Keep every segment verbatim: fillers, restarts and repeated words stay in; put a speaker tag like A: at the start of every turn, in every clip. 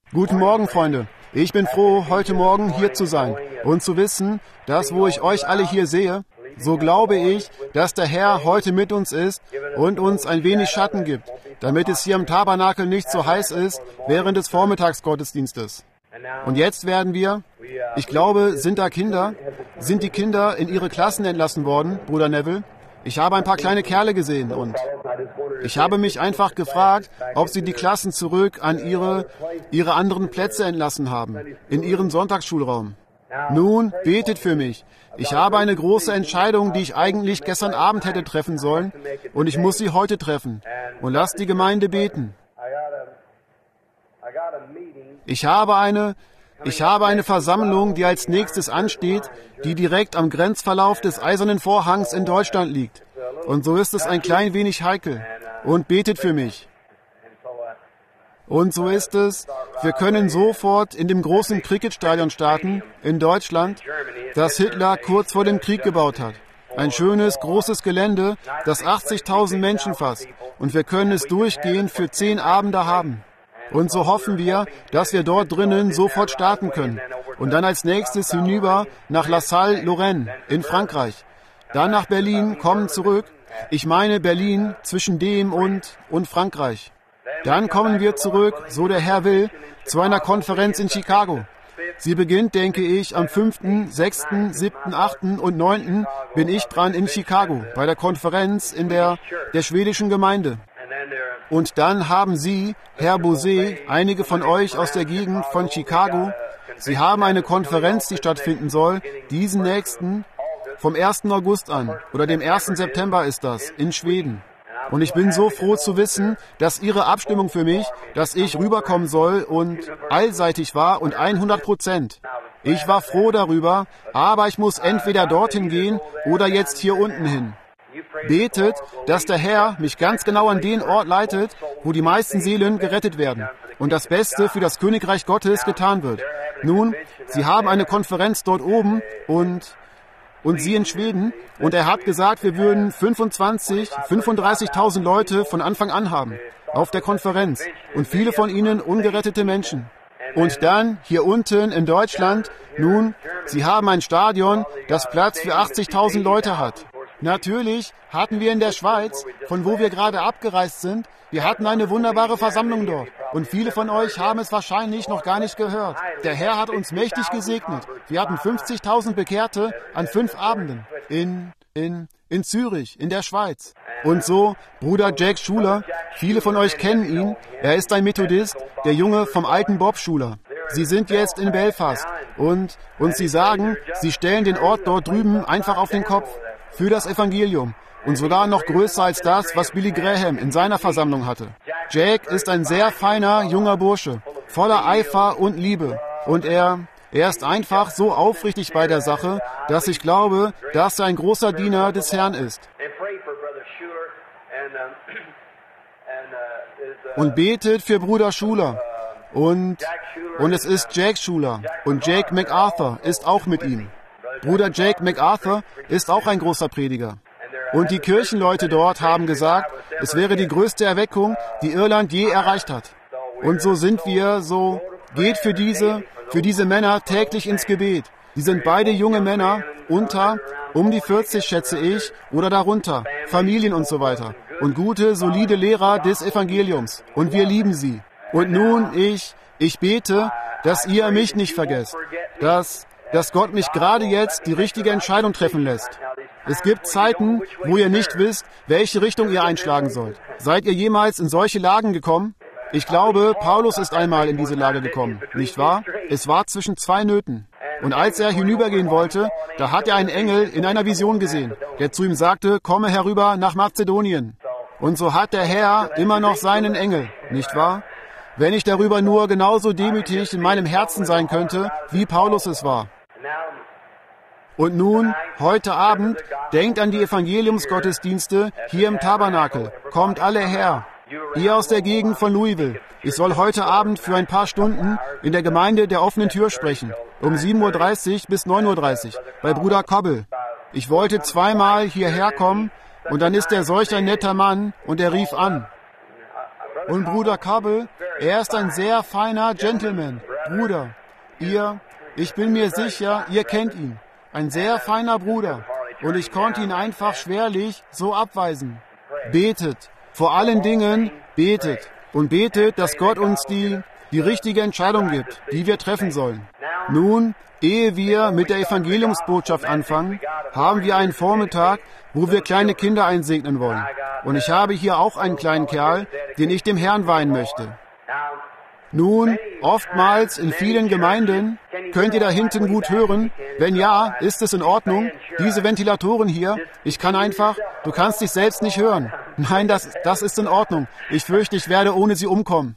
A: Guten Morgen, Freunde. Ich bin froh, heute Morgen hier zu sein und zu wissen, dass, wo ich euch alle hier sehe, so glaube ich, dass der Herr heute mit uns ist und uns ein wenig Schatten gibt, damit es hier im Tabernakel nicht so heiß ist während des Vormittagsgottesdienstes. Und jetzt werden wir, ich glaube, sind da Kinder, sind die Kinder in ihre Klassen entlassen worden, Bruder Neville? Ich habe ein paar kleine Kerle gesehen und ich habe mich einfach gefragt, ob sie die Klassen zurück an ihre, ihre anderen Plätze entlassen haben, in ihren Sonntagsschulraum. Nun, betet für mich. Ich habe eine große Entscheidung, die ich eigentlich gestern Abend hätte treffen sollen, und ich muss sie heute treffen. Und lasst die Gemeinde beten. Ich habe eine, ich habe eine Versammlung, die als nächstes ansteht, die direkt am Grenzverlauf des Eisernen Vorhangs in Deutschland liegt. Und so ist es ein klein wenig heikel. Und betet für mich. Und so ist es, wir können sofort in dem großen Cricketstadion starten, in Deutschland, das Hitler kurz vor dem Krieg gebaut hat. Ein schönes, großes Gelände, das achtzigtausend Menschen fasst. Und wir können es durchgehend für zehn Abende haben. Und so hoffen wir, dass wir dort drinnen sofort starten können. Und dann als nächstes hinüber nach La Salle-Lorraine in Frankreich. Dann nach Berlin, kommen zurück. Ich meine Berlin zwischen dem und, und Frankreich. Dann kommen wir zurück, so der Herr will, zu einer Konferenz in Chicago. Sie beginnt, denke ich, am fünften, sechsten, siebten, achten und neunten bin ich dran in Chicago, bei der Konferenz in der, der schwedischen Gemeinde. Und dann haben Sie, Herr Bosé, einige von euch aus der Gegend von Chicago, Sie haben eine Konferenz, die stattfinden soll, diesen nächsten, vom ersten August an, oder dem ersten September ist das, in Schweden. Und ich bin so froh zu wissen, dass Ihre Abstimmung für mich, dass ich rüberkommen soll und allseitig war und hundert Prozent. Ich war froh darüber, aber ich muss entweder dorthin gehen oder jetzt hier unten hin. Betet, dass der Herr mich ganz genau an den Ort leitet, wo die meisten Seelen gerettet werden und das Beste für das Königreich Gottes getan wird. Nun, Sie haben eine Konferenz dort oben und... Und Sie in Schweden, und er hat gesagt, wir würden fünfundzwanzig, fünfunddreißigtausend Leute von Anfang an haben, auf der Konferenz, und viele von ihnen ungerettete Menschen. Und dann, hier unten in Deutschland, nun, Sie haben ein Stadion, das Platz für achtzigtausend Leute hat. Natürlich hatten wir in der Schweiz, von wo wir gerade abgereist sind, wir hatten eine wunderbare Versammlung dort. Und viele von euch haben es wahrscheinlich noch gar nicht gehört. Der Herr hat uns mächtig gesegnet. Wir hatten fünfzigtausend Bekehrte an fünf Abenden in, in, in Zürich, in der Schweiz. Und so, Bruder Jack Schuler, viele von euch kennen ihn. Er ist ein Methodist, der Junge vom alten Bob Schuler. Sie sind jetzt in Belfast und, und sie sagen, sie stellen den Ort dort drüben einfach auf den Kopf für das Evangelium. Und sogar noch größer als das, was Billy Graham in seiner Versammlung hatte. Jack ist ein sehr feiner, junger Bursche, voller Eifer und Liebe. Und er, er ist einfach so aufrichtig bei der Sache, dass ich glaube, dass er ein großer Diener des Herrn ist. Und betet für Bruder Schuler. Und, und es ist Jack Schuler. Und Jake MacArthur ist auch mit ihm. Bruder Jake MacArthur ist auch ein großer Prediger. Und die Kirchenleute dort haben gesagt, es wäre die größte Erweckung, die Irland je erreicht hat. Und so sind wir, so geht für diese, für diese Männer täglich ins Gebet. Die sind beide junge Männer, unter, um die vierzig schätze ich, oder darunter, Familien und so weiter. Und gute, solide Lehrer des Evangeliums. Und wir lieben sie. Und nun, ich, ich bete, dass ihr mich nicht vergesst. Dass, dass Gott mich gerade jetzt die richtige Entscheidung treffen lässt. Es gibt Zeiten, wo ihr nicht wisst, welche Richtung ihr einschlagen sollt. Seid ihr jemals in solche Lagen gekommen? Ich glaube, Paulus ist einmal in diese Lage gekommen, nicht wahr? Es war zwischen zwei Nöten. Und als er hinübergehen wollte, da hat er einen Engel in einer Vision gesehen, der zu ihm sagte, komme herüber nach Mazedonien. Und so hat der Herr immer noch seinen Engel, nicht wahr? Wenn ich darüber nur genauso demütig in meinem Herzen sein könnte, wie Paulus es war. Und nun, heute Abend, denkt an die Evangeliumsgottesdienste hier im Tabernakel. Kommt alle her. Ihr aus der Gegend von Louisville. Ich soll heute Abend für ein paar Stunden in der Gemeinde der offenen Tür sprechen. Um sieben Uhr dreißig bis neun Uhr dreißig. Bei Bruder Kobbel. Ich wollte zweimal hierher kommen und dann ist er solch ein netter Mann und er rief an. Und Bruder Kabel, er ist ein sehr feiner Gentleman. Bruder, ihr, ich bin mir sicher, ihr kennt ihn. Ein sehr feiner Bruder. Und ich konnte ihn einfach schwerlich so abweisen. Betet. Vor allen Dingen betet. Und betet, dass Gott uns die, die richtige Entscheidung gibt, die wir treffen sollen. Nun, ehe wir mit der Evangeliumsbotschaft anfangen, haben wir einen Vormittag, wo wir kleine Kinder einsegnen wollen. Und ich habe hier auch einen kleinen Kerl, den ich dem Herrn weihen möchte. Nun, oftmals in vielen Gemeinden, könnt ihr da hinten gut hören? Wenn ja, ist es in Ordnung? Diese Ventilatoren hier, ich kann einfach, du kannst dich selbst nicht hören. Nein, das, das ist in Ordnung. Ich fürchte, ich werde ohne sie umkommen.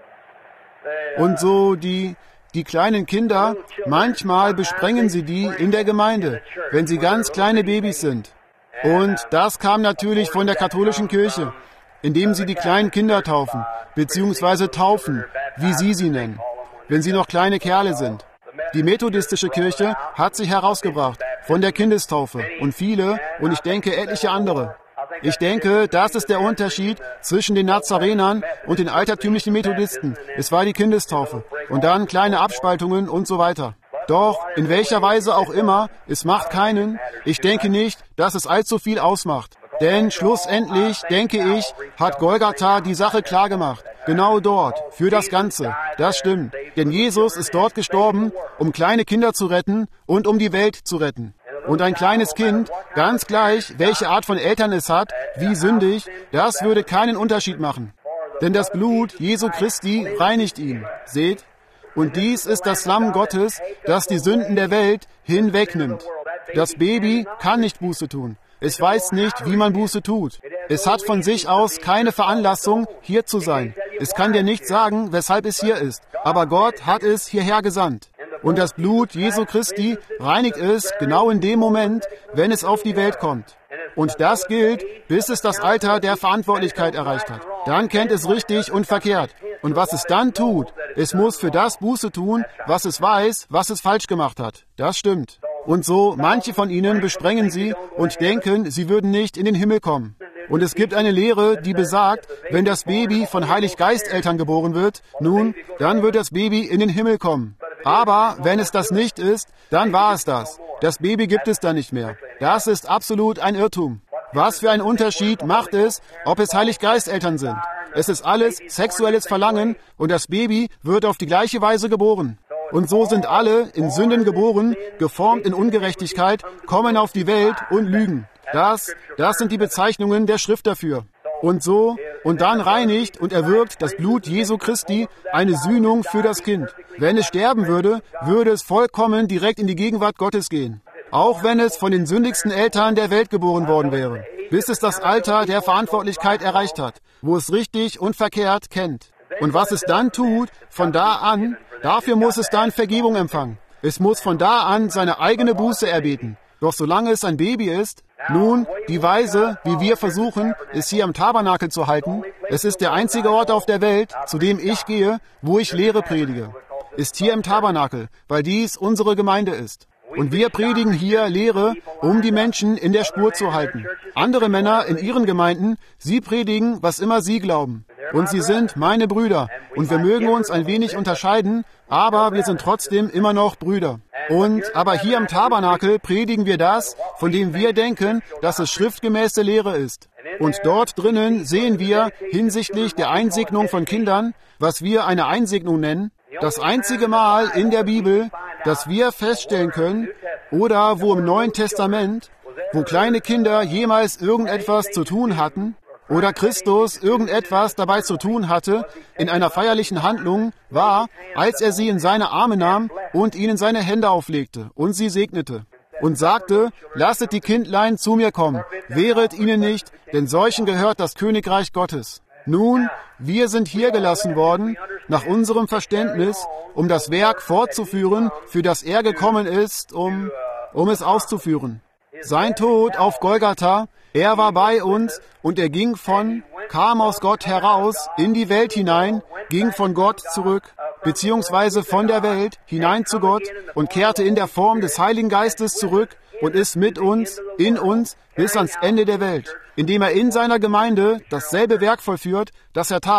A: Und so die, die kleinen Kinder, manchmal besprengen sie die in der Gemeinde, wenn sie ganz kleine Babys sind. Und das kam natürlich von der katholischen Kirche, indem sie die kleinen Kinder taufen, beziehungsweise taufen, wie sie sie nennen, wenn sie noch kleine Kerle sind. Die methodistische Kirche hat sich herausgebracht von der Kindestaufe und viele, und ich denke etliche andere. Ich denke, das ist der Unterschied zwischen den Nazarenern und den altertümlichen Methodisten. Es war die Kindestaufe und dann kleine Abspaltungen und so weiter. Doch, in welcher Weise auch immer, es macht keinen. Ich denke nicht, dass es allzu viel ausmacht. Denn schlussendlich, denke ich, hat Golgatha die Sache klar gemacht. Genau dort, für das Ganze. Das stimmt. Denn Jesus ist dort gestorben, um kleine Kinder zu retten und um die Welt zu retten. Und ein kleines Kind, ganz gleich, welche Art von Eltern es hat, wie sündig, das würde keinen Unterschied machen. Denn das Blut Jesu Christi reinigt ihn. Seht? Und dies ist das Lamm Gottes, das die Sünden der Welt hinwegnimmt. Das Baby kann nicht Buße tun. Es weiß nicht, wie man Buße tut. Es hat von sich aus keine Veranlassung, hier zu sein. Es kann dir nicht sagen, weshalb es hier ist. Aber Gott hat es hierher gesandt. Und das Blut Jesu Christi reinigt es genau in dem Moment, wenn es auf die Welt kommt. Und das gilt, bis es das Alter der Verantwortlichkeit erreicht hat. Dann kennt es richtig und verkehrt. Und was es dann tut, es muss für das Buße tun, was es weiß, was es falsch gemacht hat. Das stimmt. Und so, manche von ihnen besprengen sie und denken, sie würden nicht in den Himmel kommen. Und es gibt eine Lehre, die besagt, wenn das Baby von Heiliggeisteltern geboren wird, nun, dann wird das Baby in den Himmel kommen. Aber wenn es das nicht ist, dann war es das. Das Baby gibt es dann nicht mehr. Das ist absolut ein Irrtum. Was für ein Unterschied macht es, ob es Heiliggeisteltern sind? Es ist alles sexuelles Verlangen und das Baby wird auf die gleiche Weise geboren. Und so sind alle in Sünden geboren, geformt in Ungerechtigkeit, kommen auf die Welt und lügen. Das, das sind die Bezeichnungen der Schrift dafür. Und so, und dann reinigt und erwirkt das Blut Jesu Christi eine Sühnung für das Kind. Wenn es sterben würde, würde es vollkommen direkt in die Gegenwart Gottes gehen. Auch wenn es von den sündigsten Eltern der Welt geboren worden wäre. Bis es das Alter der Verantwortlichkeit erreicht hat, wo es richtig und verkehrt kennt. Und was es dann tut, von da an, dafür muss es dann Vergebung empfangen. Es muss von da an seine eigene Buße erbeten. Doch solange es ein Baby ist, nun, die Weise, wie wir versuchen, es hier am Tabernakel zu halten, es ist der einzige Ort auf der Welt, zu dem ich gehe, wo ich Lehre predige, ist hier im Tabernakel, weil dies unsere Gemeinde ist. Und wir predigen hier Lehre, um die Menschen in der Spur zu halten. Andere Männer in ihren Gemeinden, sie predigen, was immer sie glauben. Und sie sind meine Brüder. Und wir mögen uns ein wenig unterscheiden, aber wir sind trotzdem immer noch Brüder. Und aber hier am Tabernakel predigen wir das, von dem wir denken, dass es schriftgemäße Lehre ist. Und dort drinnen sehen wir hinsichtlich der Einsegnung von Kindern, was wir eine Einsegnung nennen, das einzige Mal in der Bibel, dass wir feststellen können, oder wo im Neuen Testament, wo kleine Kinder jemals irgendetwas zu tun hatten, oder Christus irgendetwas dabei zu tun hatte, in einer feierlichen Handlung, war, als er sie in seine Arme nahm und ihnen seine Hände auflegte und sie segnete und sagte, lasset die Kindlein zu mir kommen, wehret ihnen nicht, denn solchen gehört das Königreich Gottes. Nun, wir sind hier gelassen worden, nach unserem Verständnis, um das Werk fortzuführen, für das er gekommen ist, um, um es auszuführen. Sein Tod auf Golgatha, er war bei uns und er ging von, kam aus Gott heraus, in die Welt hinein, ging von Gott zurück, beziehungsweise von der Welt hinein zu Gott und kehrte in der Form des Heiligen Geistes zurück und ist mit uns, in uns, bis ans Ende der Welt, indem er in seiner Gemeinde dasselbe Werk vollführt, das er tat,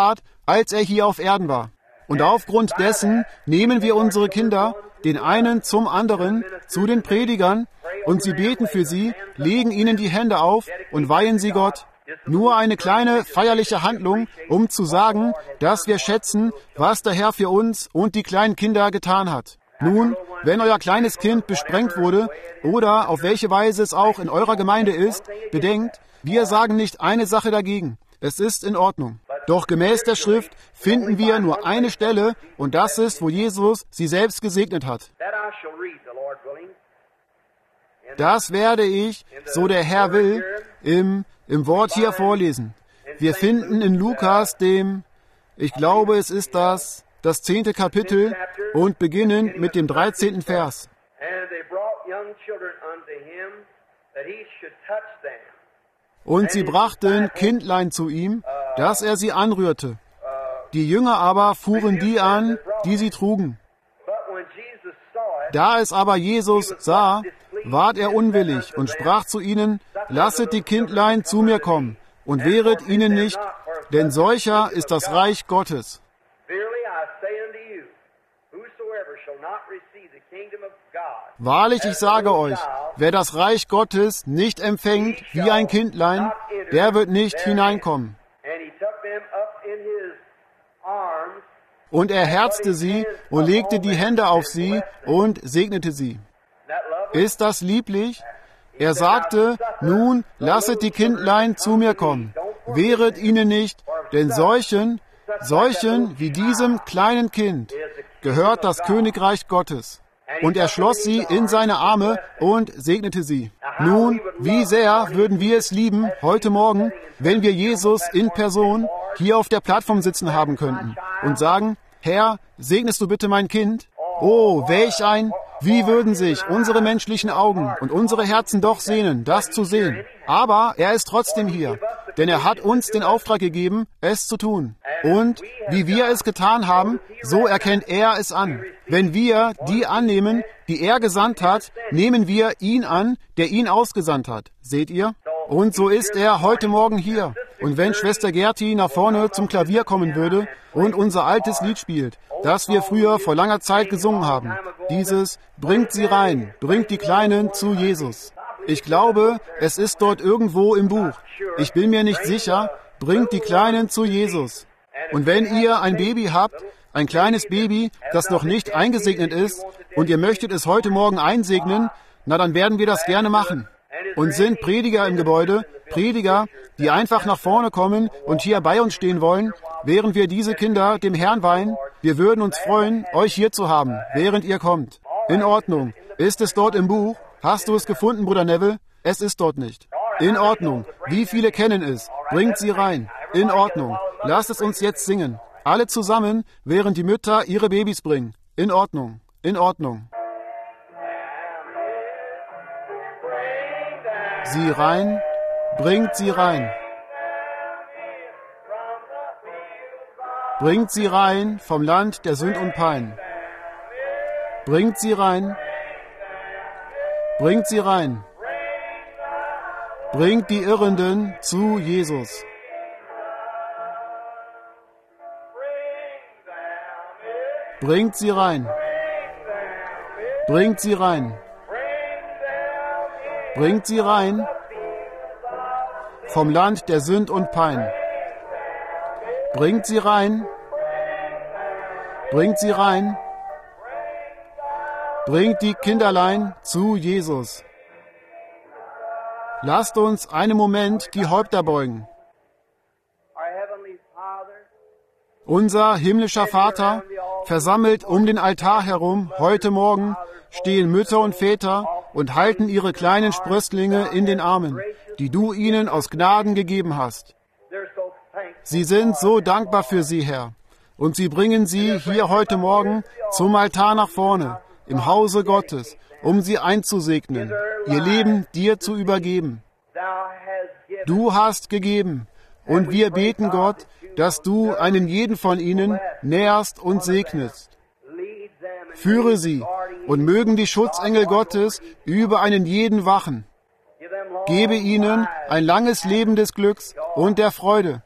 A: als er hier auf Erden war. Und aufgrund dessen nehmen wir unsere Kinder, den einen zum anderen, zu den Predigern, und sie beten für sie, legen ihnen die Hände auf und weihen sie Gott. Nur eine kleine feierliche Handlung, um zu sagen, dass wir schätzen, was der Herr für uns und die kleinen Kinder getan hat. Nun, wenn euer kleines Kind besprengt wurde oder auf welche Weise es auch in eurer Gemeinde ist, bedenkt, wir sagen nicht eine Sache dagegen. Es ist in Ordnung. Doch gemäß der Schrift finden wir nur eine Stelle, und das ist, wo Jesus sie selbst gesegnet hat. Das werde ich, so der Herr will, im, im Wort hier vorlesen. Wir finden in Lukas dem, ich glaube es ist das, das zehnte Kapitel und beginnen mit dem dreizehnten Vers. Und sie brachten Kindlein zu ihm, dass er sie anrührte. Die Jünger aber fuhren die an, die sie trugen. Da es aber Jesus sah, ward er unwillig und sprach zu ihnen, lasset die Kindlein zu mir kommen und wehret ihnen nicht, denn solcher ist das Reich Gottes. Wahrlich, ich sage euch, wer das Reich Gottes nicht empfängt wie ein Kindlein, der wird nicht hineinkommen. Und er herzte sie und legte die Hände auf sie und segnete sie. Ist das lieblich? Er sagte, nun lasset die Kindlein zu mir kommen. Wehret ihnen nicht, denn solchen, solchen wie diesem kleinen Kind gehört das Königreich Gottes. Und er schloss sie in seine Arme und segnete sie. Nun, wie sehr würden wir es lieben, heute Morgen, wenn wir Jesus in Person hier auf der Plattform sitzen haben könnten und sagen, Herr, segnest du bitte mein Kind? Oh, welch ein, wie würden sich unsere menschlichen Augen und unsere Herzen doch sehnen, das zu sehen. Aber er ist trotzdem hier, denn er hat uns den Auftrag gegeben, es zu tun. Und wie wir es getan haben, so erkennt er es an. Wenn wir die annehmen, die er gesandt hat, nehmen wir ihn an, der ihn ausgesandt hat. Seht ihr? Und so ist er heute Morgen hier. Und wenn Schwester Gerti nach vorne zum Klavier kommen würde und unser altes Lied spielt, das wir früher vor langer Zeit gesungen haben, dieses Bringt sie rein, bringt die Kleinen zu Jesus. Ich glaube, es ist dort irgendwo im Buch. Ich bin mir nicht sicher, bringt die Kleinen zu Jesus. Und wenn ihr ein Baby habt, ein kleines Baby, das noch nicht eingesegnet ist, und ihr möchtet es heute Morgen einsegnen, na dann werden wir das gerne machen. Und sind Prediger im Gebäude, Prediger, die einfach nach vorne kommen und hier bei uns stehen wollen, während wir diese Kinder dem Herrn weihen, wir würden uns freuen, euch hier zu haben, während ihr kommt. In Ordnung. Ist es dort im Buch? Hast du es gefunden, Bruder Neville? Es ist dort nicht. In Ordnung. Wie viele kennen es? Bringt sie rein. In Ordnung. Lasst es uns jetzt singen. Alle zusammen, während die Mütter ihre Babys bringen. In Ordnung. In Ordnung. Sie rein, bringt sie rein. Bringt sie rein vom Land der Sünd und Pein. Bringt sie rein. Bringt sie rein. Bringt die Irrenden zu Jesus. Bringt sie rein. Bringt sie rein. Bringt sie rein vom Land der Sünd und Pein. Bringt sie rein. Bringt sie rein. Bringt die Kinderlein zu Jesus. Lasst uns einen Moment die Häupter beugen. Unser himmlischer Vater, versammelt um den Altar herum, heute Morgen stehen Mütter und Väter und halten ihre kleinen Sprösslinge in den Armen, die du ihnen aus Gnaden gegeben hast. Sie sind so dankbar für sie, Herr, und sie bringen sie hier heute Morgen zum Altar nach vorne, im Hause Gottes, um sie einzusegnen, ihr Leben dir zu übergeben. Du hast gegeben, und wir beten Gott, dass du einen jeden von ihnen nährst und segnest. Führe sie, und mögen die Schutzengel Gottes über einen jeden wachen. Gebe ihnen ein langes Leben des Glücks und der Freude.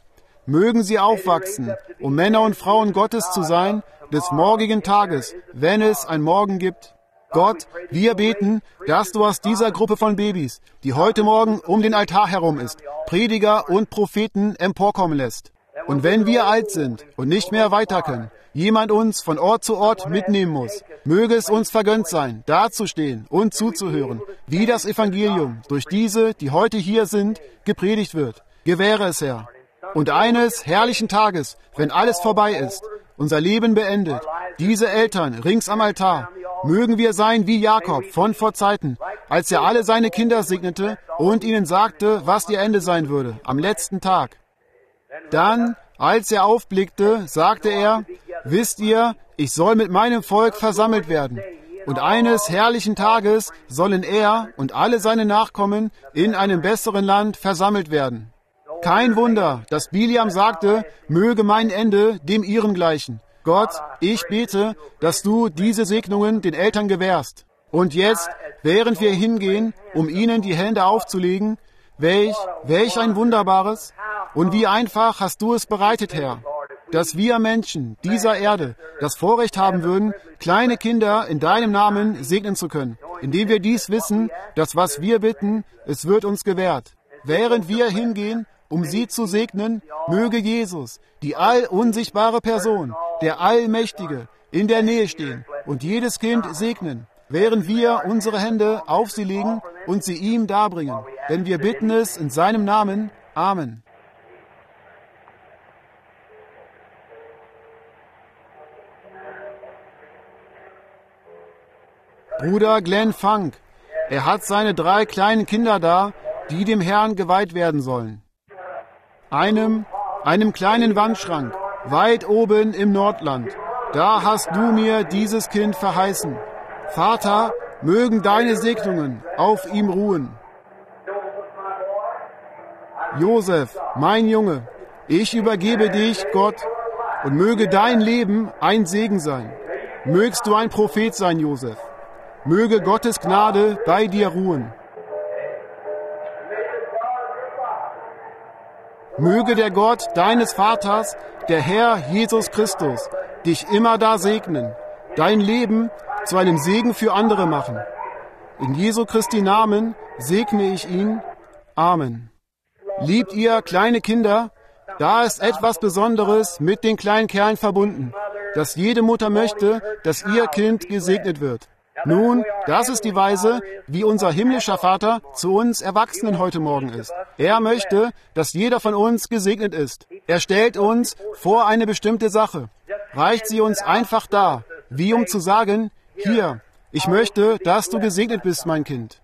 A: mögen sie aufwachsen, um Männer und Frauen Gottes zu sein, des morgigen Tages, wenn es ein Morgen gibt. Gott, wir beten, dass du aus dieser Gruppe von Babys, die heute Morgen um den Altar herum ist, Prediger und Propheten emporkommen lässt. Und wenn wir alt sind und nicht mehr weiter können, jemand uns von Ort zu Ort mitnehmen muss, möge es uns vergönnt sein, dazustehen und zuzuhören, wie das Evangelium durch diese, die heute hier sind, gepredigt wird. Gewähre es, Herr. Und eines herrlichen Tages, wenn alles vorbei ist, unser Leben beendet, diese Eltern rings am Altar, mögen wir sein wie Jakob von vor Zeiten, als er alle seine Kinder segnete und ihnen sagte, was ihr Ende sein würde, am letzten Tag. Dann, als er aufblickte, sagte er, wisst ihr, ich soll mit meinem Volk versammelt werden. Und eines herrlichen Tages sollen er und alle seine Nachkommen in einem besseren Land versammelt werden. Kein Wunder, dass Biliam sagte, möge mein Ende dem ihren gleichen. Gott, ich bete, dass du diese Segnungen den Eltern gewährst. Und jetzt, während wir hingehen, um ihnen die Hände aufzulegen, welch, welch ein wunderbares und wie einfach hast du es bereitet, Herr, dass wir Menschen dieser Erde das Vorrecht haben würden, kleine Kinder in deinem Namen segnen zu können, indem wir dies wissen, dass was wir bitten, es wird uns gewährt. Während wir hingehen, um sie zu segnen, möge Jesus, die allunsichtbare Person, der Allmächtige, in der Nähe stehen und jedes Kind segnen, während wir unsere Hände auf sie legen und sie ihm darbringen. Denn wir bitten es in seinem Namen. Amen. Bruder Glenn Funk, er hat seine drei kleinen Kinder da, die dem Herrn geweiht werden sollen. Einem, einem kleinen Wandschrank, weit oben im Nordland. Da hast du mir dieses Kind verheißen. Vater, mögen deine Segnungen auf ihm ruhen. Josef, mein Junge, ich übergebe dich, Gott, und möge dein Leben ein Segen sein. Mögst du ein Prophet sein, Josef. Möge Gottes Gnade bei dir ruhen. Möge der Gott deines Vaters, der Herr Jesus Christus, dich immer da segnen, dein Leben zu einem Segen für andere machen. In Jesu Christi Namen segne ich ihn. Amen. Liebt ihr kleine Kinder? Da ist etwas Besonderes mit den kleinen Kerlen verbunden, dass jede Mutter möchte, dass ihr Kind gesegnet wird. Nun, das ist die Weise, wie unser himmlischer Vater zu uns Erwachsenen heute Morgen ist. Er möchte, dass jeder von uns gesegnet ist. Er stellt uns vor eine bestimmte Sache, reicht sie uns einfach dar, wie um zu sagen, hier, ich möchte, dass du gesegnet bist, mein Kind.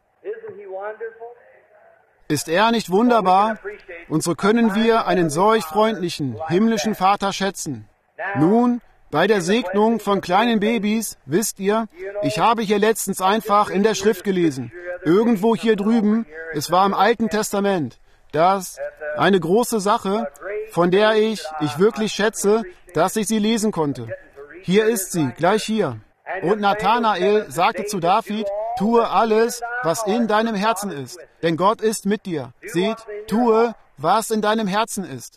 A: Ist er nicht wunderbar? Und so können wir einen solch freundlichen, himmlischen Vater schätzen. Nun, bei der Segnung von kleinen Babys, wisst ihr, ich habe hier letztens einfach in der Schrift gelesen, irgendwo hier drüben, es war im Alten Testament, dass eine große Sache, von der ich, ich wirklich schätze, dass ich sie lesen konnte. Hier ist sie, gleich hier. Und Nathanael sagte zu David, tue alles, was in deinem Herzen ist, denn Gott ist mit dir. Seht, tue, was in deinem Herzen ist.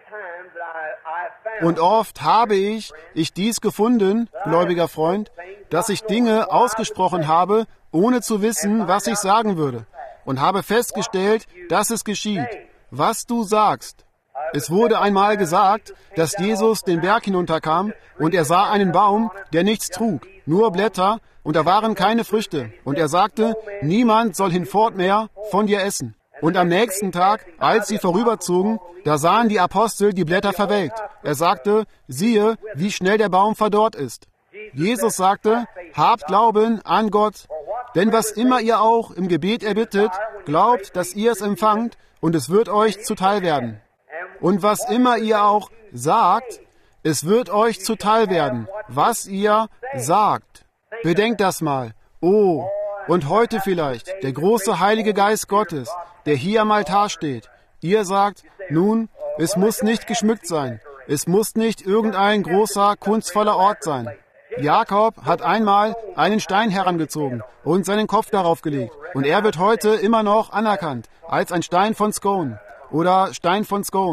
A: Und oft habe ich, ich dies gefunden, gläubiger Freund, dass ich Dinge ausgesprochen habe, ohne zu wissen, was ich sagen würde. Und habe festgestellt, dass es geschieht. Was du sagst. Es wurde einmal gesagt, dass Jesus den Berg hinunterkam und er sah einen Baum, der nichts trug, nur Blätter, und da waren keine Früchte. Und er sagte, niemand soll hinfort mehr von dir essen. Und am nächsten Tag, als sie vorüberzogen, da sahen die Apostel die Blätter verwelkt. Er sagte, siehe, wie schnell der Baum verdorrt ist. Jesus sagte, habt Glauben an Gott, denn was immer ihr auch im Gebet erbittet, glaubt, dass ihr es empfangt, und es wird euch zuteil werden. Und was immer ihr auch sagt, es wird euch zuteil werden, was ihr sagt. Bedenkt das mal. Oh, und heute vielleicht der große Heilige Geist Gottes, der hier am Altar steht. Ihr sagt, nun, es muss nicht geschmückt sein. Es muss nicht irgendein großer, kunstvoller Ort sein. Jakob hat einmal einen Stein herangezogen und seinen Kopf darauf gelegt. Und er wird heute immer noch anerkannt als ein Stein von Scone oder Stein von Scone.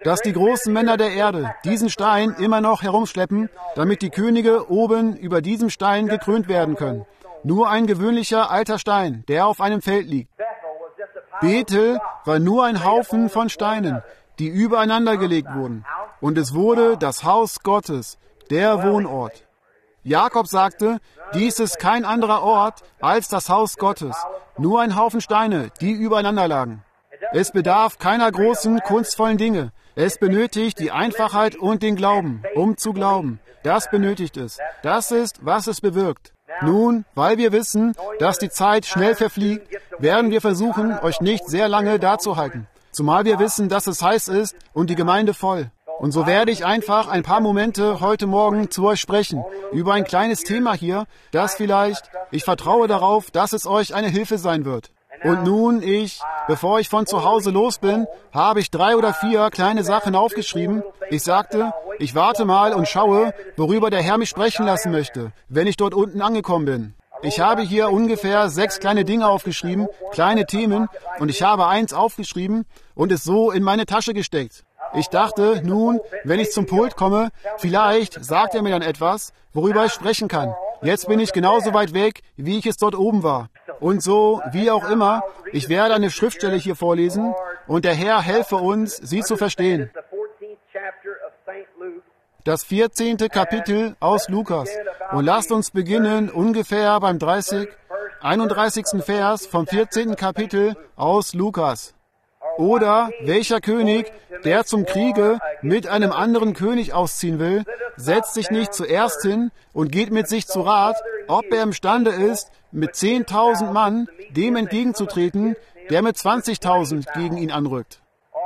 A: dass die großen Männer der Erde diesen Stein immer noch herumschleppen, damit die Könige oben über diesem Stein gekrönt werden können. Nur ein gewöhnlicher alter Stein, der auf einem Feld liegt. Bethel war nur ein Haufen von Steinen, die übereinander gelegt wurden. Und es wurde das Haus Gottes, der Wohnort. Jakob sagte, dies ist kein anderer Ort als das Haus Gottes. Nur ein Haufen Steine, die übereinander lagen. Es bedarf keiner großen, kunstvollen Dinge. Es benötigt die Einfachheit und den Glauben, um zu glauben. Das benötigt es. Das ist, was es bewirkt. Nun, weil wir wissen, dass die Zeit schnell verfliegt, werden wir versuchen, euch nicht sehr lange dazuhalten. Zumal wir wissen, dass es heiß ist und die Gemeinde voll. Und so werde ich einfach ein paar Momente heute Morgen zu euch sprechen, über ein kleines Thema hier, das vielleicht, ich vertraue darauf, dass es euch eine Hilfe sein wird. Und nun, ich, bevor ich von zu Hause los bin, habe ich drei oder vier kleine Sachen aufgeschrieben. Ich sagte, ich warte mal und schaue, worüber der Herr mich sprechen lassen möchte, wenn ich dort unten angekommen bin. Ich habe hier ungefähr sechs kleine Dinge aufgeschrieben, kleine Themen, und ich habe eins aufgeschrieben und es so in meine Tasche gesteckt. Ich dachte, nun, wenn ich zum Pult komme, vielleicht sagt er mir dann etwas, worüber ich sprechen kann. Jetzt bin ich genauso weit weg, wie ich es dort oben war. Und so, wie auch immer, ich werde eine Schriftstelle hier vorlesen und der Herr helfe uns, sie zu verstehen. Das vierzehnte Kapitel aus Lukas. Und lasst uns beginnen ungefähr beim dreißig, einunddreißigsten Vers vom vierzehnten Kapitel aus Lukas. Oder welcher König, der zum Kriege mit einem anderen König ausziehen will, setzt sich nicht zuerst hin und geht mit sich zu Rat, ob er imstande ist, mit zehntausend Mann dem entgegenzutreten, der mit zwanzigtausend gegen ihn anrückt.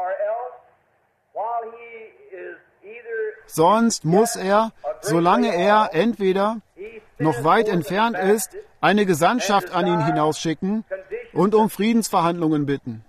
A: Sonst muss er, solange er entweder noch weit entfernt ist, eine Gesandtschaft an ihn hinausschicken und um Friedensverhandlungen bitten.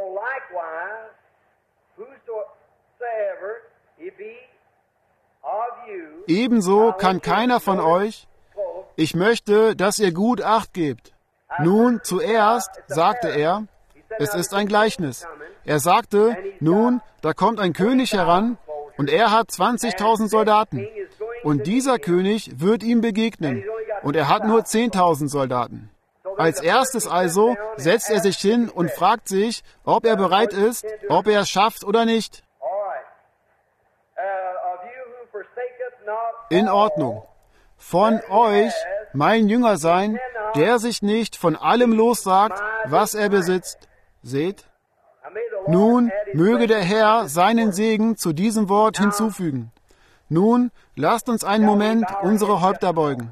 A: Ebenso kann keiner von euch, ich möchte, dass ihr gut Acht gebt. Nun, zuerst, sagte er, es ist ein Gleichnis. Er sagte, nun, da kommt ein König heran und er hat zwanzigtausend Soldaten. Und dieser König wird ihm begegnen und er hat nur zehntausend Soldaten. Als erstes also setzt er sich hin und fragt sich, ob er bereit ist, ob er es schafft oder nicht. In Ordnung. Von euch mein Jünger sein, der sich nicht von allem lossagt, was er besitzt. Seht? Nun möge der Herr seinen Segen zu diesem Wort hinzufügen. Nun lasst uns einen Moment unsere Häupter beugen.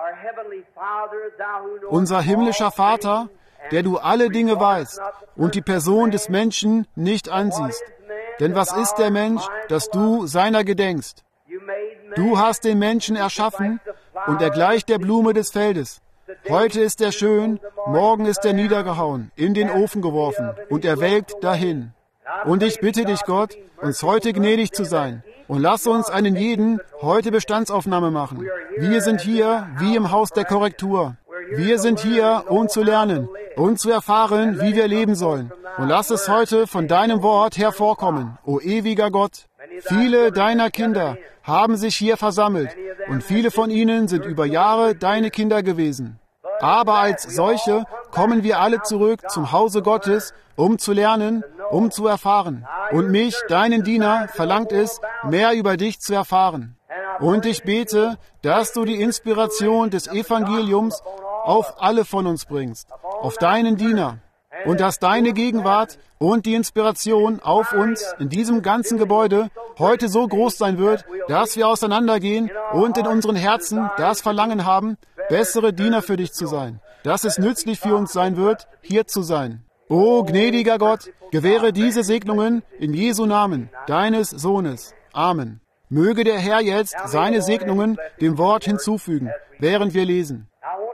A: Unser himmlischer Vater, der du alle Dinge weißt und die Person des Menschen nicht ansiehst. Denn was ist der Mensch, dass du seiner gedenkst? Du hast den Menschen erschaffen und er gleicht der Blume des Feldes. Heute ist er schön, morgen ist er niedergehauen, in den Ofen geworfen und er welkt dahin. Und ich bitte dich, Gott, uns heute gnädig zu sein. Und lass uns einen jeden heute Bestandsaufnahme machen. Wir sind hier wie im Haus der Korrektur. Wir sind hier, um zu lernen und zu erfahren, wie wir leben sollen. Und lass es heute von deinem Wort hervorkommen, o ewiger Gott. Viele deiner Kinder haben sich hier versammelt und viele von ihnen sind über Jahre deine Kinder gewesen. Aber als solche kommen wir alle zurück zum Hause Gottes, um zu lernen, um zu erfahren. Und mich, deinen Diener, verlangt es, mehr über dich zu erfahren. Und ich bete, dass du die Inspiration des Evangeliums auf alle von uns bringst, auf deinen Diener. Und dass deine Gegenwart und die Inspiration auf uns in diesem ganzen Gebäude heute so groß sein wird, dass wir auseinandergehen und in unseren Herzen das Verlangen haben, bessere Diener für dich zu sein, dass es nützlich für uns sein wird, hier zu sein. O gnädiger Gott, gewähre diese Segnungen in Jesu Namen, deines Sohnes. Amen. Möge der Herr jetzt seine Segnungen dem Wort hinzufügen, während wir lesen.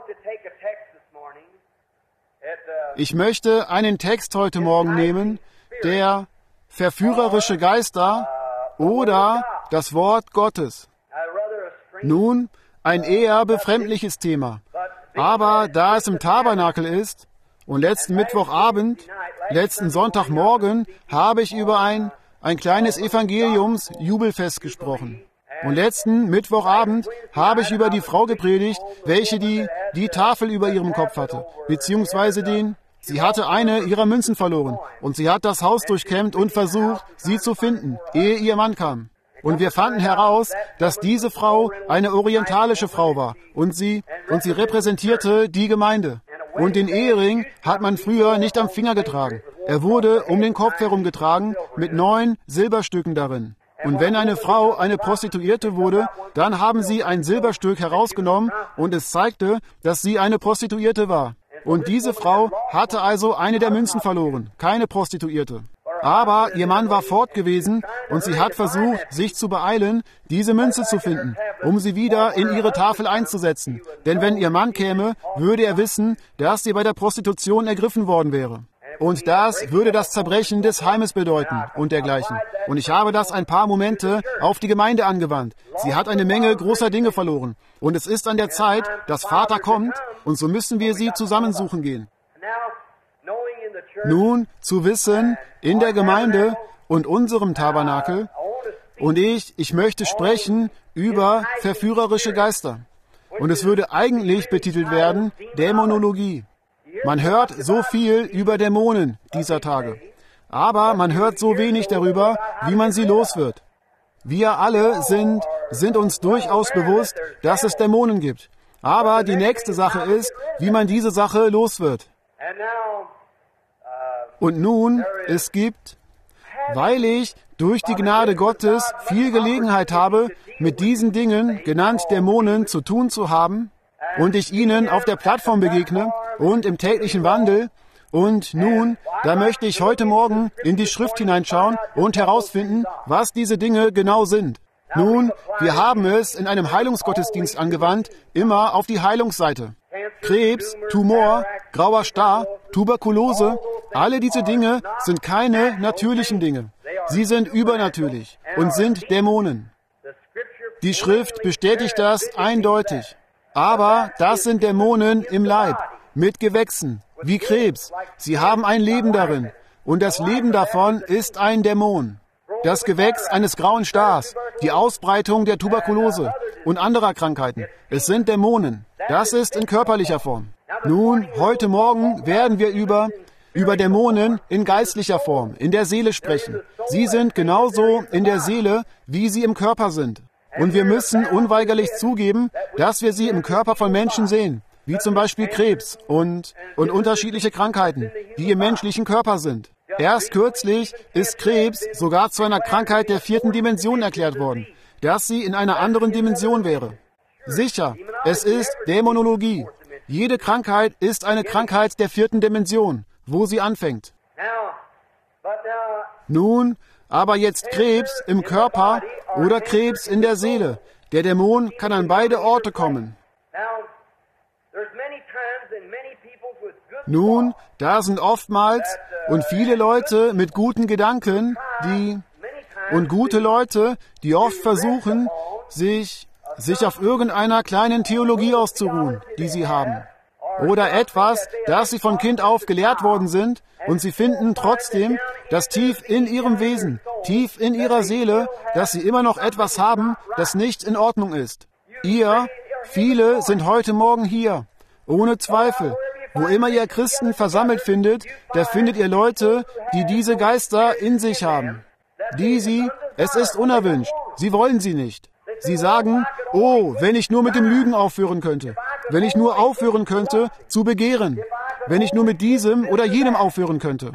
A: Ich möchte einen Text heute Morgen nehmen, der verführerische Geister oder das Wort Gottes. Nun, ein eher befremdliches Thema. Aber da es im Tabernakel ist und letzten Mittwochabend, letzten Sonntagmorgen habe ich über ein ein kleines Evangeliums-Jubelfest gesprochen. Und letzten Mittwochabend habe ich über die Frau gepredigt, welche die, die Tafel über ihrem Kopf hatte, beziehungsweise den, sie hatte eine ihrer Münzen verloren und sie hat das Haus durchkämmt und versucht, sie zu finden, ehe ihr Mann kam. Und wir fanden heraus, dass diese Frau eine orientalische Frau war und sie, und sie repräsentierte die Gemeinde. Und den Ehering hat man früher nicht am Finger getragen. Er wurde um den Kopf herum getragen mit neun Silberstücken darin. Und wenn eine Frau eine Prostituierte wurde, dann haben sie ein Silberstück herausgenommen und es zeigte, dass sie eine Prostituierte war. Und diese Frau hatte also eine der Münzen verloren, keine Prostituierte. Aber ihr Mann war fort gewesen und sie hat versucht, sich zu beeilen, diese Münze zu finden, um sie wieder in ihre Tafel einzusetzen. Denn wenn ihr Mann käme, würde er wissen, dass sie bei der Prostitution ergriffen worden wäre. Und das würde das Zerbrechen des Heimes bedeuten und dergleichen. Und ich habe das ein paar Momente auf die Gemeinde angewandt. Sie hat eine Menge großer Dinge verloren. Und es ist an der Zeit, dass Vater kommt, und so müssen wir sie zusammensuchen gehen. Nun, zu wissen, in der Gemeinde und unserem Tabernakel, und ich, ich möchte sprechen über verführerische Geister. Und es würde eigentlich betitelt werden, Dämonologie. Man hört so viel über Dämonen dieser Tage, aber man hört so wenig darüber, wie man sie los wird. Wir alle sind, sind uns durchaus bewusst, dass es Dämonen gibt. Aber die nächste Sache ist, wie man diese Sache los wird. Und nun, es gibt, weil ich durch die Gnade Gottes viel Gelegenheit habe, mit diesen Dingen, genannt Dämonen, zu tun zu haben, und ich ihnen auf der Plattform begegne und im täglichen Wandel, und nun, da möchte ich heute Morgen in die Schrift hineinschauen und herausfinden, was diese Dinge genau sind. Nun, wir haben es in einem Heilungsgottesdienst angewandt, immer auf die Heilungsseite. Krebs, Tumor, grauer Star, Tuberkulose, alle diese Dinge sind keine natürlichen Dinge. Sie sind übernatürlich und sind Dämonen. Die Schrift bestätigt das eindeutig. Aber das sind Dämonen im Leib, mit Gewächsen, wie Krebs. Sie haben ein Leben darin. Und das Leben davon ist ein Dämon. Das Gewächs eines grauen Stars, die Ausbreitung der Tuberkulose und anderer Krankheiten. Es sind Dämonen. Das ist in körperlicher Form. Nun, heute Morgen werden wir über, über Dämonen in geistlicher Form, in der Seele sprechen. Sie sind genauso in der Seele, wie sie im Körper sind. Und wir müssen unweigerlich zugeben, dass wir sie im Körper von Menschen sehen, wie zum Beispiel Krebs und, und unterschiedliche Krankheiten, die im menschlichen Körper sind. Erst kürzlich ist Krebs sogar zu einer Krankheit der vierten Dimension erklärt worden, dass sie in einer anderen Dimension wäre. Sicher, es ist Dämonologie. Jede Krankheit ist eine Krankheit der vierten Dimension, wo sie anfängt. Nun, aber jetzt Krebs im Körper oder Krebs in der Seele. Der Dämon kann an beide Orte kommen. Nun, da sind oftmals und viele Leute mit guten Gedanken, die und gute Leute, die oft versuchen, sich, sich auf irgendeiner kleinen Theologie auszuruhen, die sie haben. Oder etwas, das sie von Kind auf gelehrt worden sind, und sie finden trotzdem, dass tief in ihrem Wesen, tief in ihrer Seele, dass sie immer noch etwas haben, das nicht in Ordnung ist. Ihr, viele sind heute Morgen hier, ohne Zweifel. Wo immer ihr Christen versammelt findet, da findet ihr Leute, die diese Geister in sich haben. Die sie, es ist unerwünscht, sie wollen sie nicht. Sie sagen, oh, wenn ich nur mit dem Lügen aufhören könnte, wenn ich nur aufhören könnte zu begehren, wenn ich nur mit diesem oder jenem aufhören könnte.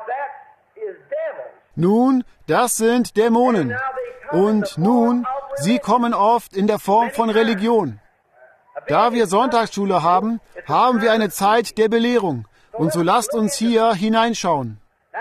A: Nun, das sind Dämonen. Und nun, sie kommen oft in der Form von Religion. Da wir Sonntagsschule haben, haben wir eine Zeit der Belehrung. Und so lasst uns hier hineinschauen.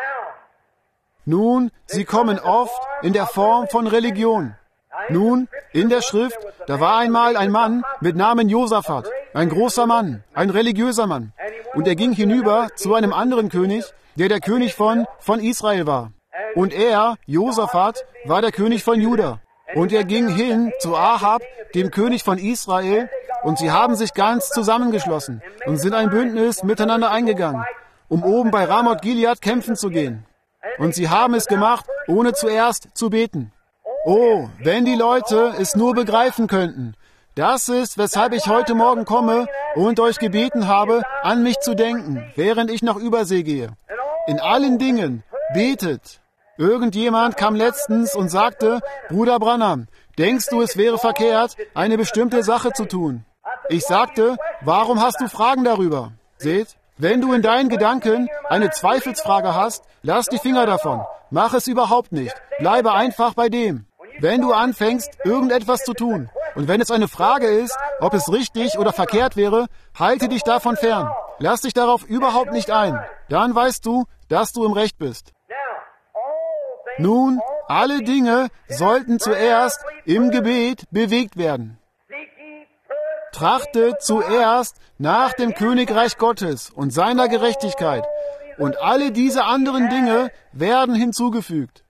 A: Nun, sie kommen oft in der Form von Religion. Nun, in der Schrift, da war einmal ein Mann mit Namen Josaphat, ein großer Mann, ein religiöser Mann. Und er ging hinüber zu einem anderen König, der der König von, von Israel war. Und er, Josaphat, war der König von Juda. Und er ging hin zu Ahab, dem König von Israel, und sie haben sich ganz zusammengeschlossen und sind ein Bündnis miteinander eingegangen, um oben bei Ramoth Gilead kämpfen zu gehen. Und sie haben es gemacht, ohne zuerst zu beten. Oh, wenn die Leute es nur begreifen könnten. Das ist, weshalb ich heute Morgen komme und euch gebeten habe, an mich zu denken, während ich nach Übersee gehe. In allen Dingen betet. Irgendjemand kam letztens und sagte, Bruder Branham, denkst du, es wäre verkehrt, eine bestimmte Sache zu tun? Ich sagte, warum hast du Fragen darüber? Seht, wenn du in deinen Gedanken eine Zweifelsfrage hast, lass die Finger davon. Mach es überhaupt nicht. Bleibe einfach bei dem. Wenn du anfängst, irgendetwas zu tun, und wenn es eine Frage ist, ob es richtig oder verkehrt wäre, halte dich davon fern. Lass dich darauf überhaupt nicht ein. Dann weißt du, dass du im Recht bist. Nun, alle Dinge sollten zuerst im Gebet bewegt werden. Trachte zuerst nach dem Königreich Gottes und seiner Gerechtigkeit, und alle diese anderen Dinge werden hinzugefügt.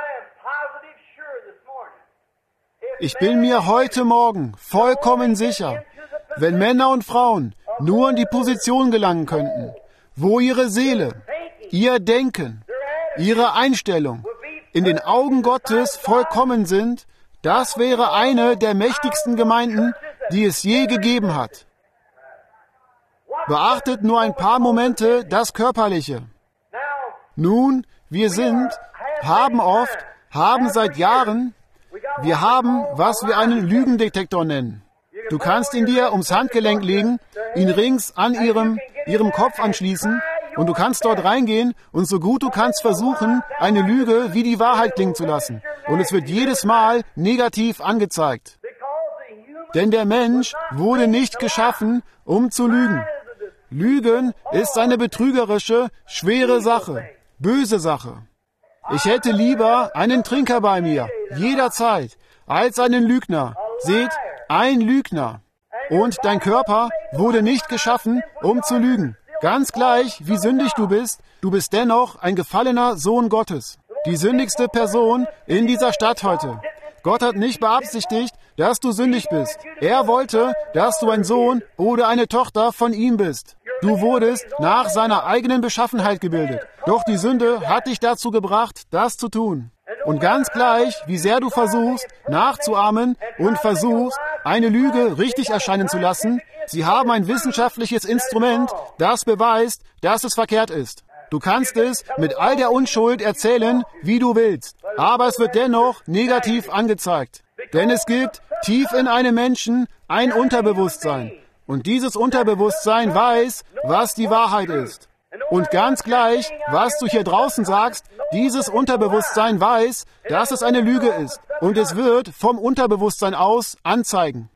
A: Ich bin mir heute Morgen vollkommen sicher, wenn Männer und Frauen nur in die Position gelangen könnten, wo ihre Seele, ihr Denken, ihre Einstellung in den Augen Gottes vollkommen sind, das wäre eine der mächtigsten Gemeinden, die es je gegeben hat. Beachtet nur ein paar Momente das Körperliche. Nun, wir sind, haben oft, haben seit Jahren, wir haben, was wir einen Lügendetektor nennen. Du kannst ihn dir ums Handgelenk legen, ihn rings an ihrem, ihrem Kopf anschließen, und du kannst dort reingehen und so gut du kannst versuchen, eine Lüge wie die Wahrheit klingen zu lassen. Und es wird jedes Mal negativ angezeigt. Denn der Mensch wurde nicht geschaffen, um zu lügen. Lügen ist eine betrügerische, schwere Sache, böse Sache. Ich hätte lieber einen Trinker bei mir, jederzeit, als einen Lügner. Seht, ein Lügner. Und dein Körper wurde nicht geschaffen, um zu lügen. Ganz gleich, wie sündig du bist, du bist dennoch ein gefallener Sohn Gottes. Die sündigste Person in dieser Stadt heute. Gott hat nicht beabsichtigt, dass du sündig bist. Er wollte, dass du ein Sohn oder eine Tochter von ihm bist. Du wurdest nach seiner eigenen Beschaffenheit gebildet. Doch die Sünde hat dich dazu gebracht, das zu tun. Und ganz gleich, wie sehr du versuchst, nachzuahmen und versuchst, eine Lüge richtig erscheinen zu lassen, sie haben ein wissenschaftliches Instrument, das beweist, dass es verkehrt ist. Du kannst es mit all der Unschuld erzählen, wie du willst, aber es wird dennoch negativ angezeigt. Denn es gibt tief in einem Menschen ein Unterbewusstsein. Und dieses Unterbewusstsein weiß, was die Wahrheit ist. Und ganz gleich, was du hier draußen sagst, dieses Unterbewusstsein weiß, dass es eine Lüge ist. Und es wird vom Unterbewusstsein aus anzeigen.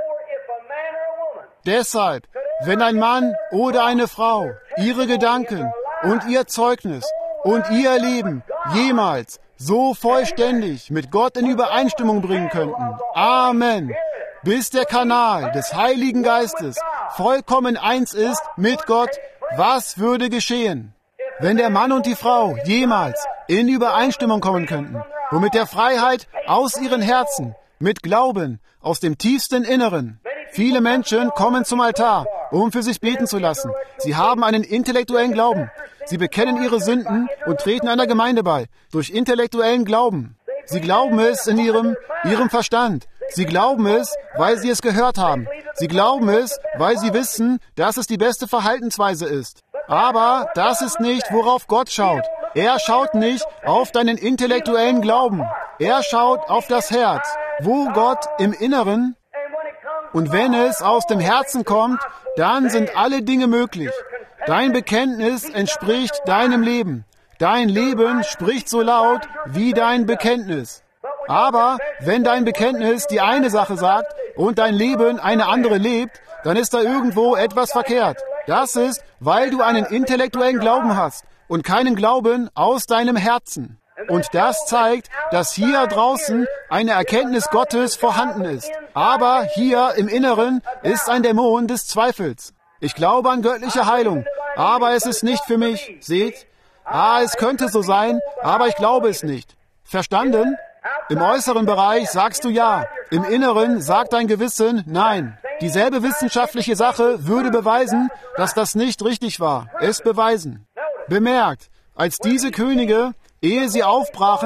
A: Deshalb, wenn ein Mann oder eine Frau ihre Gedanken und ihr Zeugnis und ihr Leben jemals so vollständig mit Gott in Übereinstimmung bringen könnten, Amen, bis der Kanal des Heiligen Geistes vollkommen eins ist mit Gott, was würde geschehen, wenn der Mann und die Frau jemals in Übereinstimmung kommen könnten und mit der Freiheit aus ihren Herzen, mit Glauben aus dem tiefsten Inneren? Viele Menschen kommen zum Altar, um für sich beten zu lassen. Sie haben einen intellektuellen Glauben. Sie bekennen ihre Sünden und treten einer Gemeinde bei, durch intellektuellen Glauben. Sie glauben es in ihrem, ihrem Verstand. Sie glauben es, weil sie es gehört haben. Sie glauben es, weil sie wissen, dass es die beste Verhaltensweise ist. Aber das ist nicht, worauf Gott schaut. Er schaut nicht auf deinen intellektuellen Glauben. Er schaut auf das Herz, wo Gott im Inneren, und wenn es aus dem Herzen kommt, dann sind alle Dinge möglich. Dein Bekenntnis entspricht deinem Leben. Dein Leben spricht so laut wie dein Bekenntnis. Aber wenn dein Bekenntnis die eine Sache sagt und dein Leben eine andere lebt, dann ist da irgendwo etwas verkehrt. Das ist, weil du einen intellektuellen Glauben hast und keinen Glauben aus deinem Herzen. Und das zeigt, dass hier draußen eine Erkenntnis Gottes vorhanden ist. Aber hier im Inneren ist ein Dämon des Zweifels. Ich glaube an göttliche Heilung, aber es ist nicht für mich. Seht? Ah, es könnte so sein, aber ich glaube es nicht. Verstanden? Im äußeren Bereich sagst du ja. Im Inneren sagt dein Gewissen nein. Dieselbe wissenschaftliche Sache würde beweisen, dass das nicht richtig war. Es beweisen. Bemerkt, als diese Könige, ehe sie aufbrachen,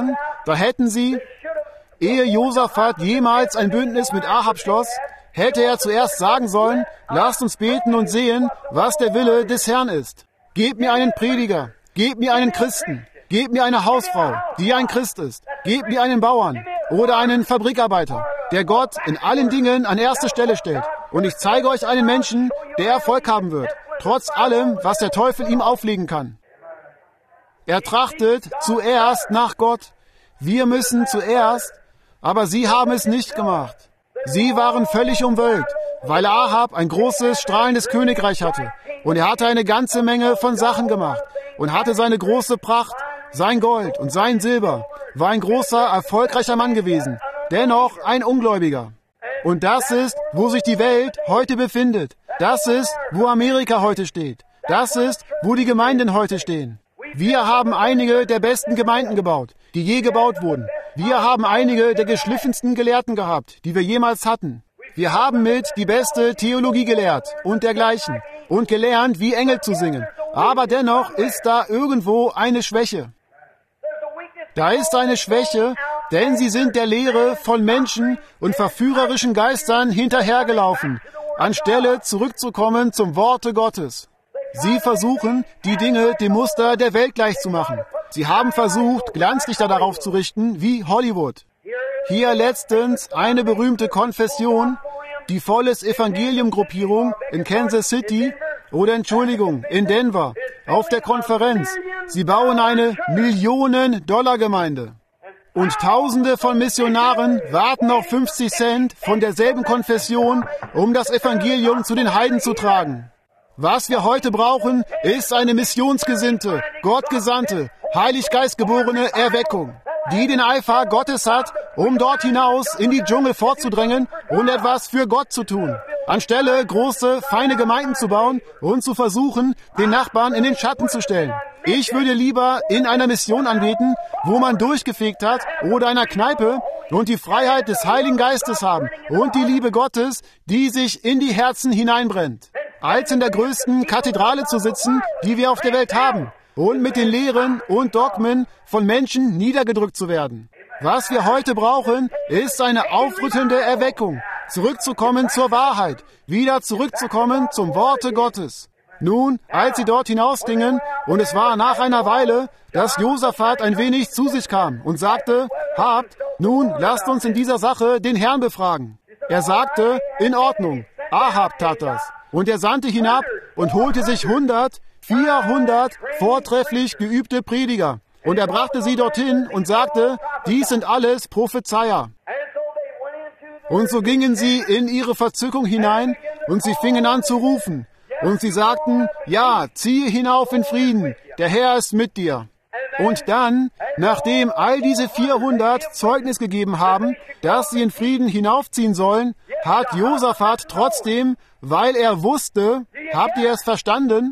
A: Da hätten sie, ehe Josaphat jemals ein Bündnis mit Ahab schloss, hätte er zuerst sagen sollen, lasst uns beten und sehen, was der Wille des Herrn ist. Gebt mir einen Prediger, gebt mir einen Christen, gebt mir eine Hausfrau, die ein Christ ist, gebt mir einen Bauern oder einen Fabrikarbeiter, der Gott in allen Dingen an erste Stelle stellt. Und ich zeige euch einen Menschen, der Erfolg haben wird, trotz allem, was der Teufel ihm auflegen kann. Er trachtet zuerst nach Gott. Wir müssen zuerst, aber sie haben es nicht gemacht. Sie waren völlig umwölkt, weil Ahab ein großes, strahlendes Königreich hatte. Und er hatte eine ganze Menge von Sachen gemacht und hatte seine große Pracht, sein Gold und sein Silber, war ein großer, erfolgreicher Mann gewesen, dennoch ein Ungläubiger. Und das ist, wo sich die Welt heute befindet. Das ist, wo Amerika heute steht. Das ist, wo die Gemeinden heute stehen. Wir haben einige der besten Gemeinden gebaut, die je gebaut wurden. Wir haben einige der geschliffensten Gelehrten gehabt, die wir jemals hatten. Wir haben mit die beste Theologie gelehrt und dergleichen und gelernt, wie Engel zu singen. Aber dennoch ist da irgendwo eine Schwäche. Da ist eine Schwäche, denn sie sind der Lehre von Menschen und verführerischen Geistern hinterhergelaufen, anstelle zurückzukommen zum Worte Gottes. Sie versuchen, die Dinge dem Muster der Welt gleichzumachen. Sie haben versucht, Glanzlichter darauf zu richten, wie Hollywood. Hier letztens eine berühmte Konfession, die Volles Evangelium-Gruppierung in Kansas City oder Entschuldigung, in Denver, auf der Konferenz. Sie bauen eine Millionen-Dollar-Gemeinde. Und Tausende von Missionaren warten auf fünfzig Cent von derselben Konfession, um das Evangelium zu den Heiden zu tragen. Was wir heute brauchen, ist eine missionsgesinnte, gottgesandte, heiliggeistgeborene Erweckung, die den Eifer Gottes hat, um dort hinaus in die Dschungel vorzudrängen und etwas für Gott zu tun, anstelle große, feine Gemeinden zu bauen und zu versuchen, den Nachbarn in den Schatten zu stellen. Ich würde lieber in einer Mission anbeten, wo man durchgefegt hat, oder einer Kneipe und die Freiheit des Heiligen Geistes haben und die Liebe Gottes, die sich in die Herzen hineinbrennt, als in der größten Kathedrale zu sitzen, die wir auf der Welt haben, und mit den Lehren und Dogmen von Menschen niedergedrückt zu werden. Was wir heute brauchen, ist eine aufrüttelnde Erweckung, zurückzukommen zur Wahrheit, wieder zurückzukommen zum Worte Gottes. Nun, als sie dort hinausgingen, und es war nach einer Weile, dass Josaphat ein wenig zu sich kam und sagte, habt, nun lasst uns in dieser Sache den Herrn befragen. Er sagte, in Ordnung, Ahab tat das. Und er sandte hinab und holte sich hundert, vierhundert vortrefflich geübte Prediger. Und er brachte sie dorthin und sagte, dies sind alles Prophezeier. Und so gingen sie in ihre Verzückung hinein und sie fingen an zu rufen. Und sie sagten, ja, ziehe hinauf in Frieden, der Herr ist mit dir. Und dann, nachdem all diese vierhundert Zeugnis gegeben haben, dass sie in Frieden hinaufziehen sollen, hat Josaphat trotzdem, weil er wusste, habt ihr es verstanden?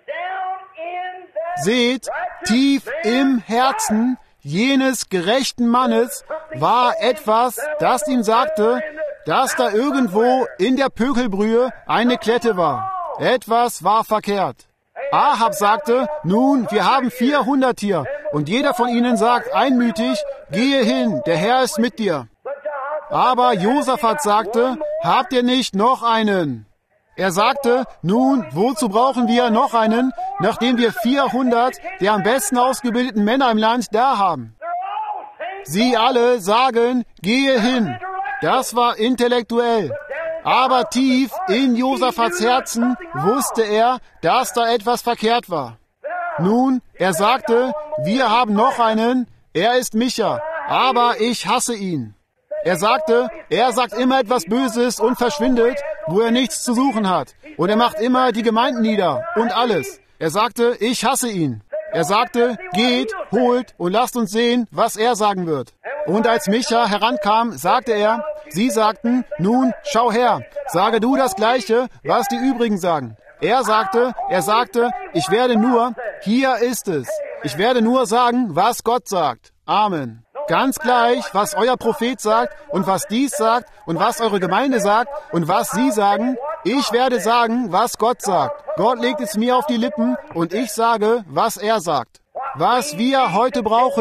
A: Seht, tief im Herzen jenes gerechten Mannes war etwas, das ihm sagte, dass da irgendwo in der Pökelbrühe eine Klette war. Etwas war verkehrt. Ahab sagte, nun, wir haben vierhundert hier, und jeder von ihnen sagt einmütig, gehe hin, der Herr ist mit dir. Aber Josaphat sagte, habt ihr nicht noch einen? Er sagte, nun, wozu brauchen wir noch einen, nachdem wir vierhundert der am besten ausgebildeten Männer im Land da haben? Sie alle sagen, gehe hin. Das war intellektuell. Aber tief in Josaphats Herzen wusste er, dass da etwas verkehrt war. Nun, er sagte, wir haben noch einen, er ist Micha, aber ich hasse ihn. Er sagte, er sagt immer etwas Böses und verschwindet, wo er nichts zu suchen hat. Und er macht immer die Gemeinden nieder und alles. Er sagte, ich hasse ihn. Er sagte, geht, holt und lasst uns sehen, was er sagen wird. Und als Micha herankam, sagte er, sie sagten, nun, schau her, sage du das Gleiche, was die übrigen sagen. Er sagte, er sagte, ich werde nur, hier ist es. Ich werde nur sagen, was Gott sagt. Amen. Ganz gleich, was euer Prophet sagt und was dies sagt und was eure Gemeinde sagt und was sie sagen, ich werde sagen, was Gott sagt. Gott legt es mir auf die Lippen und ich sage, was er sagt. Was wir heute brauchen,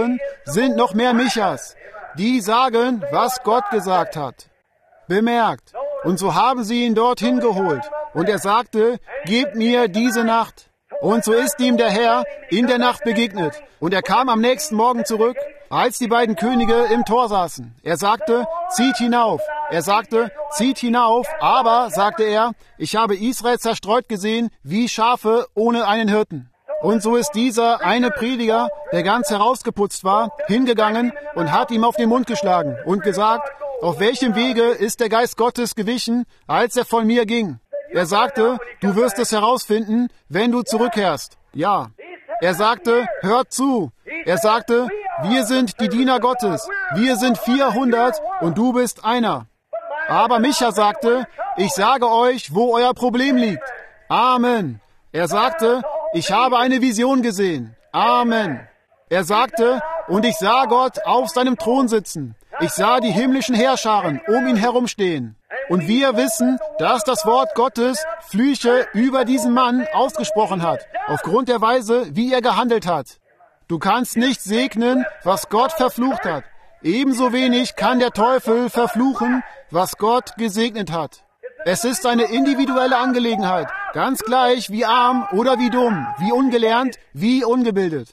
A: sind noch mehr Michas. Die sagen, was Gott gesagt hat. Bemerkt. Und so haben sie ihn dorthin geholt. Und er sagte, gebt mir diese Nacht. Und so ist ihm der Herr in der Nacht begegnet. Und er kam am nächsten Morgen zurück, als die beiden Könige im Tor saßen. Er sagte, zieht hinauf. Er sagte, zieht hinauf. Aber, sagte er, ich habe Israel zerstreut gesehen, wie Schafe ohne einen Hirten. Und so ist dieser eine Prediger, der ganz herausgeputzt war, hingegangen und hat ihm auf den Mund geschlagen und gesagt, auf welchem Wege ist der Geist Gottes gewichen, als er von mir ging? Er sagte, du wirst es herausfinden, wenn du zurückkehrst. Ja. Er sagte, hört zu. Er sagte, wir sind die Diener Gottes. Wir sind vierhundert und du bist einer. Aber Micha sagte, ich sage euch, wo euer Problem liegt. Amen. Er sagte, ich habe eine Vision gesehen. Amen. Er sagte, und ich sah Gott auf seinem Thron sitzen. Ich sah die himmlischen Heerscharen um ihn herumstehen. Und wir wissen, dass das Wort Gottes Flüche über diesen Mann ausgesprochen hat, aufgrund der Weise, wie er gehandelt hat. Du kannst nicht segnen, was Gott verflucht hat. Ebenso wenig kann der Teufel verfluchen, was Gott gesegnet hat. Es ist eine individuelle Angelegenheit, ganz gleich wie arm oder wie dumm, wie ungelernt, wie ungebildet.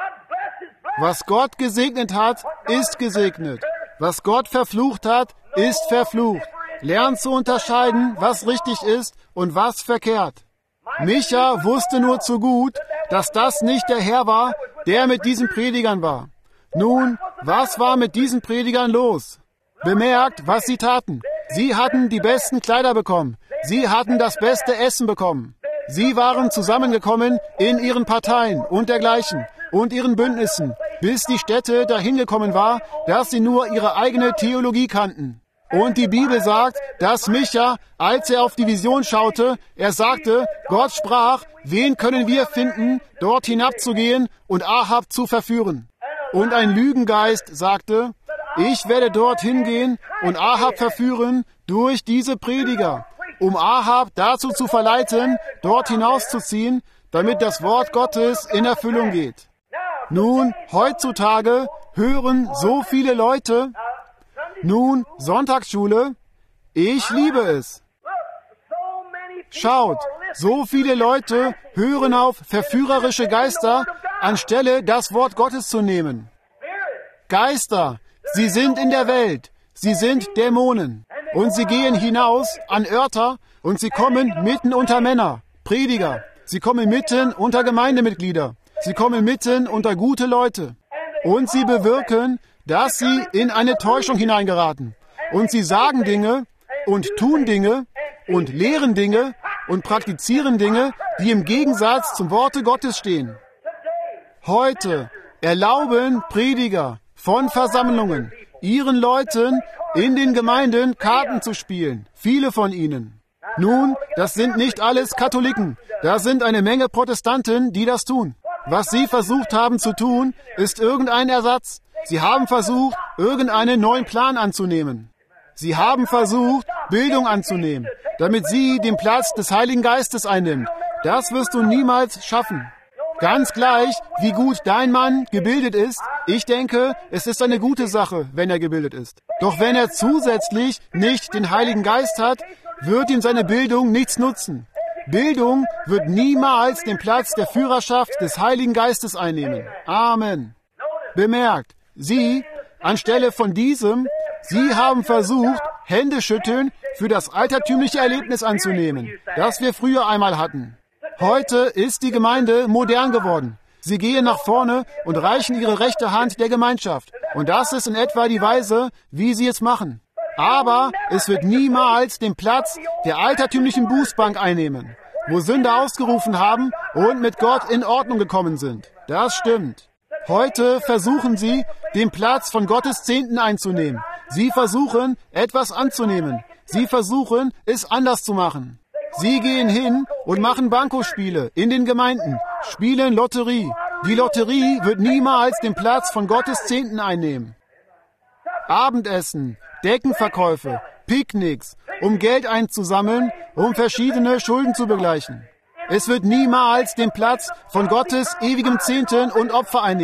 A: Was Gott gesegnet hat, ist gesegnet. Was Gott verflucht hat, ist verflucht. Lern zu unterscheiden, was richtig ist und was verkehrt. Micha wusste nur zu gut, dass das nicht der Herr war, der mit diesen Predigern war. Nun, was war mit diesen Predigern los? Bemerkt, was sie taten. Sie hatten die besten Kleider bekommen. Sie hatten das beste Essen bekommen. Sie waren zusammengekommen in ihren Parteien und dergleichen und ihren Bündnissen, bis die Städte dahin gekommen war, dass sie nur ihre eigene Theologie kannten. Und die Bibel sagt, dass Micha, als er auf die Vision schaute, er sagte, Gott sprach, wen können wir finden, dort hinabzugehen und Ahab zu verführen? Und ein Lügengeist sagte, ich werde dort hingehen und Ahab verführen durch diese Prediger, um Ahab dazu zu verleiten, dort hinauszuziehen, damit das Wort Gottes in Erfüllung geht. Nun, heutzutage hören so viele Leute, nun, Sonntagsschule, ich liebe es. Schaut, so viele Leute hören auf verführerische Geister, anstelle das Wort Gottes zu nehmen. Geister, sie sind in der Welt, sie sind Dämonen. Und sie gehen hinaus an Örter und sie kommen mitten unter Männer, Prediger. Sie kommen mitten unter Gemeindemitglieder. Sie kommen mitten unter gute Leute. Und sie bewirken, dass sie in eine Täuschung hineingeraten. Und sie sagen Dinge und tun Dinge und lehren Dinge und praktizieren Dinge, die im Gegensatz zum Worte Gottes stehen. Heute erlauben Prediger von Versammlungen ihren Leuten in den Gemeinden Karten zu spielen. Viele von ihnen. Nun, das sind nicht alles Katholiken. Da sind eine Menge Protestanten, die das tun. Was sie versucht haben zu tun, ist irgendein Ersatz. Sie haben versucht, irgendeinen neuen Plan anzunehmen. Sie haben versucht, Bildung anzunehmen, damit sie den Platz des Heiligen Geistes einnimmt. Das wirst du niemals schaffen. Ganz gleich, wie gut dein Mann gebildet ist, ich denke, es ist eine gute Sache, wenn er gebildet ist. Doch wenn er zusätzlich nicht den Heiligen Geist hat, wird ihm seine Bildung nichts nutzen. Bildung wird niemals den Platz der Führerschaft des Heiligen Geistes einnehmen. Amen. Bemerkt, Sie, anstelle von diesem, Sie haben versucht, Händeschütteln für das altertümliche Erlebnis anzunehmen, das wir früher einmal hatten. Heute ist die Gemeinde modern geworden. Sie gehen nach vorne und reichen ihre rechte Hand der Gemeinschaft. Und das ist in etwa die Weise, wie sie es machen. Aber es wird niemals den Platz der altertümlichen Bußbank einnehmen, wo Sünder ausgerufen haben und mit Gott in Ordnung gekommen sind. Das stimmt. Heute versuchen sie, den Platz von Gottes Zehnten einzunehmen. Sie versuchen, etwas anzunehmen. Sie versuchen, es anders zu machen. Sie gehen hin und machen Bankospiele in den Gemeinden, spielen Lotterie. Die Lotterie wird niemals den Platz von Gottes Zehnten einnehmen. Abendessen, Deckenverkäufe, Picknicks, um Geld einzusammeln, um verschiedene Schulden zu begleichen. Es wird niemals den Platz von Gottes ewigem Zehnten und Opfer einnehmen.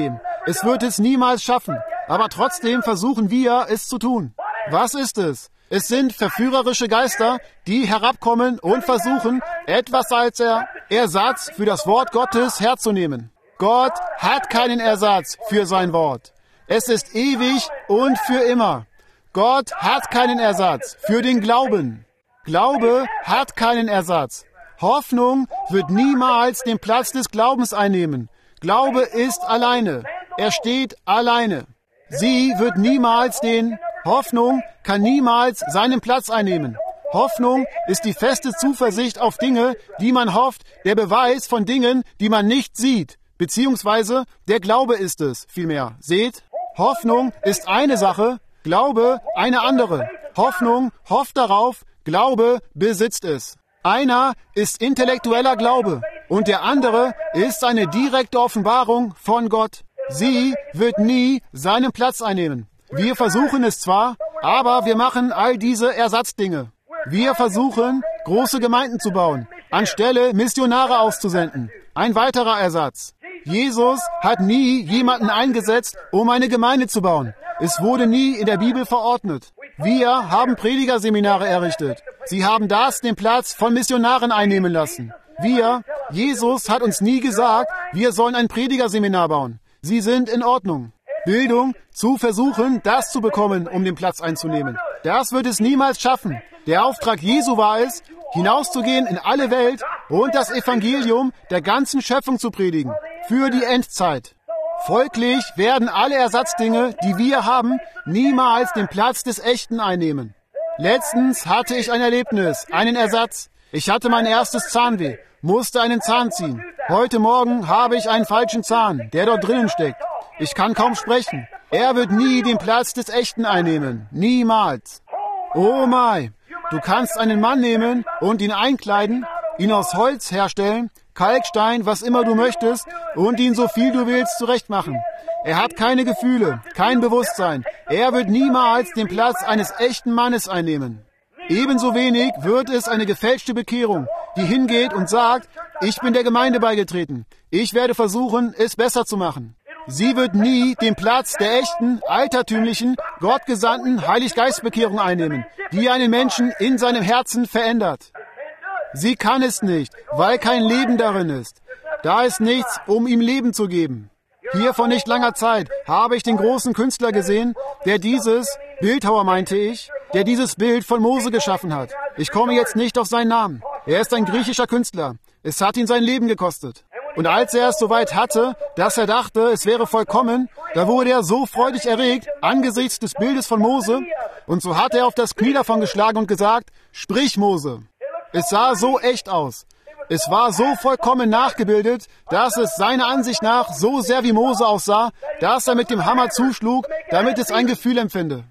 A: Es wird es niemals schaffen. Aber trotzdem versuchen wir, es zu tun. Was ist es? Es sind verführerische Geister, die herabkommen und versuchen, etwas als er Ersatz für das Wort Gottes herzunehmen. Gott hat keinen Ersatz für sein Wort. Es ist ewig und für immer. Gott hat keinen Ersatz für den Glauben. Glaube hat keinen Ersatz. Hoffnung wird niemals den Platz des Glaubens einnehmen. Glaube ist alleine. Er steht alleine. Sie wird niemals den... Hoffnung kann niemals seinen Platz einnehmen. Hoffnung ist die feste Zuversicht auf Dinge, die man hofft, der Beweis von Dingen, die man nicht sieht. Beziehungsweise der Glaube ist es, vielmehr. Seht, Hoffnung ist eine Sache, Glaube eine andere. Hoffnung hofft darauf, Glaube besitzt es. Einer ist intellektueller Glaube und der andere ist eine direkte Offenbarung von Gott. Sie wird nie seinen Platz einnehmen. Wir versuchen es zwar, aber wir machen all diese Ersatzdinge. Wir versuchen, große Gemeinden zu bauen, anstelle Missionare auszusenden. Ein weiterer Ersatz. Jesus hat nie jemanden eingesetzt, um eine Gemeinde zu bauen. Es wurde nie in der Bibel verordnet. Wir haben Predigerseminare errichtet. Sie haben das den Platz von Missionaren einnehmen lassen. Wir, Jesus hat uns nie gesagt, wir sollen ein Predigerseminar bauen. Sie sind in Ordnung. Bildung, zu versuchen, das zu bekommen, um den Platz einzunehmen. Das wird es niemals schaffen. Der Auftrag Jesu war es, hinauszugehen in alle Welt und das Evangelium der ganzen Schöpfung zu predigen. Für die Endzeit. Folglich werden alle Ersatzdinge, die wir haben, niemals den Platz des Echten einnehmen. Letztens hatte ich ein Erlebnis, einen Ersatz. Ich hatte mein erstes Zahnweh, musste einen Zahn ziehen. Heute Morgen habe ich einen falschen Zahn, der dort drinnen steckt. Ich kann kaum sprechen. Er wird nie den Platz des Echten einnehmen. Niemals. Oh mein, du kannst einen Mann nehmen und ihn einkleiden, ihn aus Holz herstellen, Kalkstein, was immer du möchtest, und ihn so viel du willst zurechtmachen. Er hat keine Gefühle, kein Bewusstsein. Er wird niemals den Platz eines echten Mannes einnehmen. Ebenso wenig wird es eine gefälschte Bekehrung, die hingeht und sagt, ich bin der Gemeinde beigetreten. Ich werde versuchen, es besser zu machen. Sie wird nie den Platz der echten, altertümlichen, gottgesandten Heiliggeistbekehrung einnehmen, die einen Menschen in seinem Herzen verändert. Sie kann es nicht, weil kein Leben darin ist. Da ist nichts, um ihm Leben zu geben. Hier vor nicht langer Zeit habe ich den großen Künstler gesehen, der dieses, Bildhauer meinte ich, der dieses Bild von Mose geschaffen hat. Ich komme jetzt nicht auf seinen Namen. Er ist ein griechischer Künstler. Es hat ihn sein Leben gekostet. Und als er es soweit hatte, dass er dachte, es wäre vollkommen, da wurde er so freudig erregt angesichts des Bildes von Mose, und so hat er auf das Knie davon geschlagen und gesagt, sprich Mose. Es sah so echt aus. Es war so vollkommen nachgebildet, dass es seiner Ansicht nach so sehr wie Mose aussah, dass er mit dem Hammer zuschlug, damit es ein Gefühl empfinde.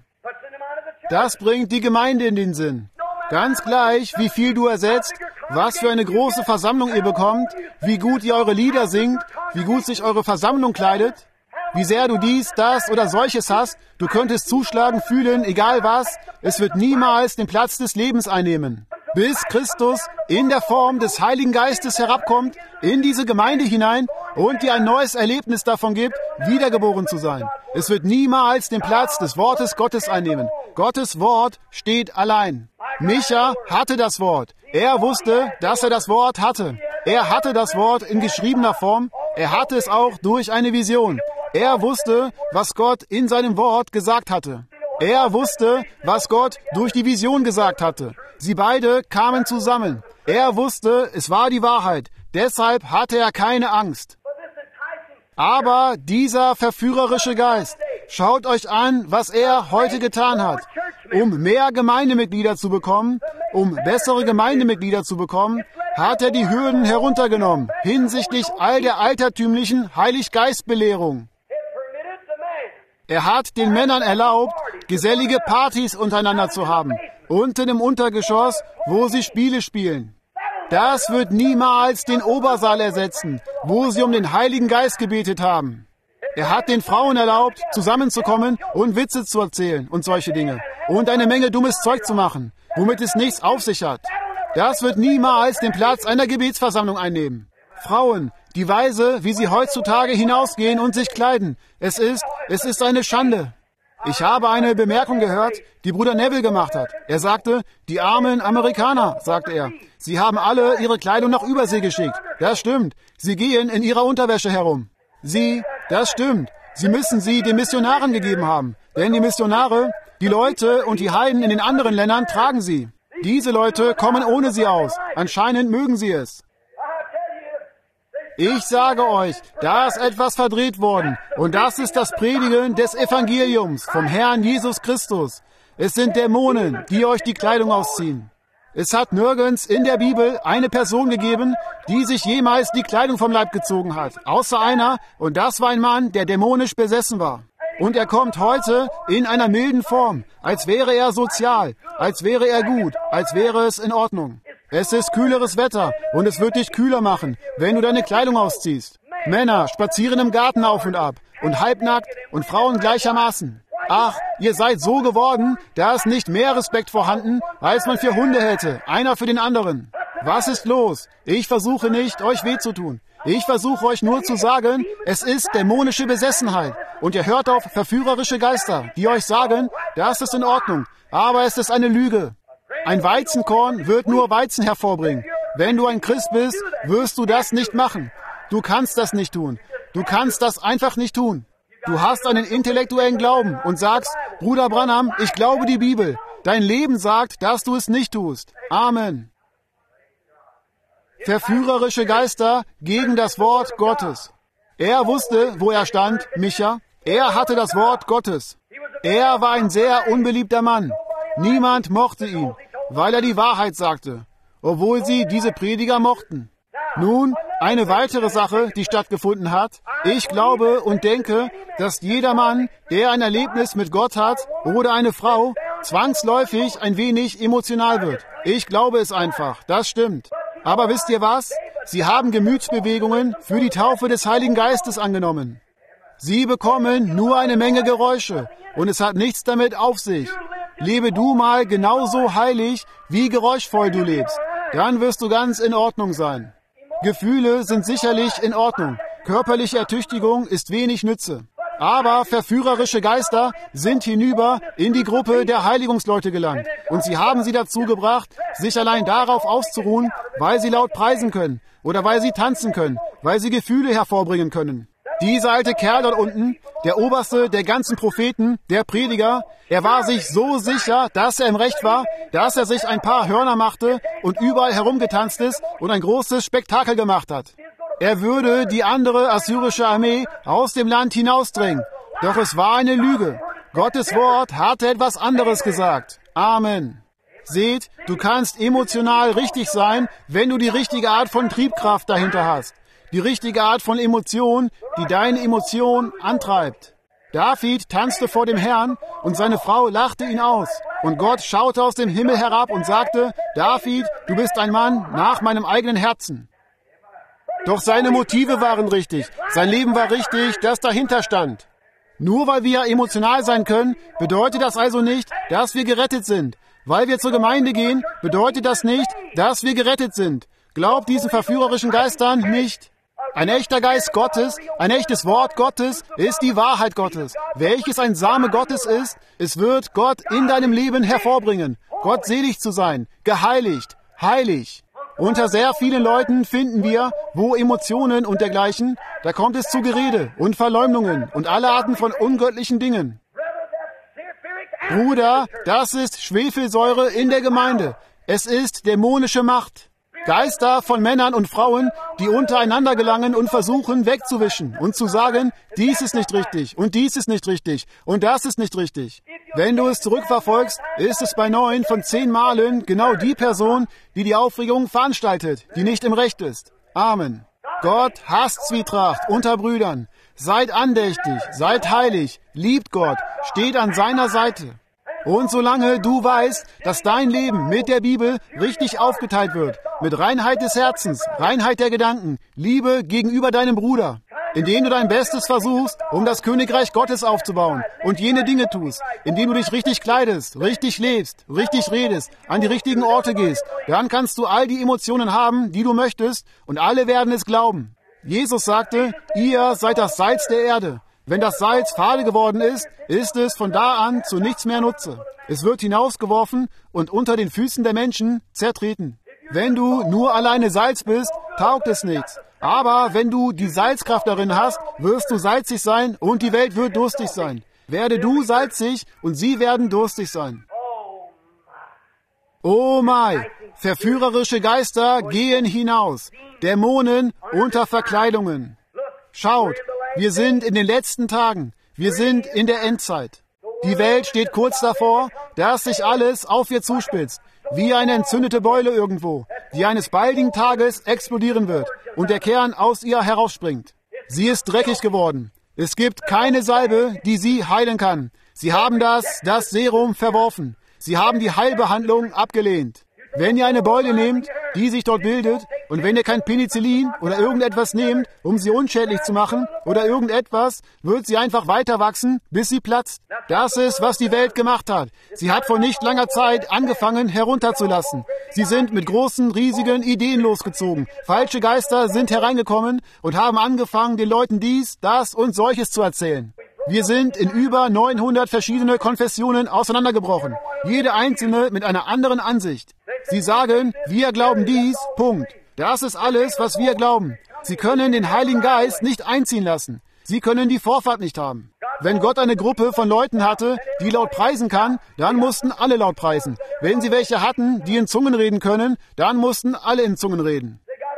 A: Das bringt die Gemeinde in den Sinn. Ganz gleich, wie viel du ersetzt, was für eine große Versammlung ihr bekommt, wie gut ihr eure Lieder singt, wie gut sich eure Versammlung kleidet, wie sehr du dies, das oder solches hast, du könntest zuschlagen, fühlen, egal was, es wird niemals den Platz des Lebens einnehmen. Bis Christus in der Form des Heiligen Geistes herabkommt, in diese Gemeinde hinein und dir ein neues Erlebnis davon gibt, wiedergeboren zu sein. Es wird niemals den Platz des Wortes Gottes einnehmen. Gottes Wort steht allein. Micha hatte das Wort. Er wusste, dass er das Wort hatte. Er hatte das Wort in geschriebener Form. Er hatte es auch durch eine Vision. Er wusste, was Gott in seinem Wort gesagt hatte. Er wusste, was Gott durch die Vision gesagt hatte. Sie beide kamen zusammen. Er wusste, es war die Wahrheit. Deshalb hatte er keine Angst. Aber dieser verführerische Geist, schaut euch an, was er heute getan hat. Um mehr Gemeindemitglieder zu bekommen, um bessere Gemeindemitglieder zu bekommen, hat er die Hürden heruntergenommen hinsichtlich all der altertümlichen Heiliggeistbelehrung. Er hat den Männern erlaubt, gesellige Partys untereinander zu haben, unten im Untergeschoss, wo sie Spiele spielen. Das wird niemals den Obersaal ersetzen, wo sie um den Heiligen Geist gebetet haben. Er hat den Frauen erlaubt, zusammenzukommen und Witze zu erzählen und solche Dinge. Und eine Menge dummes Zeug zu machen, womit es nichts auf sich hat. Das wird niemals den Platz einer Gebetsversammlung einnehmen. Frauen, Die Weise, wie sie heutzutage hinausgehen und sich kleiden. Es ist, es ist eine Schande. Ich habe eine Bemerkung gehört, die Bruder Neville gemacht hat. Er sagte, die armen Amerikaner, sagte er. Sie haben alle ihre Kleidung nach Übersee geschickt. Das stimmt. Sie gehen in ihrer Unterwäsche herum. Sie, das stimmt. Sie müssen sie den Missionaren gegeben haben. Denn die Missionare, die Leute und die Heiden in den anderen Ländern tragen sie. Diese Leute kommen ohne sie aus. Anscheinend mögen sie es. Ich sage euch, da ist etwas verdreht worden. Und das ist das Predigen des Evangeliums vom Herrn Jesus Christus. Es sind Dämonen, die euch die Kleidung ausziehen. Es hat nirgends in der Bibel eine Person gegeben, die sich jemals die Kleidung vom Leib gezogen hat. Außer einer, und das war ein Mann, der dämonisch besessen war. Und er kommt heute in einer milden Form, als wäre er sozial, als wäre er gut, als wäre es in Ordnung. Es ist kühleres Wetter und es wird dich kühler machen, wenn du deine Kleidung ausziehst. Männer spazieren im Garten auf und ab und halbnackt und Frauen gleichermaßen. Ach, ihr seid so geworden, da ist nicht mehr Respekt vorhanden, als man für Hunde hätte, einer für den anderen. Was ist los? Ich versuche nicht, euch weh zu tun. Ich versuche euch nur zu sagen, es ist dämonische Besessenheit. Und ihr hört auf verführerische Geister, die euch sagen, das ist in Ordnung, aber es ist eine Lüge. Ein Weizenkorn wird nur Weizen hervorbringen. Wenn du ein Christ bist, wirst du das nicht machen. Du kannst das nicht tun. Du kannst das einfach nicht tun. Du hast einen intellektuellen Glauben und sagst, Bruder Branham, ich glaube die Bibel. Dein Leben sagt, dass du es nicht tust. Amen. Verführerische Geister gegen das Wort Gottes. Er wusste, wo er stand, Micha. Er hatte das Wort Gottes. Er war ein sehr unbeliebter Mann. Niemand mochte ihn, weil er die Wahrheit sagte, obwohl sie diese Prediger mochten. Nun, eine weitere Sache, die stattgefunden hat. Ich glaube und denke, dass jeder Mann, der ein Erlebnis mit Gott hat, oder eine Frau, zwangsläufig ein wenig emotional wird. Ich glaube es einfach, das stimmt. Aber wisst ihr was? Sie haben Gemütsbewegungen für die Taufe des Heiligen Geistes angenommen. Sie bekommen nur eine Menge Geräusche und es hat nichts damit auf sich. Lebe du mal genauso heilig, wie geräuschvoll du lebst. Dann wirst du ganz in Ordnung sein. Gefühle sind sicherlich in Ordnung. Körperliche Ertüchtigung ist wenig Nütze. Aber verführerische Geister sind hinüber in die Gruppe der Heiligungsleute gelangt. Und sie haben sie dazu gebracht, sich allein darauf auszuruhen, weil sie laut preisen können oder weil sie tanzen können, weil sie Gefühle hervorbringen können. Dieser alte Kerl dort unten, der Oberste der ganzen Propheten, der Prediger, er war sich so sicher, dass er im Recht war, dass er sich ein paar Hörner machte und überall herumgetanzt ist und ein großes Spektakel gemacht hat. Er würde die andere assyrische Armee aus dem Land hinausdrängen. Doch es war eine Lüge. Gottes Wort hatte etwas anderes gesagt. Amen. Seht, du kannst emotional richtig sein, wenn du die richtige Art von Triebkraft dahinter hast. Die richtige Art von Emotion, die deine Emotion antreibt. David tanzte vor dem Herrn und seine Frau lachte ihn aus. Und Gott schaute aus dem Himmel herab und sagte, David, du bist ein Mann nach meinem eigenen Herzen. Doch seine Motive waren richtig. Sein Leben war richtig, das dahinter stand. Nur weil wir emotional sein können, bedeutet das also nicht, dass wir gerettet sind. Weil wir zur Gemeinde gehen, bedeutet das nicht, dass wir gerettet sind. Glaubt diesen verführerischen Geistern nicht. Ein echter Geist Gottes, ein echtes Wort Gottes ist die Wahrheit Gottes. Welches ein Same Gottes ist, es wird Gott in deinem Leben hervorbringen. Gottselig zu sein, geheiligt, heilig. Unter sehr vielen Leuten finden wir, wo Emotionen und dergleichen, da kommt es zu Gerede und Verleumdungen und alle Arten von ungöttlichen Dingen. Bruder, das ist Schwefelsäure in der Gemeinde. Es ist dämonische Macht. Geister von Männern und Frauen, die untereinander gelangen und versuchen wegzuwischen und zu sagen, dies ist nicht richtig und dies ist nicht richtig und das ist nicht richtig. Wenn du es zurückverfolgst, ist es bei neun von zehn Malen genau die Person, die die Aufregung veranstaltet, die nicht im Recht ist. Amen. Gott hasst Zwietracht unter Brüdern. Seid andächtig, seid heilig, liebt Gott, steht an seiner Seite. Und solange du weißt, dass dein Leben mit der Bibel richtig aufgeteilt wird, mit Reinheit des Herzens, Reinheit der Gedanken, Liebe gegenüber deinem Bruder, indem du dein Bestes versuchst, um das Königreich Gottes aufzubauen und jene Dinge tust, indem du dich richtig kleidest, richtig lebst, richtig redest, an die richtigen Orte gehst, dann kannst du all die Emotionen haben, die du möchtest, und alle werden es glauben. Jesus sagte, ihr seid das Salz der Erde. Wenn das Salz fade geworden ist, ist es von da an zu nichts mehr Nutze. Es wird hinausgeworfen und unter den Füßen der Menschen zertreten. Wenn du nur alleine Salz bist, taugt es nichts. Aber wenn du die Salzkraft darin hast, wirst du salzig sein und die Welt wird durstig sein. Werde du salzig und sie werden durstig sein. Oh mein, verführerische Geister gehen hinaus, Dämonen unter Verkleidungen. Schaut, wir sind in den letzten Tagen, wir sind in der Endzeit. Die Welt steht kurz davor, dass sich alles auf ihr zuspitzt, wie eine entzündete Beule irgendwo, die eines baldigen Tages explodieren wird und der Kern aus ihr herausspringt. Sie ist dreckig geworden. Es gibt keine Salbe, die sie heilen kann. Sie haben das, das Serum verworfen. Sie haben die Heilbehandlung abgelehnt. Wenn ihr eine Beule nehmt, die sich dort bildet, und wenn ihr kein Penicillin oder irgendetwas nehmt, um sie unschädlich zu machen, oder irgendetwas, wird sie einfach weiter wachsen, bis sie platzt. Das ist, was die Welt gemacht hat. Sie hat vor nicht langer Zeit angefangen, herunterzulassen. Sie sind mit großen, riesigen Ideen losgezogen. Falsche Geister sind hereingekommen und haben angefangen, den Leuten dies, das und solches zu erzählen. Wir sind in über neunhundert verschiedene Konfessionen auseinandergebrochen. Jede einzelne mit einer anderen Ansicht. Sie sagen, wir glauben dies, Punkt. Das ist alles, was wir glauben. Sie können den Heiligen Geist nicht einziehen lassen. Sie können die Vorfahrt nicht haben. Wenn Gott eine Gruppe von Leuten hatte, die laut preisen kann, dann mussten alle laut preisen. Wenn sie welche hatten, die in Zungen reden können, dann mussten alle in Zungen reden.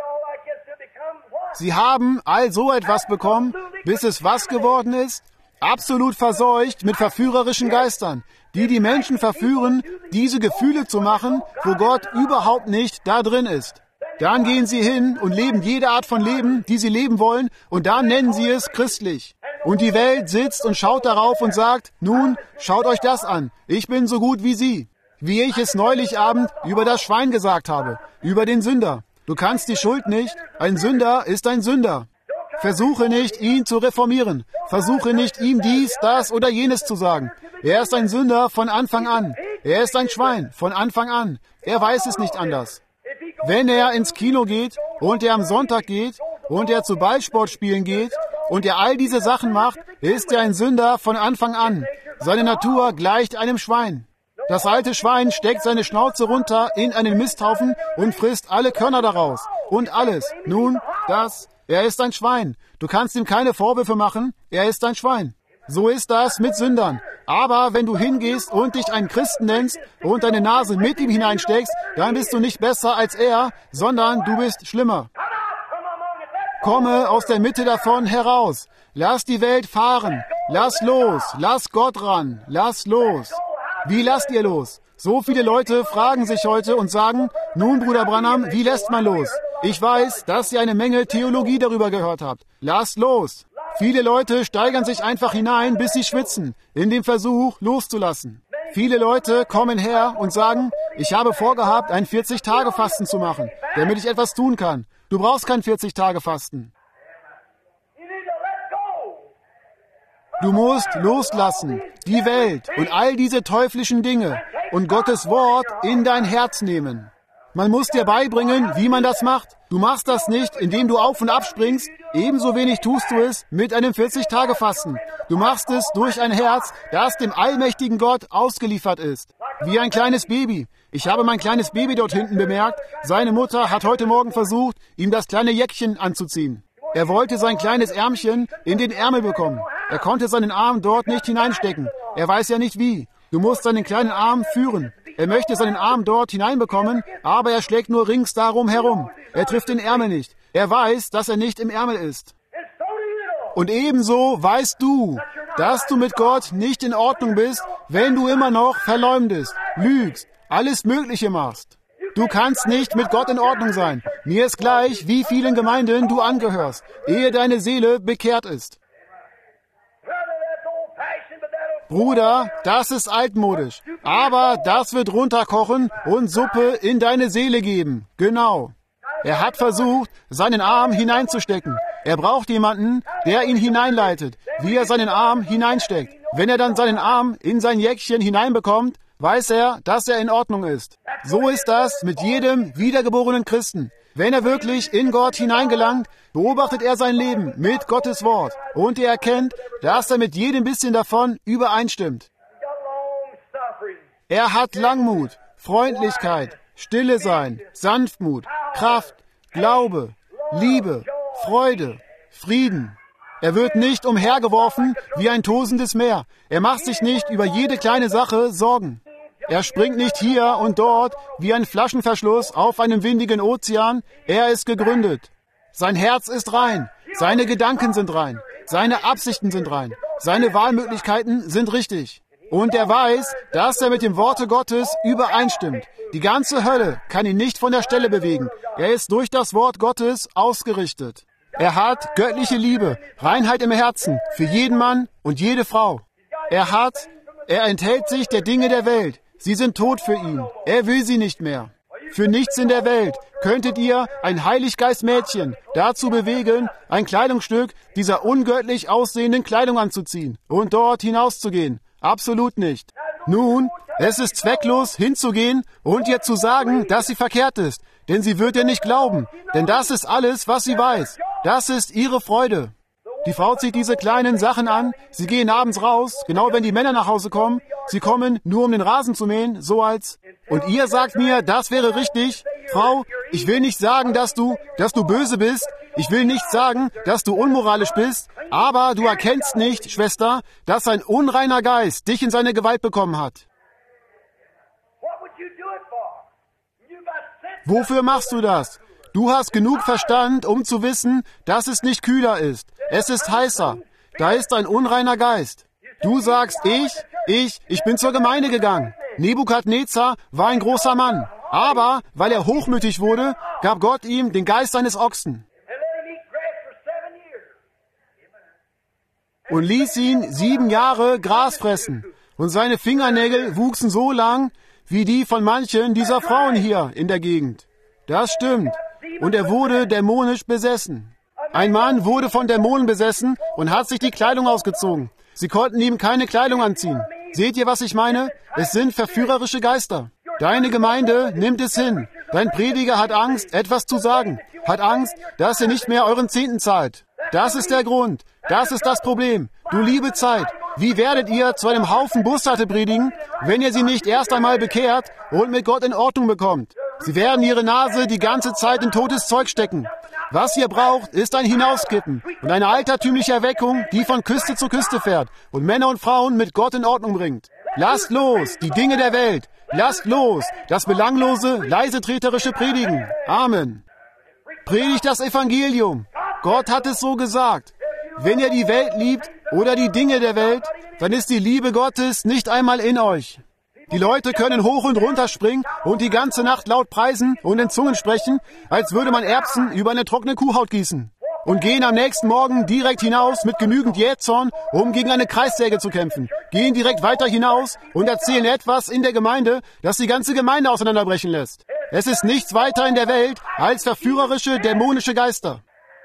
A: Sie haben all so etwas bekommen, bis es was geworden ist? Absolut verseucht mit verführerischen Geistern, die die Menschen verführen, diese Gefühle zu machen, wo Gott überhaupt nicht da drin ist. Dann gehen sie hin und leben jede Art von Leben, die sie leben wollen, und dann nennen sie es christlich. Und die Welt sitzt und schaut darauf und sagt, nun, schaut euch das an, ich bin so gut wie sie. Wie ich es neulich Abend über das Schwein gesagt habe, über den Sünder. Du kannst die Schuld nicht, ein Sünder ist ein Sünder. Versuche nicht, ihn zu reformieren. Versuche nicht, ihm dies, das oder jenes zu sagen. Er ist ein Sünder von Anfang an. Er ist ein Schwein von Anfang an. Er weiß es nicht anders. Wenn er ins Kino geht und er am Sonntag geht und er zu Ballsportspielen geht und er all diese Sachen macht, ist er ein Sünder von Anfang an. Seine Natur gleicht einem Schwein. Das alte Schwein steckt seine Schnauze runter in einen Misthaufen und frisst alle Körner daraus. Und alles. Nun, das... Er ist ein Schwein. Du kannst ihm keine Vorwürfe machen. Er ist ein Schwein. So ist das mit Sündern. Aber wenn du hingehst und dich einen Christen nennst und deine Nase mit ihm hineinsteckst, dann bist du nicht besser als er, sondern du bist schlimmer. Komme aus der Mitte davon heraus. Lass die Welt fahren. Lass los. Lass Gott ran. Lass los. Wie lasst ihr los? So viele Leute fragen sich heute und sagen, nun, Bruder Branham, wie lässt man los? Ich weiß, dass ihr eine Menge Theologie darüber gehört habt. Lasst los. Viele Leute steigern sich einfach hinein, bis sie schwitzen, in dem Versuch, loszulassen. Viele Leute kommen her und sagen, ich habe vorgehabt, ein vierzig-Tage-Fasten zu machen, damit ich etwas tun kann. Du brauchst kein vierzig-Tage-Fasten. Du musst loslassen, die Welt und all diese teuflischen Dinge und Gottes Wort in dein Herz nehmen. Man muss dir beibringen, wie man das macht. Du machst das nicht, indem du auf und ab springst. Ebenso wenig tust du es mit einem vierzig-Tage-Fasten. Du machst es durch ein Herz, das dem allmächtigen Gott ausgeliefert ist. Wie ein kleines Baby. Ich habe mein kleines Baby dort hinten bemerkt. Seine Mutter hat heute Morgen versucht, ihm das kleine Jäckchen anzuziehen. Er wollte sein kleines Ärmchen in den Ärmel bekommen. Er konnte seinen Arm dort nicht hineinstecken. Er weiß ja nicht wie. Du musst seinen kleinen Arm führen. Er möchte seinen Arm dort hineinbekommen, aber er schlägt nur rings darum herum. Er trifft den Ärmel nicht. Er weiß, dass er nicht im Ärmel ist. Und ebenso weißt du, dass du mit Gott nicht in Ordnung bist, wenn du immer noch verleumdest, lügst, alles Mögliche machst. Du kannst nicht mit Gott in Ordnung sein. Mir ist gleich, wie vielen Gemeinden du angehörst, ehe deine Seele bekehrt ist. Bruder, das ist altmodisch, aber das wird runterkochen und Suppe in deine Seele geben. Genau. Er hat versucht, seinen Arm hineinzustecken. Er braucht jemanden, der ihn hineinleitet, wie er seinen Arm hineinsteckt. Wenn er dann seinen Arm in sein Jäckchen hineinbekommt, weiß er, dass er in Ordnung ist. So ist das mit jedem wiedergeborenen Christen. Wenn er wirklich in Gott hineingelangt, beobachtet er sein Leben mit Gottes Wort und er erkennt, dass er mit jedem bisschen davon übereinstimmt. Er hat Langmut, Freundlichkeit, Stille sein, Sanftmut, Kraft, Glaube, Liebe, Freude, Frieden. Er wird nicht umhergeworfen wie ein tosendes Meer. Er macht sich nicht über jede kleine Sache Sorgen. Er springt nicht hier und dort wie ein Flaschenverschluss auf einem windigen Ozean. Er ist gegründet. Sein Herz ist rein. Seine Gedanken sind rein. Seine Absichten sind rein. Seine Wahlmöglichkeiten sind richtig. Und er weiß, dass er mit dem Worte Gottes übereinstimmt. Die ganze Hölle kann ihn nicht von der Stelle bewegen. Er ist durch das Wort Gottes ausgerichtet. Er hat göttliche Liebe, Reinheit im Herzen für jeden Mann und jede Frau. Er hat, er enthält sich der Dinge der Welt. Sie sind tot für ihn. Er will sie nicht mehr. Für nichts in der Welt könntet ihr ein Heiliggeistmädchen dazu bewegen, ein Kleidungsstück dieser ungöttlich aussehenden Kleidung anzuziehen und dort hinauszugehen. Absolut nicht. Nun, es ist zwecklos, hinzugehen und ihr zu sagen, dass sie verkehrt ist. Denn sie wird ihr nicht glauben. Denn das ist alles, was sie weiß. Das ist ihre Freude. Die Frau zieht diese kleinen Sachen an. Sie gehen abends raus, genau wenn die Männer nach Hause kommen. Sie kommen nur, um den Rasen zu mähen, so als... Und ihr sagt mir, das wäre richtig. Frau, ich will nicht sagen, dass du, dass du böse bist. Ich will nicht sagen, dass du unmoralisch bist. Aber du erkennst nicht, Schwester, dass ein unreiner Geist dich in seine Gewalt bekommen hat. Wofür machst du das? Du hast genug Verstand, um zu wissen, dass es nicht kühler ist. Es ist heißer. Da ist ein unreiner Geist. Du sagst, ich, ich, ich bin zur Gemeinde gegangen. Nebukadnezar war ein großer Mann. Aber, weil er hochmütig wurde, gab Gott ihm den Geist eines Ochsen. Und ließ ihn sieben Jahre Gras fressen. Und seine Fingernägel wuchsen so lang, wie die von manchen dieser Frauen hier in der Gegend. Das stimmt. Und er wurde dämonisch besessen. Ein Mann wurde von Dämonen besessen und hat sich die Kleidung ausgezogen. Sie konnten ihm keine Kleidung anziehen. Seht ihr, was ich meine? Es sind verführerische Geister. Deine Gemeinde nimmt es hin. Dein Prediger hat Angst, etwas zu sagen. Hat Angst, dass ihr nicht mehr euren Zehnten zahlt. Das ist der Grund. Das ist das Problem. Du liebe Zeit. Wie werdet ihr zu einem Haufen Bussarte predigen, wenn ihr sie nicht erst einmal bekehrt und mit Gott in Ordnung bekommt? Sie werden ihre Nase die ganze Zeit in totes Zeug stecken. Was ihr braucht, ist ein Hinauskippen und eine altertümliche Erweckung, die von Küste zu Küste fährt und Männer und Frauen mit Gott in Ordnung bringt. Lasst los, die Dinge der Welt. Lasst los, das belanglose, leisetreterische Predigen. Amen. Predigt das Evangelium. Gott hat es so gesagt. Wenn ihr die Welt liebt oder die Dinge der Welt, dann ist die Liebe Gottes nicht einmal in euch. Die Leute können hoch und runter springen und die ganze Nacht laut preisen und in Zungen sprechen, als würde man Erbsen über eine trockene Kuhhaut gießen. Und gehen am nächsten Morgen direkt hinaus mit genügend Jähzorn, um gegen eine Kreissäge zu kämpfen. Gehen direkt weiter hinaus und erzählen etwas in der Gemeinde, das die ganze Gemeinde auseinanderbrechen lässt. Es ist nichts weiter in der Welt als verführerische, dämonische Geister.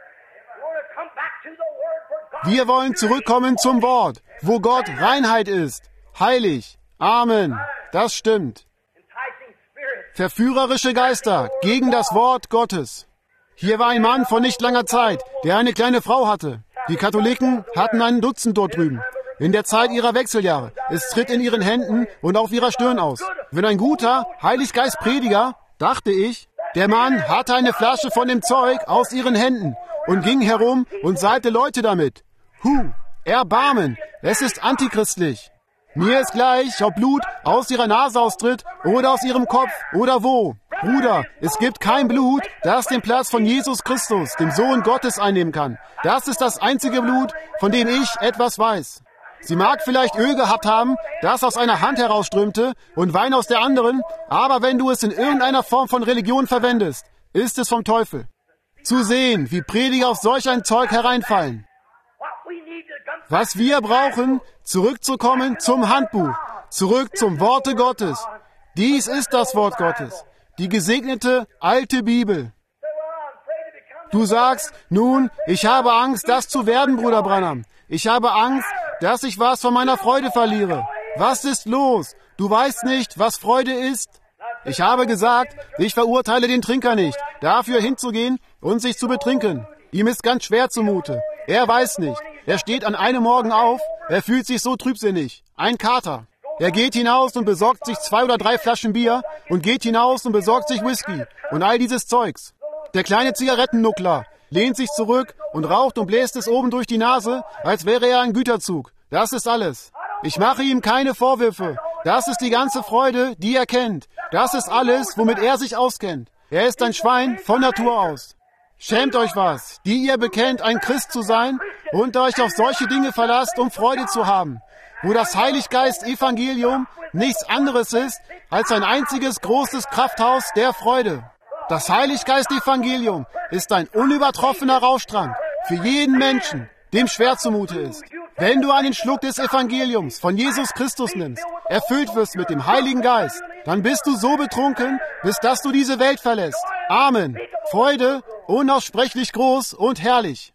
A: Wir wollen zurückkommen zum Wort, wo Gott Reinheit ist, heilig. Amen. Das stimmt. Verführerische Geister gegen das Wort Gottes. Hier war ein Mann von nicht langer Zeit, der eine kleine Frau hatte. Die Katholiken hatten einen Dutzend dort drüben. In der Zeit ihrer Wechseljahre. Es tritt in ihren Händen und auf ihrer Stirn aus. Wenn ein guter Heiliggeist-Prediger, dachte ich, der Mann hatte eine Flasche von dem Zeug aus ihren Händen und ging herum und salbte Leute damit. Hu, Erbarmen, es ist antichristlich. Mir ist gleich, ob Blut aus ihrer Nase austritt oder aus ihrem Kopf oder wo. Bruder, es gibt kein Blut, das den Platz von Jesus Christus, dem Sohn Gottes, einnehmen kann. Das ist das einzige Blut, von dem ich etwas weiß. Sie mag vielleicht Öl gehabt haben, das aus einer Hand herausströmte und Wein aus der anderen, aber wenn du es in irgendeiner Form von Religion verwendest, ist es vom Teufel. Zu sehen, wie Prediger auf solch ein Zeug hereinfallen. Was wir brauchen, zurückzukommen zum Handbuch, zurück zum Worte Gottes. Dies ist das Wort Gottes, die gesegnete alte Bibel. Du sagst, nun, ich habe Angst, das zu werden, Bruder Branham. Ich habe Angst, dass ich was von meiner Freude verliere. Was ist los? Du weißt nicht, was Freude ist? Ich habe gesagt, ich verurteile den Trinker nicht, dafür hinzugehen und sich zu betrinken. Ihm ist ganz schwer zumute. Er weiß nicht. Er steht an einem Morgen auf, er fühlt sich so trübsinnig. Ein Kater. Er geht hinaus und besorgt sich zwei oder drei Flaschen Bier und geht hinaus und besorgt sich Whisky und all dieses Zeugs. Der kleine Zigarettennuckler lehnt sich zurück und raucht und bläst es oben durch die Nase, als wäre er ein Güterzug. Das ist alles. Ich mache ihm keine Vorwürfe. Das ist die ganze Freude, die er kennt. Das ist alles, womit er sich auskennt. Er ist ein Schwein von Natur aus. Schämt euch was, die ihr bekennt, ein Christ zu sein und euch auf solche Dinge verlasst, um Freude zu haben, wo das Heiliggeist-Evangelium nichts anderes ist als ein einziges großes Krafthaus der Freude. Das Heiliggeist-Evangelium ist ein unübertroffener Rauschtrank für jeden Menschen, dem schwer zumute ist. Wenn du einen Schluck des Evangeliums von Jesus Christus nimmst, erfüllt wirst mit dem Heiligen Geist, dann bist du so betrunken, bis dass du diese Welt verlässt. Amen. Freude, unaussprechlich groß und herrlich.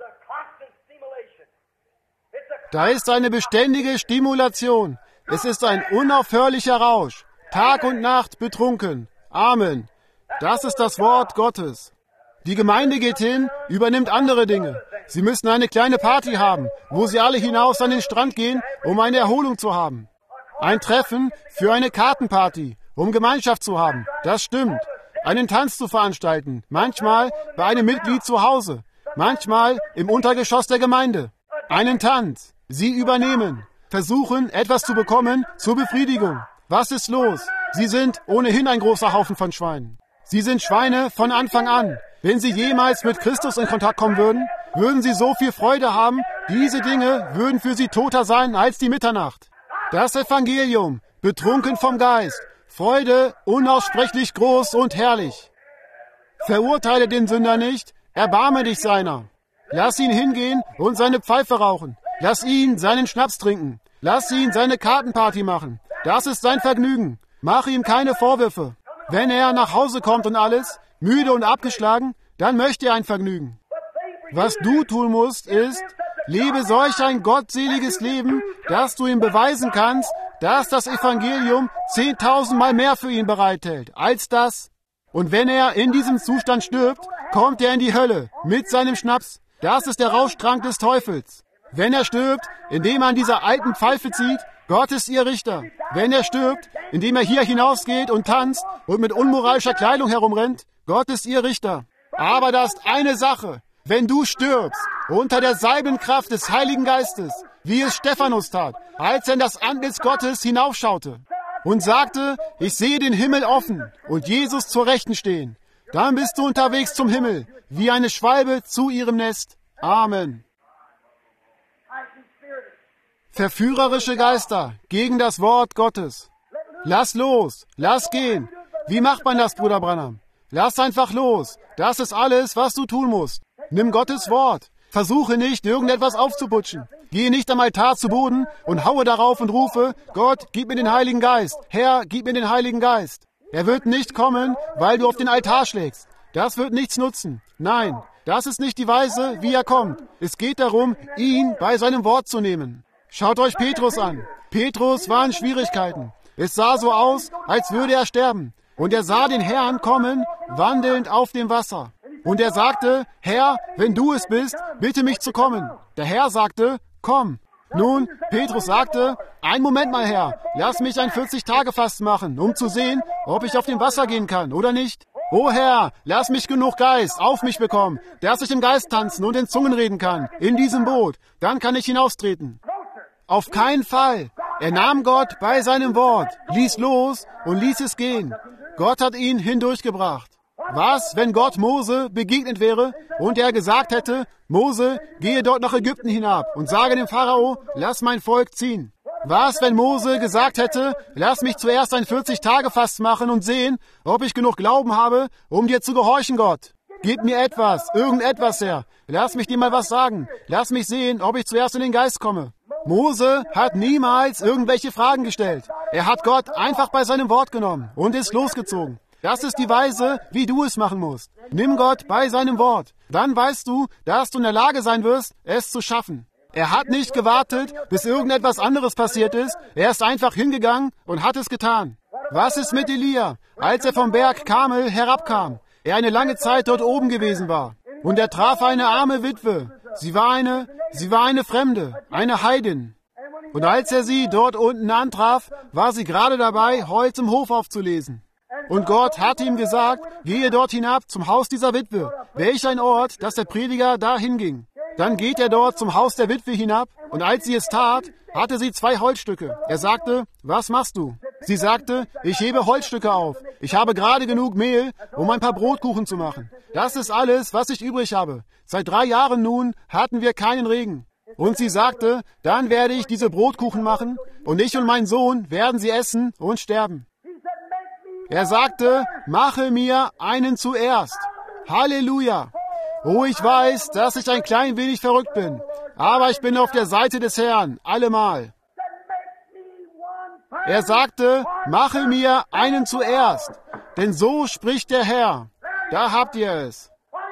A: Da ist eine beständige Stimulation. Es ist ein unaufhörlicher Rausch. Tag und Nacht betrunken. Amen. Das ist das Wort Gottes. Die Gemeinde geht hin, übernimmt andere Dinge. Sie müssen eine kleine Party haben, wo sie alle hinaus an den Strand gehen, um eine Erholung zu haben. Ein Treffen für eine Kartenparty, um Gemeinschaft zu haben. Das stimmt. Einen Tanz zu veranstalten, manchmal bei einem Mitglied zu Hause, manchmal im Untergeschoss der Gemeinde. Einen Tanz. Sie übernehmen, versuchen, etwas zu bekommen zur Befriedigung. Was ist los? Sie sind ohnehin ein großer Haufen von Schweinen. Sie sind Schweine von Anfang an. Wenn sie jemals mit Christus in Kontakt kommen würden, würden sie so viel Freude haben, diese Dinge würden für sie toter sein als die Mitternacht. Das Evangelium, betrunken vom Geist, Freude unaussprechlich groß und herrlich. Verurteile den Sünder nicht, erbarme dich seiner. Lass ihn hingehen und seine Pfeife rauchen. Lass ihn seinen Schnaps trinken. Lass ihn seine Kartenparty machen. Das ist sein Vergnügen. Mach ihm keine Vorwürfe. Wenn er nach Hause kommt und alles, müde und abgeschlagen, dann möchte er ein Vergnügen. Was du tun musst, ist, lebe solch ein gottseliges Leben, dass du ihm beweisen kannst, dass das Evangelium zehntausendmal mehr für ihn bereithält, als das. Und wenn er in diesem Zustand stirbt, kommt er in die Hölle mit seinem Schnaps. Das ist der Rauschtrank des Teufels. Wenn er stirbt, indem er an dieser alten Pfeife zieht, Gott ist ihr Richter. Wenn er stirbt, indem er hier hinausgeht und tanzt und mit unmoralischer Kleidung herumrennt, Gott ist ihr Richter. Aber da ist eine Sache. Wenn du stirbst, unter der Salbenkraft des Heiligen Geistes, wie es Stephanus tat, als er in das Antlitz Gottes hinaufschaute und sagte, ich sehe den Himmel offen und Jesus zur Rechten stehen, dann bist du unterwegs zum Himmel, wie eine Schwalbe zu ihrem Nest. Amen. Verführerische Geister gegen das Wort Gottes. Lass los, lass gehen. Wie macht man das, Bruder Branham? Lass einfach los. Das ist alles, was du tun musst. Nimm Gottes Wort. Versuche nicht, irgendetwas aufzuputschen. Gehe nicht am Altar zu Boden und haue darauf und rufe, Gott, gib mir den Heiligen Geist. Herr, gib mir den Heiligen Geist. Er wird nicht kommen, weil du auf den Altar schlägst. Das wird nichts nutzen. Nein, das ist nicht die Weise, wie er kommt. Es geht darum, ihn bei seinem Wort zu nehmen. Schaut euch Petrus an. Petrus war in Schwierigkeiten. Es sah so aus, als würde er sterben. Und er sah den Herrn kommen, wandelnd auf dem Wasser. Und er sagte, Herr, wenn du es bist, bitte mich zu kommen. Der Herr sagte, komm. Nun, Petrus sagte, ein Moment mal, Herr, lass mich ein vierzig-Tage-Fasten machen, um zu sehen, ob ich auf dem Wasser gehen kann oder nicht. O Herr, lass mich genug Geist auf mich bekommen, dass ich im Geist tanzen und in Zungen reden kann, in diesem Boot. Dann kann ich hinaustreten. Auf keinen Fall. Er nahm Gott bei seinem Wort, ließ los und ließ es gehen. Gott hat ihn hindurchgebracht. Was, wenn Gott Mose begegnet wäre und er gesagt hätte, Mose, gehe dort nach Ägypten hinab und sage dem Pharao, lass mein Volk ziehen. Was, wenn Mose gesagt hätte, lass mich zuerst ein vierzig-Tage-Fasten machen und sehen, ob ich genug Glauben habe, um dir zu gehorchen, Gott. Gib mir etwas, irgendetwas, Herr. Lass mich dir mal was sagen. Lass mich sehen, ob ich zuerst in den Geist komme. Mose hat niemals irgendwelche Fragen gestellt. Er hat Gott einfach bei seinem Wort genommen und ist losgezogen. Das ist die Weise, wie du es machen musst. Nimm Gott bei seinem Wort. Dann weißt du, dass du in der Lage sein wirst, es zu schaffen. Er hat nicht gewartet, bis irgendetwas anderes passiert ist. Er ist einfach hingegangen und hat es getan. Was ist mit Elia, als er vom Berg Karmel herabkam? Er eine lange Zeit dort oben gewesen war. Und er traf eine arme Witwe. Sie war eine, sie war eine Fremde, eine Heidin. Und als er sie dort unten antraf, war sie gerade dabei, Holz im Hof aufzulesen. Und Gott hatte ihm gesagt, gehe dort hinab zum Haus dieser Witwe. Welch ein Ort, dass der Prediger da hinging. Dann geht er dort zum Haus der Witwe hinab, und als sie es tat, hatte sie zwei Holzstücke. Er sagte, was machst du? Sie sagte, ich hebe Holzstücke auf. Ich habe gerade genug Mehl, um ein paar Brotkuchen zu machen. Das ist alles, was ich übrig habe. Seit drei Jahren nun hatten wir keinen Regen. Und sie sagte, dann werde ich diese Brotkuchen machen, und ich und mein Sohn werden sie essen und sterben. Er sagte, mache mir einen zuerst. Halleluja! Oh, ich weiß, dass ich ein klein wenig verrückt bin, aber ich bin auf der Seite des Herrn, allemal. Er sagte, mache mir einen zuerst, denn so spricht der Herr. Da habt ihr es.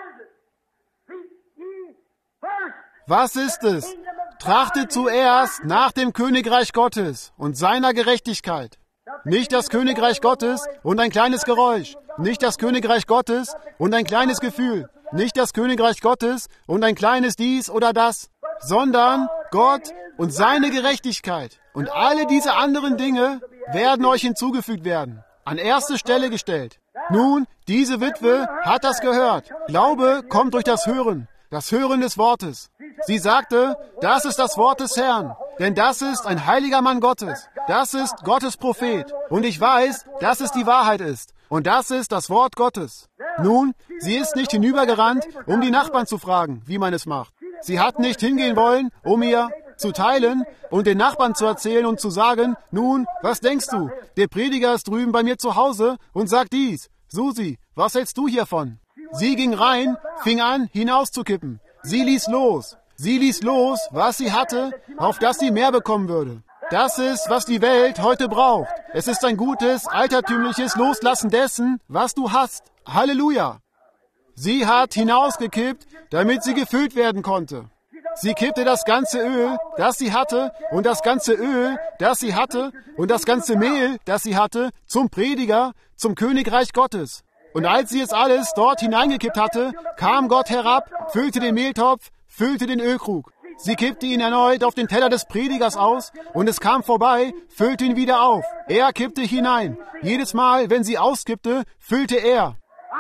A: Was ist es? Trachtet zuerst nach dem Königreich Gottes und seiner Gerechtigkeit. Nicht das Königreich Gottes und ein kleines Geräusch. Nicht das Königreich Gottes und ein kleines Gefühl. Nicht das Königreich Gottes und ein kleines dies oder das, sondern Gott und seine Gerechtigkeit. Und alle diese anderen Dinge werden euch hinzugefügt werden, an erste Stelle gestellt. Nun, diese Witwe hat das gehört. Glaube kommt durch das Hören, das Hören des Wortes. Sie sagte, das ist das Wort des Herrn, denn das ist ein heiliger Mann Gottes. Das ist Gottes Prophet. Und ich weiß, dass es die Wahrheit ist. Und das ist das Wort Gottes. Nun, sie ist nicht hinübergerannt, um die Nachbarn zu fragen, wie man es macht. Sie hat nicht hingehen wollen, um ihr zu teilen und den Nachbarn zu erzählen und zu sagen, nun, was denkst du? Der Prediger ist drüben bei mir zu Hause und sagt dies. Susi, was hältst du hiervon? Sie ging rein, fing an, hinauszukippen. Sie ließ los. Sie ließ los, was sie hatte, auf das sie mehr bekommen würde. Das ist, was die Welt heute braucht. Es ist ein gutes, altertümliches Loslassen dessen, was du hast. Halleluja! Sie hat hinausgekippt, damit sie gefüllt werden konnte. Sie kippte das ganze Öl, das sie hatte, und das ganze Öl, das sie hatte, und das ganze Mehl, das sie hatte, zum Prediger, zum Königreich Gottes. Und als sie es alles dort hineingekippt hatte, kam Gott herab, füllte den Mehltopf, füllte den Ölkrug. Sie kippte ihn erneut auf den Teller des Predigers aus, und es kam vorbei, füllte ihn wieder auf. Er kippte hinein. Jedes Mal, wenn sie auskippte, füllte er.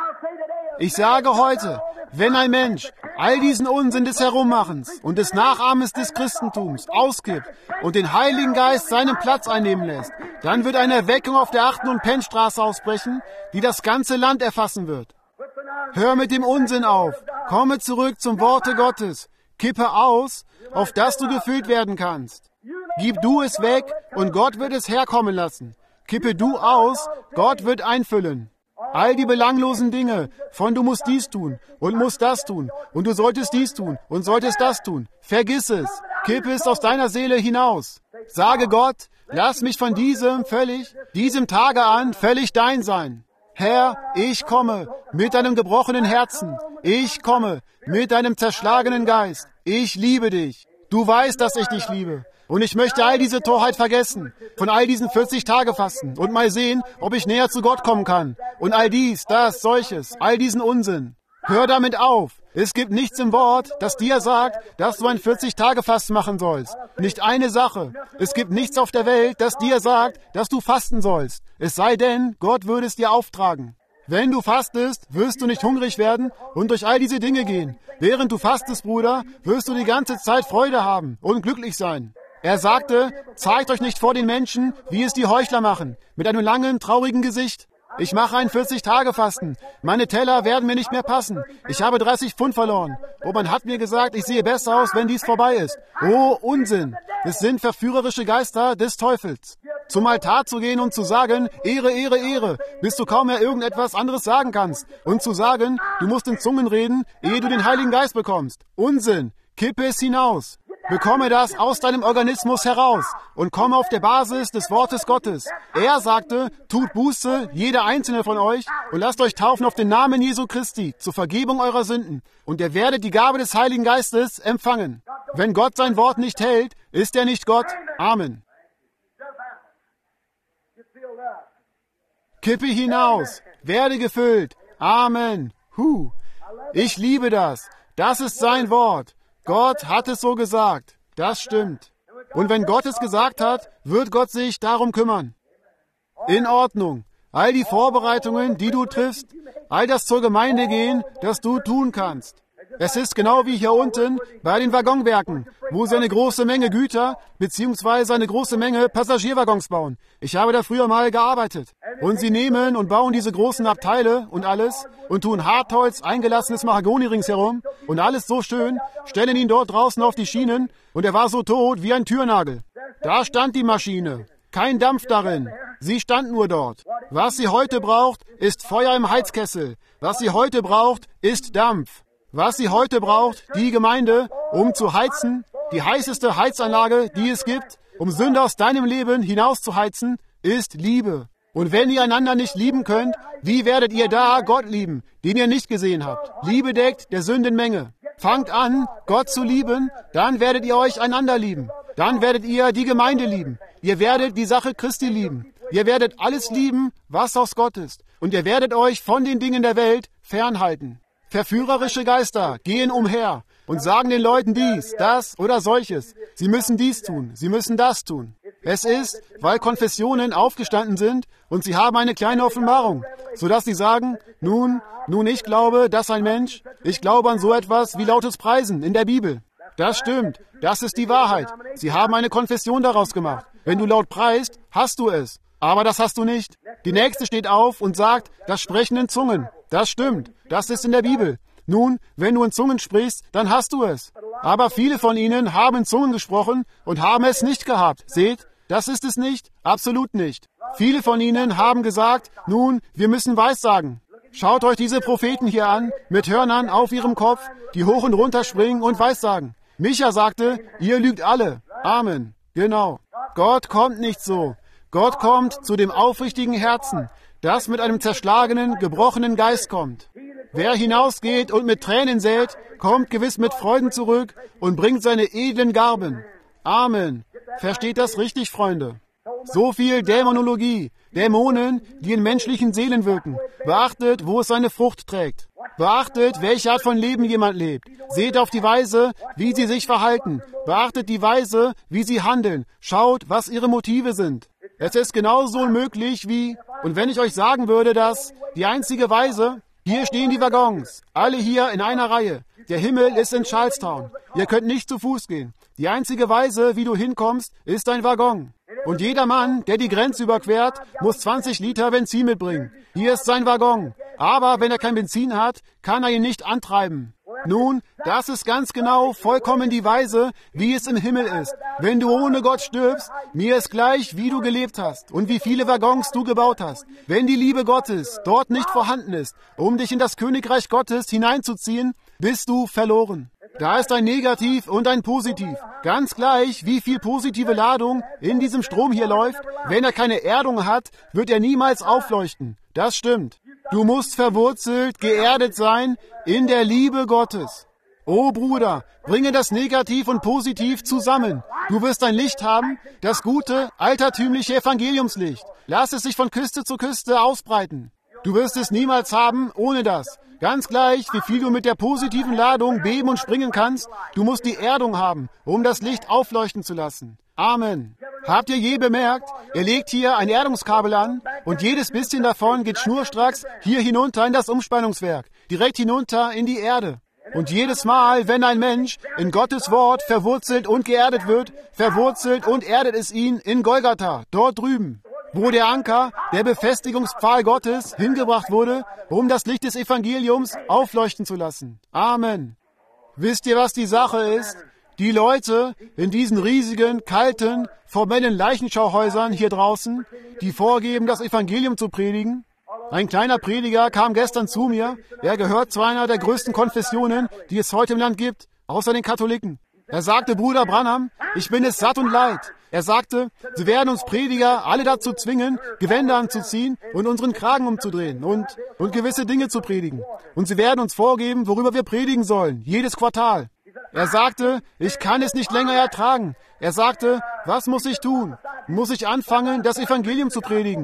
A: Ich sage heute, wenn ein Mensch all diesen Unsinn des Herummachens und des Nachahmens des Christentums auskippt und den Heiligen Geist seinen Platz einnehmen lässt, dann wird eine Erweckung auf der Achten- und Pennstraße ausbrechen, die das ganze Land erfassen wird. Hör mit dem Unsinn auf. Komme zurück zum Worte Gottes. Kippe aus, auf das du gefüllt werden kannst. Gib du es weg und Gott wird es herkommen lassen. Kippe du aus, Gott wird einfüllen. All die belanglosen Dinge, von du musst dies tun und musst das tun und du solltest dies tun und solltest das tun. Vergiss es. Kippe es aus deiner Seele hinaus. Sage Gott, lass mich von diesem völlig, diesem Tage an völlig dein sein. Herr, ich komme mit deinem gebrochenen Herzen. Ich komme mit deinem zerschlagenen Geist. Ich liebe dich. Du weißt, dass ich dich liebe. Und ich möchte all diese Torheit vergessen, von all diesen vierzig Tage fasten und mal sehen, ob ich näher zu Gott kommen kann. Und all dies, das, solches, all diesen Unsinn. Hör damit auf. Es gibt nichts im Wort, das dir sagt, dass du ein vierzig Tage Fasten machen sollst. Nicht eine Sache. Es gibt nichts auf der Welt, das dir sagt, dass du fasten sollst. Es sei denn, Gott würde es dir auftragen. Wenn du fastest, wirst du nicht hungrig werden und durch all diese Dinge gehen. Während du fastest, Bruder, wirst du die ganze Zeit Freude haben und glücklich sein. Er sagte, zeigt euch nicht vor den Menschen, wie es die Heuchler machen, mit einem langen, traurigen Gesicht. Ich mache ein vierzig-Tage-Fasten. Meine Teller werden mir nicht mehr passen. Ich habe dreißig Pfund verloren. Oh, man hat mir gesagt, ich sehe besser aus, wenn dies vorbei ist. Oh, Unsinn. Es sind verführerische Geister des Teufels. Zum Altar zu gehen und zu sagen, Ehre, Ehre, Ehre, bis du kaum mehr irgendetwas anderes sagen kannst. Und zu sagen, du musst in Zungen reden, ehe du den Heiligen Geist bekommst. Unsinn. Kippe es hinaus. Bekomme das aus deinem Organismus heraus und komme auf der Basis des Wortes Gottes. Er sagte, tut Buße, jeder einzelne von euch, und lasst euch taufen auf den Namen Jesu Christi zur Vergebung eurer Sünden. Und ihr werdet die Gabe des Heiligen Geistes empfangen. Wenn Gott sein Wort nicht hält, ist er nicht Gott. Amen. Kippe hinaus. Werde gefüllt. Amen. Huh. Ich liebe das. Das ist sein Wort. Gott hat es so gesagt. Das stimmt. Und wenn Gott es gesagt hat, wird Gott sich darum kümmern. In Ordnung. All die Vorbereitungen, die du triffst, all das zur Gemeinde gehen, das du tun kannst. Es ist genau wie hier unten bei den Waggonwerken, wo sie eine große Menge Güter bzw. eine große Menge Passagierwaggons bauen. Ich habe da früher mal gearbeitet. Und sie nehmen und bauen diese großen Abteile und alles und tun Hartholz, eingelassenes Mahagoni ringsherum und alles so schön, stellen ihn dort draußen auf die Schienen und er war so tot wie ein Türnagel. Da stand die Maschine. Kein Dampf darin. Sie stand nur dort. Was sie heute braucht, ist Feuer im Heizkessel. Was sie heute braucht, ist Dampf. Was sie heute braucht, die Gemeinde, um zu heizen, die heißeste Heizanlage, die es gibt, um Sünde aus deinem Leben hinauszuheizen, ist Liebe. Und wenn ihr einander nicht lieben könnt, wie werdet ihr da Gott lieben, den ihr nicht gesehen habt? Liebe deckt der Sünden Menge. Fangt an, Gott zu lieben, dann werdet ihr euch einander lieben. Dann werdet ihr die Gemeinde lieben. Ihr werdet die Sache Christi lieben. Ihr werdet alles lieben, was aus Gott ist. Und ihr werdet euch von den Dingen der Welt fernhalten. Verführerische Geister gehen umher und sagen den Leuten dies, das oder solches. Sie müssen dies tun, sie müssen das tun. Es ist, weil Konfessionen aufgestanden sind und sie haben eine kleine Offenbarung, sodass sie sagen, nun, nun ich glaube, dass ein Mensch, ich glaube an so etwas wie lautes Preisen in der Bibel. Das stimmt, das ist die Wahrheit. Sie haben eine Konfession daraus gemacht. Wenn du laut preist, hast du es. Aber das hast du nicht. Die nächste steht auf und sagt, das Sprechen in Zungen. Das stimmt. Das ist in der Bibel. Nun, wenn du in Zungen sprichst, dann hast du es. Aber viele von ihnen haben in Zungen gesprochen und haben es nicht gehabt. Seht, das ist es nicht. Absolut nicht. Viele von ihnen haben gesagt, nun, wir müssen Weissagen. Schaut euch diese Propheten hier an, mit Hörnern auf ihrem Kopf, die hoch und runter springen und Weissagen. Micha sagte, ihr lügt alle. Amen. Genau. Gott kommt nicht so. Gott kommt zu dem aufrichtigen Herzen, das mit einem zerschlagenen, gebrochenen Geist kommt. Wer hinausgeht und mit Tränen sät, kommt gewiss mit Freuden zurück und bringt seine edlen Garben. Amen. Versteht das richtig, Freunde? So viel Dämonologie, Dämonen, die in menschlichen Seelen wirken. Beachtet, wo es seine Frucht trägt. Beachtet, welche Art von Leben jemand lebt. Seht auf die Weise, wie sie sich verhalten. Beachtet die Weise, wie sie handeln. Schaut, was ihre Motive sind. Es ist genauso unmöglich wie, und wenn ich euch sagen würde, dass die einzige Weise, hier stehen die Waggons, alle hier in einer Reihe. Der Himmel ist in Charlestown. Ihr könnt nicht zu Fuß gehen. Die einzige Weise, wie du hinkommst, ist ein Waggon. Und jeder Mann, der die Grenze überquert, muss zwanzig Liter Benzin mitbringen. Hier ist sein Waggon. Aber wenn er kein Benzin hat, kann er ihn nicht antreiben. Nun, das ist ganz genau vollkommen die Weise, wie es im Himmel ist. Wenn du ohne Gott stirbst, mir ist gleich, wie du gelebt hast und wie viele Waggons du gebaut hast. Wenn die Liebe Gottes dort nicht vorhanden ist, um dich in das Königreich Gottes hineinzuziehen, bist du verloren. Da ist ein Negativ und ein Positiv. Ganz gleich, wie viel positive Ladung in diesem Strom hier läuft. Wenn er keine Erdung hat, wird er niemals aufleuchten. Das stimmt. Du musst verwurzelt, geerdet sein in der Liebe Gottes. Oh Bruder, bringe das Negativ und Positiv zusammen. Du wirst ein Licht haben, das gute, altertümliche Evangeliumslicht. Lass es sich von Küste zu Küste ausbreiten. Du wirst es niemals haben ohne das. Ganz gleich, wie viel du mit der positiven Ladung beben und springen kannst, du musst die Erdung haben, um das Licht aufleuchten zu lassen. Amen. Habt ihr je bemerkt, er legt hier ein Erdungskabel an und jedes bisschen davon geht schnurstracks hier hinunter in das Umspannungswerk, direkt hinunter in die Erde. Und jedes Mal, wenn ein Mensch in Gottes Wort verwurzelt und geerdet wird, verwurzelt und erdet es ihn in Golgatha, dort drüben, wo der Anker, der Befestigungspfahl Gottes, hingebracht wurde, um das Licht des Evangeliums aufleuchten zu lassen. Amen. Wisst ihr, was die Sache ist? Die Leute in diesen riesigen, kalten, formellen Leichenschauhäusern hier draußen, die vorgeben, das Evangelium zu predigen. Ein kleiner Prediger kam gestern zu mir. Er gehört zu einer der größten Konfessionen, die es heute im Land gibt, außer den Katholiken. Er sagte, Bruder Branham, ich bin es satt und leid. Er sagte, sie werden uns Prediger alle dazu zwingen, Gewänder anzuziehen und unseren Kragen umzudrehen und, und gewisse Dinge zu predigen. Und sie werden uns vorgeben, worüber wir predigen sollen, jedes Quartal. Er sagte, ich kann es nicht länger ertragen. Er sagte, was muss ich tun? Muss ich anfangen, das Evangelium zu predigen?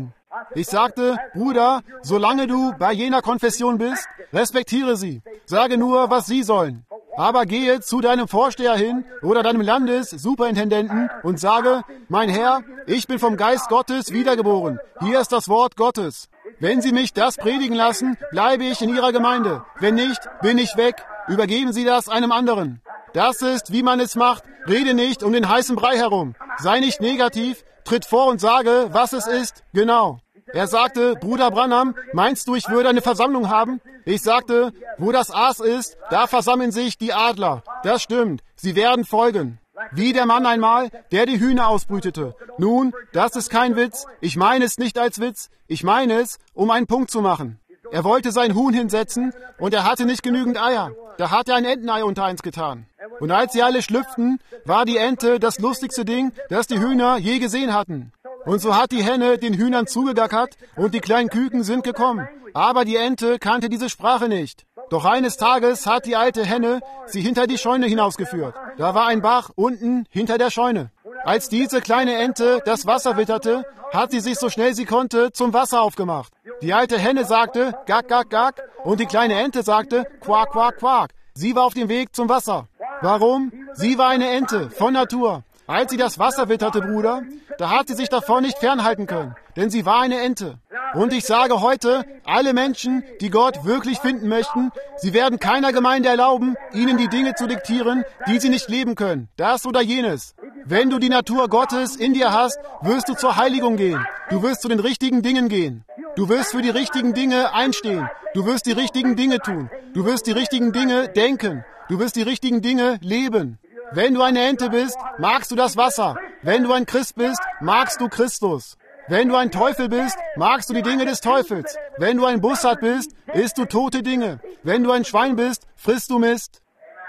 A: Ich sagte, Bruder, solange du bei jener Konfession bist, respektiere sie. Sage nur, was sie sollen. Aber gehe zu deinem Vorsteher hin oder deinem Landessuperintendenten und sage, mein Herr, ich bin vom Geist Gottes wiedergeboren. Hier ist das Wort Gottes. Wenn Sie mich das predigen lassen, bleibe ich in Ihrer Gemeinde. Wenn nicht, bin ich weg. Übergeben Sie das einem anderen. Das ist, wie man es macht. Rede nicht um den heißen Brei herum. Sei nicht negativ. Tritt vor und sage, was es ist. Genau. Er sagte, Bruder Branham, meinst du, ich würde eine Versammlung haben? Ich sagte, wo das Aas ist, da versammeln sich die Adler. Das stimmt. Sie werden folgen. Wie der Mann einmal, der die Hühner ausbrütete. Nun, das ist kein Witz. Ich meine es nicht als Witz. Ich meine es, um einen Punkt zu machen. Er wollte sein Huhn hinsetzen und er hatte nicht genügend Eier. Da hat er ein Entenei unter eins getan. Und als sie alle schlüpften, war die Ente das lustigste Ding, das die Hühner je gesehen hatten. Und so hat die Henne den Hühnern zugegackert und die kleinen Küken sind gekommen. Aber die Ente kannte diese Sprache nicht. Doch eines Tages hat die alte Henne sie hinter die Scheune hinausgeführt. Da war ein Bach unten hinter der Scheune. Als diese kleine Ente das Wasser witterte, hat sie sich so schnell sie konnte zum Wasser aufgemacht. Die alte Henne sagte, gack, gack, gack, und die kleine Ente sagte, quak, quak, quak. Sie war auf dem Weg zum Wasser. Warum? Sie war eine Ente, von Natur. Als sie das Wasser witterte, Bruder, da hat sie sich davon nicht fernhalten können, denn sie war eine Ente. Und ich sage heute, alle Menschen, die Gott wirklich finden möchten, sie werden keiner Gemeinde erlauben, ihnen die Dinge zu diktieren, die sie nicht leben können, das oder jenes. Wenn du die Natur Gottes in dir hast, wirst du zur Heiligung gehen. Du wirst zu den richtigen Dingen gehen. Du wirst für die richtigen Dinge einstehen. Du wirst die richtigen Dinge tun. Du wirst die richtigen Dinge denken. Du wirst die richtigen Dinge leben. Wenn du eine Ente bist, magst du das Wasser. Wenn du ein Christ bist, magst du Christus. Wenn du ein Teufel bist, magst du die Dinge des Teufels. Wenn du ein Bussard bist, isst du tote Dinge. Wenn du ein Schwein bist, frisst du Mist.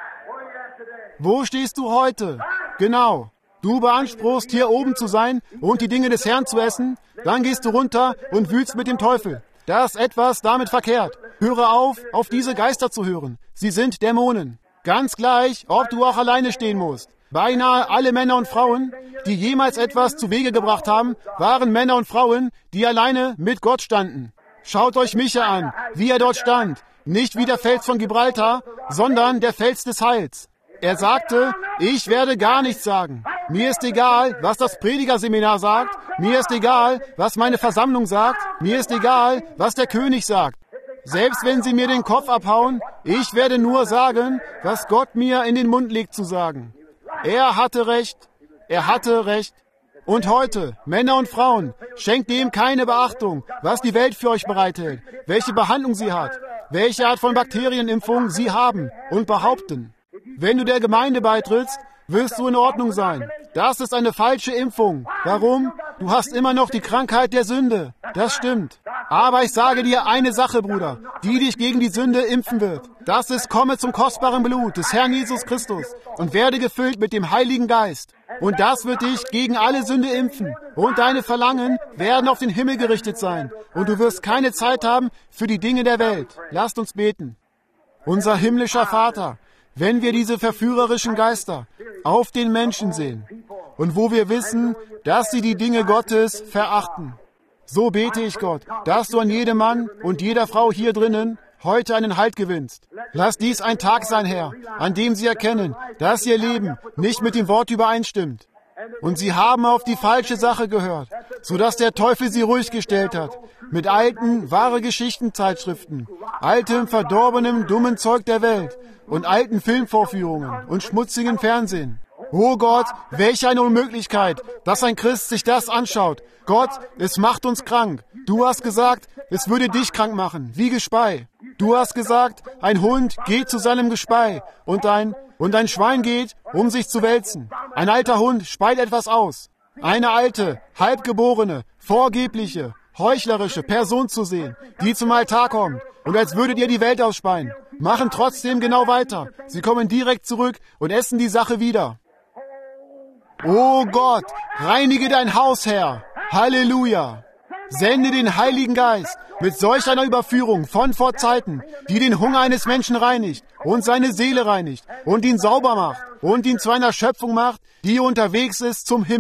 A: Wo stehst du heute? Genau. Du beanspruchst, hier oben zu sein und die Dinge des Herrn zu essen. Dann gehst du runter und wühlst mit dem Teufel. Da ist etwas damit verkehrt. Höre auf, auf diese Geister zu hören. Sie sind Dämonen. Ganz gleich, ob du auch alleine stehen musst. Beinahe alle Männer und Frauen, die jemals etwas zu Wege gebracht haben, waren Männer und Frauen, die alleine mit Gott standen. Schaut euch Micha an, wie er dort stand. Nicht wie der Fels von Gibraltar, sondern der Fels des Heils. Er sagte, ich werde gar nichts sagen. Mir ist egal, was das Predigerseminar sagt. Mir ist egal, was meine Versammlung sagt. Mir ist egal, was der König sagt. Selbst wenn sie mir den Kopf abhauen, ich werde nur sagen, was Gott mir in den Mund legt zu sagen. Er hatte recht. Er hatte recht. Und heute, Männer und Frauen, schenkt dem keine Beachtung, was die Welt für euch bereithält, welche Behandlung sie hat, welche Art von Bakterienimpfung sie haben und behaupten. Wenn du der Gemeinde beitrittst, wirst du in Ordnung sein. Das ist eine falsche Impfung. Warum? Du hast immer noch die Krankheit der Sünde. Das stimmt. Aber ich sage dir eine Sache, Bruder, die dich gegen die Sünde impfen wird. Das ist, komme zum kostbaren Blut des Herrn Jesus Christus und werde gefüllt mit dem Heiligen Geist. Und das wird dich gegen alle Sünde impfen. Und deine Verlangen werden auf den Himmel gerichtet sein. Und du wirst keine Zeit haben für die Dinge der Welt. Lasst uns beten. Unser himmlischer Vater, wenn wir diese verführerischen Geister auf den Menschen sehen und wo wir wissen, dass sie die Dinge Gottes verachten, so bete ich, Gott, dass du an jedem Mann und jeder Frau hier drinnen heute einen Halt gewinnst. Lass dies ein Tag sein, Herr, an dem sie erkennen, dass ihr Leben nicht mit dem Wort übereinstimmt. Und sie haben auf die falsche Sache gehört, sodass der Teufel sie ruhig gestellt hat, mit alten, wahre Geschichtenzeitschriften, altem, verdorbenem, dummen Zeug der Welt und alten Filmvorführungen und schmutzigen Fernsehen. Oh Gott, welch eine Unmöglichkeit, dass ein Christ sich das anschaut. Gott, es macht uns krank. Du hast gesagt, es würde dich krank machen, wie Gespei. Du hast gesagt, ein Hund geht zu seinem Gespei und ein, und ein Schwein geht, um sich zu wälzen. Ein alter Hund speit etwas aus. Eine alte, halbgeborene, vorgebliche, heuchlerische Person zu sehen, die zum Altar kommt und als würdet ihr die Welt ausspeien, machen trotzdem genau weiter. Sie kommen direkt zurück und essen die Sache wieder. Oh Gott, reinige dein Haus, Herr. Halleluja. Sende den Heiligen Geist mit solch einer Überführung von vor Zeiten, die den Hunger eines Menschen reinigt und seine Seele reinigt und ihn sauber macht und ihn zu einer Schöpfung macht, die unterwegs ist zum Himmel.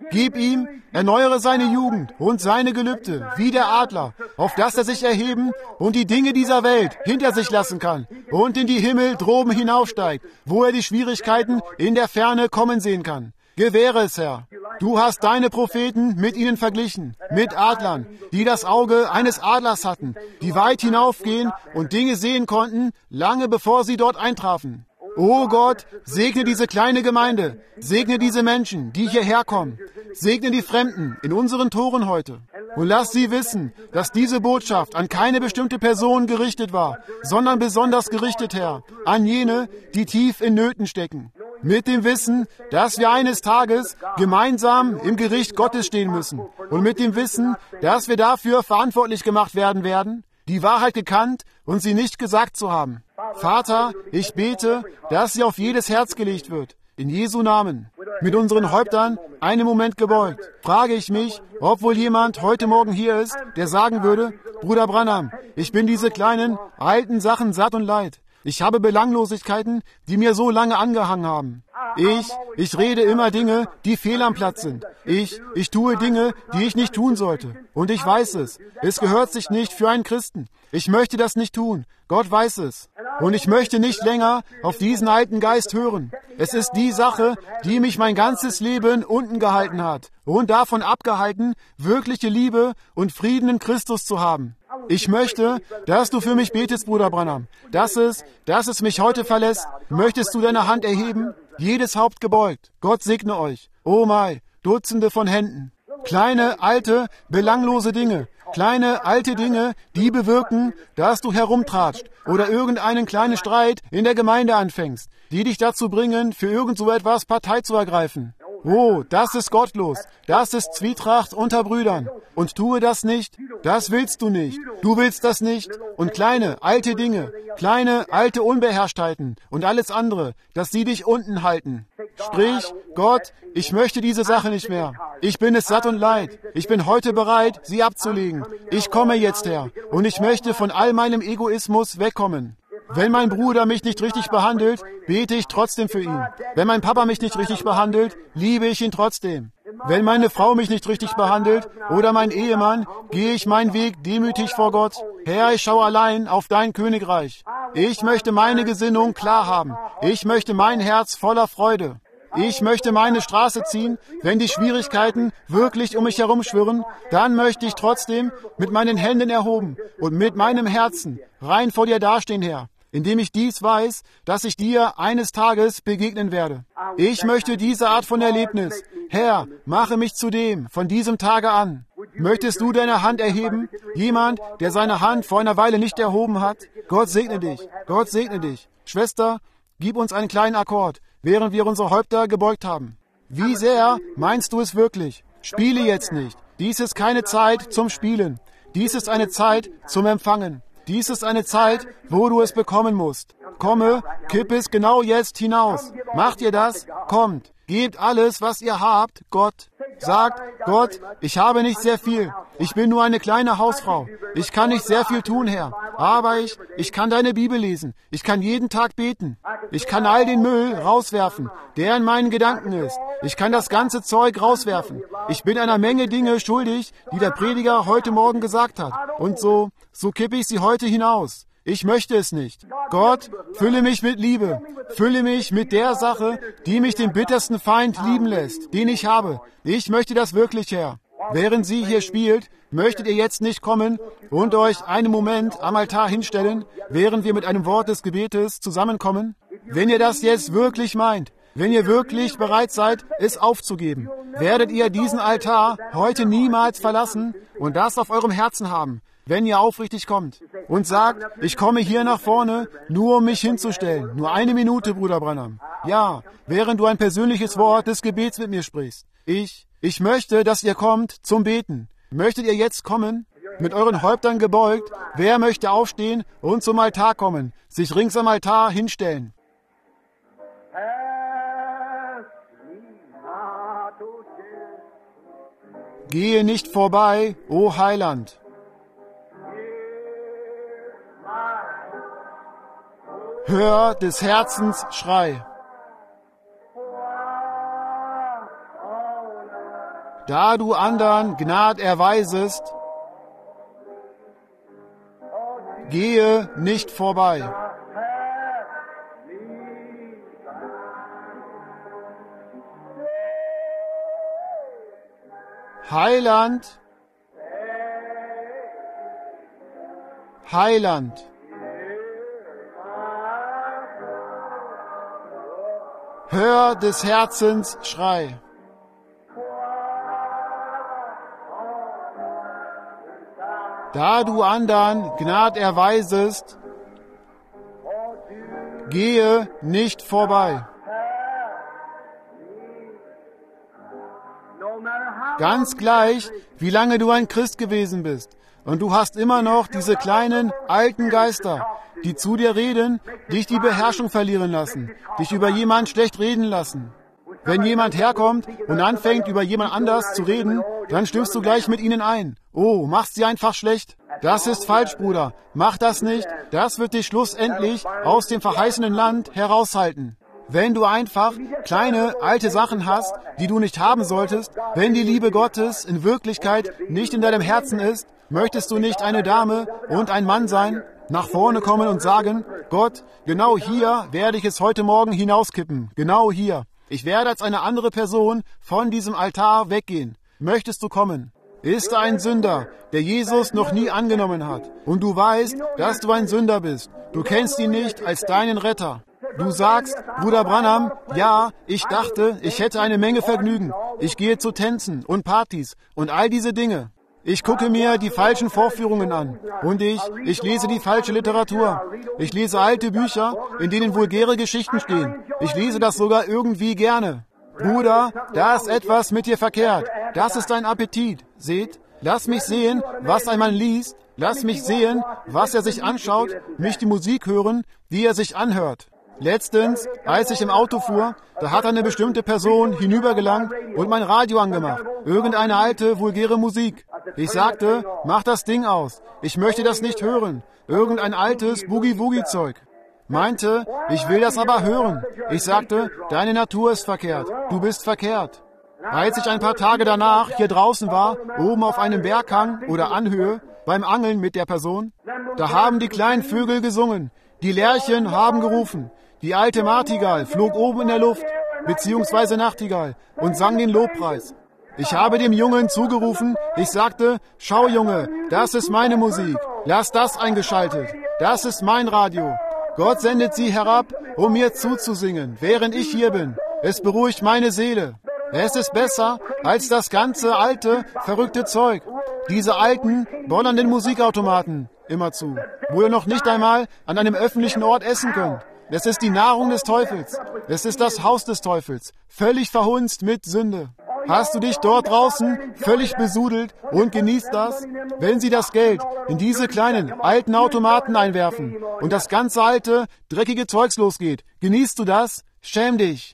A: Gib ihm, erneuere seine Jugend und seine Gelübde, wie der Adler, auf dass er sich erheben und die Dinge dieser Welt hinter sich lassen kann und in die Himmel droben hinaufsteigt, wo er die Schwierigkeiten in der Ferne kommen sehen kann. Gewähre es, Herr. Du hast deine Propheten mit ihnen verglichen, mit Adlern, die das Auge eines Adlers hatten, die weit hinaufgehen und Dinge sehen konnten, lange bevor sie dort eintrafen. O Gott, segne diese kleine Gemeinde, segne diese Menschen, die hierher kommen, segne die Fremden in unseren Toren heute und lass sie wissen, dass diese Botschaft an keine bestimmte Person gerichtet war, sondern besonders gerichtet, Herr, an jene, die tief in Nöten stecken. Mit dem Wissen, dass wir eines Tages gemeinsam im Gericht Gottes stehen müssen und mit dem Wissen, dass wir dafür verantwortlich gemacht werden werden, die Wahrheit gekannt und sie nicht gesagt zu haben. Vater, ich bete, dass sie auf jedes Herz gelegt wird. In Jesu Namen. Mit unseren Häuptern einen Moment gebeugt, frage ich mich, ob wohl jemand heute Morgen hier ist, der sagen würde, Bruder Branham, ich bin diese kleinen, alten Sachen satt und leid. Ich habe Belanglosigkeiten, die mir so lange angehangen haben. Ich, ich rede immer Dinge, die fehl am Platz sind. Ich, ich tue Dinge, die ich nicht tun sollte. Und ich weiß es. Es gehört sich nicht für einen Christen. Ich möchte das nicht tun. Gott weiß es. Und ich möchte nicht länger auf diesen alten Geist hören. Es ist die Sache, die mich mein ganzes Leben unten gehalten hat und davon abgehalten, wirkliche Liebe und Frieden in Christus zu haben. Ich möchte, dass du für mich betest, Bruder Branham. Dass es, dass es mich heute verlässt. Möchtest du deine Hand erheben? Jedes Haupt gebeugt. Gott segne euch. Oh mein, Dutzende von Händen. Kleine, alte, belanglose Dinge. Kleine, alte Dinge, die bewirken, dass du herumtratscht oder irgendeinen kleinen Streit in der Gemeinde anfängst, die dich dazu bringen, für irgend so etwas Partei zu ergreifen. Oh, das ist gottlos. Das ist Zwietracht unter Brüdern. Und tue das nicht. Das willst du nicht. Du willst das nicht. Und kleine, alte Dinge, kleine, alte Unbeherrschtheiten und alles andere, dass sie dich unten halten. Sprich, Gott, ich möchte diese Sache nicht mehr. Ich bin es satt und leid. Ich bin heute bereit, sie abzulegen. Ich komme jetzt her. Und ich möchte von all meinem Egoismus wegkommen. Wenn mein Bruder mich nicht richtig behandelt, bete ich trotzdem für ihn. Wenn mein Papa mich nicht richtig behandelt, liebe ich ihn trotzdem. Wenn meine Frau mich nicht richtig behandelt oder mein Ehemann, gehe ich meinen Weg demütig vor Gott. Herr, ich schaue allein auf dein Königreich. Ich möchte meine Gesinnung klar haben. Ich möchte mein Herz voller Freude. Ich möchte meine Straße ziehen, wenn die Schwierigkeiten wirklich um mich herum schwirren, dann möchte ich trotzdem mit meinen Händen erhoben und mit meinem Herzen rein vor dir dastehen, Herr, indem ich dies weiß, dass ich dir eines Tages begegnen werde. Ich möchte diese Art von Erlebnis. Herr, mache mich zu dem, von diesem Tage an. Möchtest du deine Hand erheben? Jemand, der seine Hand vor einer Weile nicht erhoben hat? Gott segne dich. Gott segne dich. Schwester, gib uns einen kleinen Akkord, während wir unsere Häupter gebeugt haben. Wie sehr meinst du es wirklich? Spiele jetzt nicht. Dies ist keine Zeit zum Spielen. Dies ist eine Zeit zum Empfangen. Dies ist eine Zeit, wo du es bekommen musst. Komme, kipp es genau jetzt hinaus. Macht ihr das? Kommt. Gebt alles, was ihr habt, Gott. Sagt, Gott, ich habe nicht sehr viel. Ich bin nur eine kleine Hausfrau. Ich kann nicht sehr viel tun, Herr. Aber ich, ich kann deine Bibel lesen. Ich kann jeden Tag beten. Ich kann all den Müll rauswerfen, der in meinen Gedanken ist. Ich kann das ganze Zeug rauswerfen. Ich bin einer Menge Dinge schuldig, die der Prediger heute Morgen gesagt hat. Und so, so kippe ich sie heute hinaus. Ich möchte es nicht. Gott, fülle mich mit Liebe. Fülle mich mit der Sache, die mich den bittersten Feind lieben lässt, den ich habe. Ich möchte das wirklich, Herr. Während sie hier spielt, möchtet ihr jetzt nicht kommen und euch einen Moment am Altar hinstellen, während wir mit einem Wort des Gebetes zusammenkommen? Wenn ihr das jetzt wirklich meint, wenn ihr wirklich bereit seid, es aufzugeben, werdet ihr diesen Altar heute niemals verlassen und das auf eurem Herzen haben, wenn ihr aufrichtig kommt und sagt, ich komme hier nach vorne, nur um mich hinzustellen. Nur eine Minute, Bruder Branham. Ja, während du ein persönliches Wort des Gebets mit mir sprichst. Ich, ich möchte, dass ihr kommt zum Beten. Möchtet ihr jetzt kommen? Mit euren Häuptern gebeugt. Wer möchte aufstehen und zum Altar kommen? Sich rings am Altar hinstellen. Gehe nicht vorbei, o Heiland. Hör des Herzens Schrei. da du andern Gnad erweisest, gehe nicht vorbei. Heiland, Heiland, hör des Herzens Schrei. Da du andern Gnad erweisest, gehe nicht vorbei. Ganz gleich, wie lange du ein Christ gewesen bist. Und du hast immer noch diese kleinen, alten Geister, die zu dir reden, dich die Beherrschung verlieren lassen, dich über jemanden schlecht reden lassen. Wenn jemand herkommt und anfängt, über jemand anders zu reden, dann stimmst du gleich mit ihnen ein. Oh, machst sie einfach schlecht. Das ist falsch, Bruder. Mach das nicht. Das wird dich schlussendlich aus dem verheißenen Land heraushalten. Wenn du einfach kleine, alte Sachen hast, die du nicht haben solltest, wenn die Liebe Gottes in Wirklichkeit nicht in deinem Herzen ist, möchtest du nicht eine Dame und ein Mann sein, nach vorne kommen und sagen, Gott, genau hier werde ich es heute Morgen hinauskippen. Genau hier. Ich werde als eine andere Person von diesem Altar weggehen. Möchtest du kommen? Ist da ein Sünder, der Jesus noch nie angenommen hat, und du weißt, dass du ein Sünder bist. Du kennst ihn nicht als deinen Retter. Du sagst, Bruder Branham, ja, ich dachte, ich hätte eine Menge Vergnügen. Ich gehe zu Tänzen und Partys und all diese Dinge. Ich gucke mir die falschen Vorführungen an. Und ich, ich lese die falsche Literatur. Ich lese alte Bücher, in denen vulgäre Geschichten stehen. Ich lese das sogar irgendwie gerne. Bruder, da ist etwas mit dir verkehrt. Das ist dein Appetit. Seht, lass mich sehen, was ein Mann liest. Lass mich sehen, was er sich anschaut, mich die Musik hören, die er sich anhört. Letztens, als ich im Auto fuhr, da hat eine bestimmte Person hinübergelangt und mein Radio angemacht. Irgendeine alte, vulgäre Musik. Ich sagte, mach das Ding aus. Ich möchte das nicht hören. Irgendein altes Boogie-Woogie-Zeug. Meinte, ich will das aber hören. Ich sagte, deine Natur ist verkehrt. Du bist verkehrt. Als ich ein paar Tage danach hier draußen war, oben auf einem Berghang oder Anhöhe, beim Angeln mit der Person, da haben die kleinen Vögel gesungen. Die Lerchen haben gerufen. Die alte Martigal flog oben in der Luft, beziehungsweise Nachtigall, und sang den Lobpreis. Ich habe dem Jungen zugerufen, ich sagte, schau Junge, das ist meine Musik, lass das eingeschaltet, das ist mein Radio. Gott sendet sie herab, um mir zuzusingen, während ich hier bin. Es beruhigt meine Seele. Es ist besser als das ganze alte, verrückte Zeug. Diese alten, bollernden Musikautomaten, immerzu, wo ihr noch nicht einmal an einem öffentlichen Ort essen könnt. Es ist die Nahrung des Teufels. Es ist das Haus des Teufels, völlig verhunzt mit Sünde. Hast du dich dort draußen völlig besudelt und genießt das? Wenn sie das Geld in diese kleinen, alten Automaten einwerfen und das ganze alte, dreckige Zeugs losgeht, genießt du das? Schäm dich.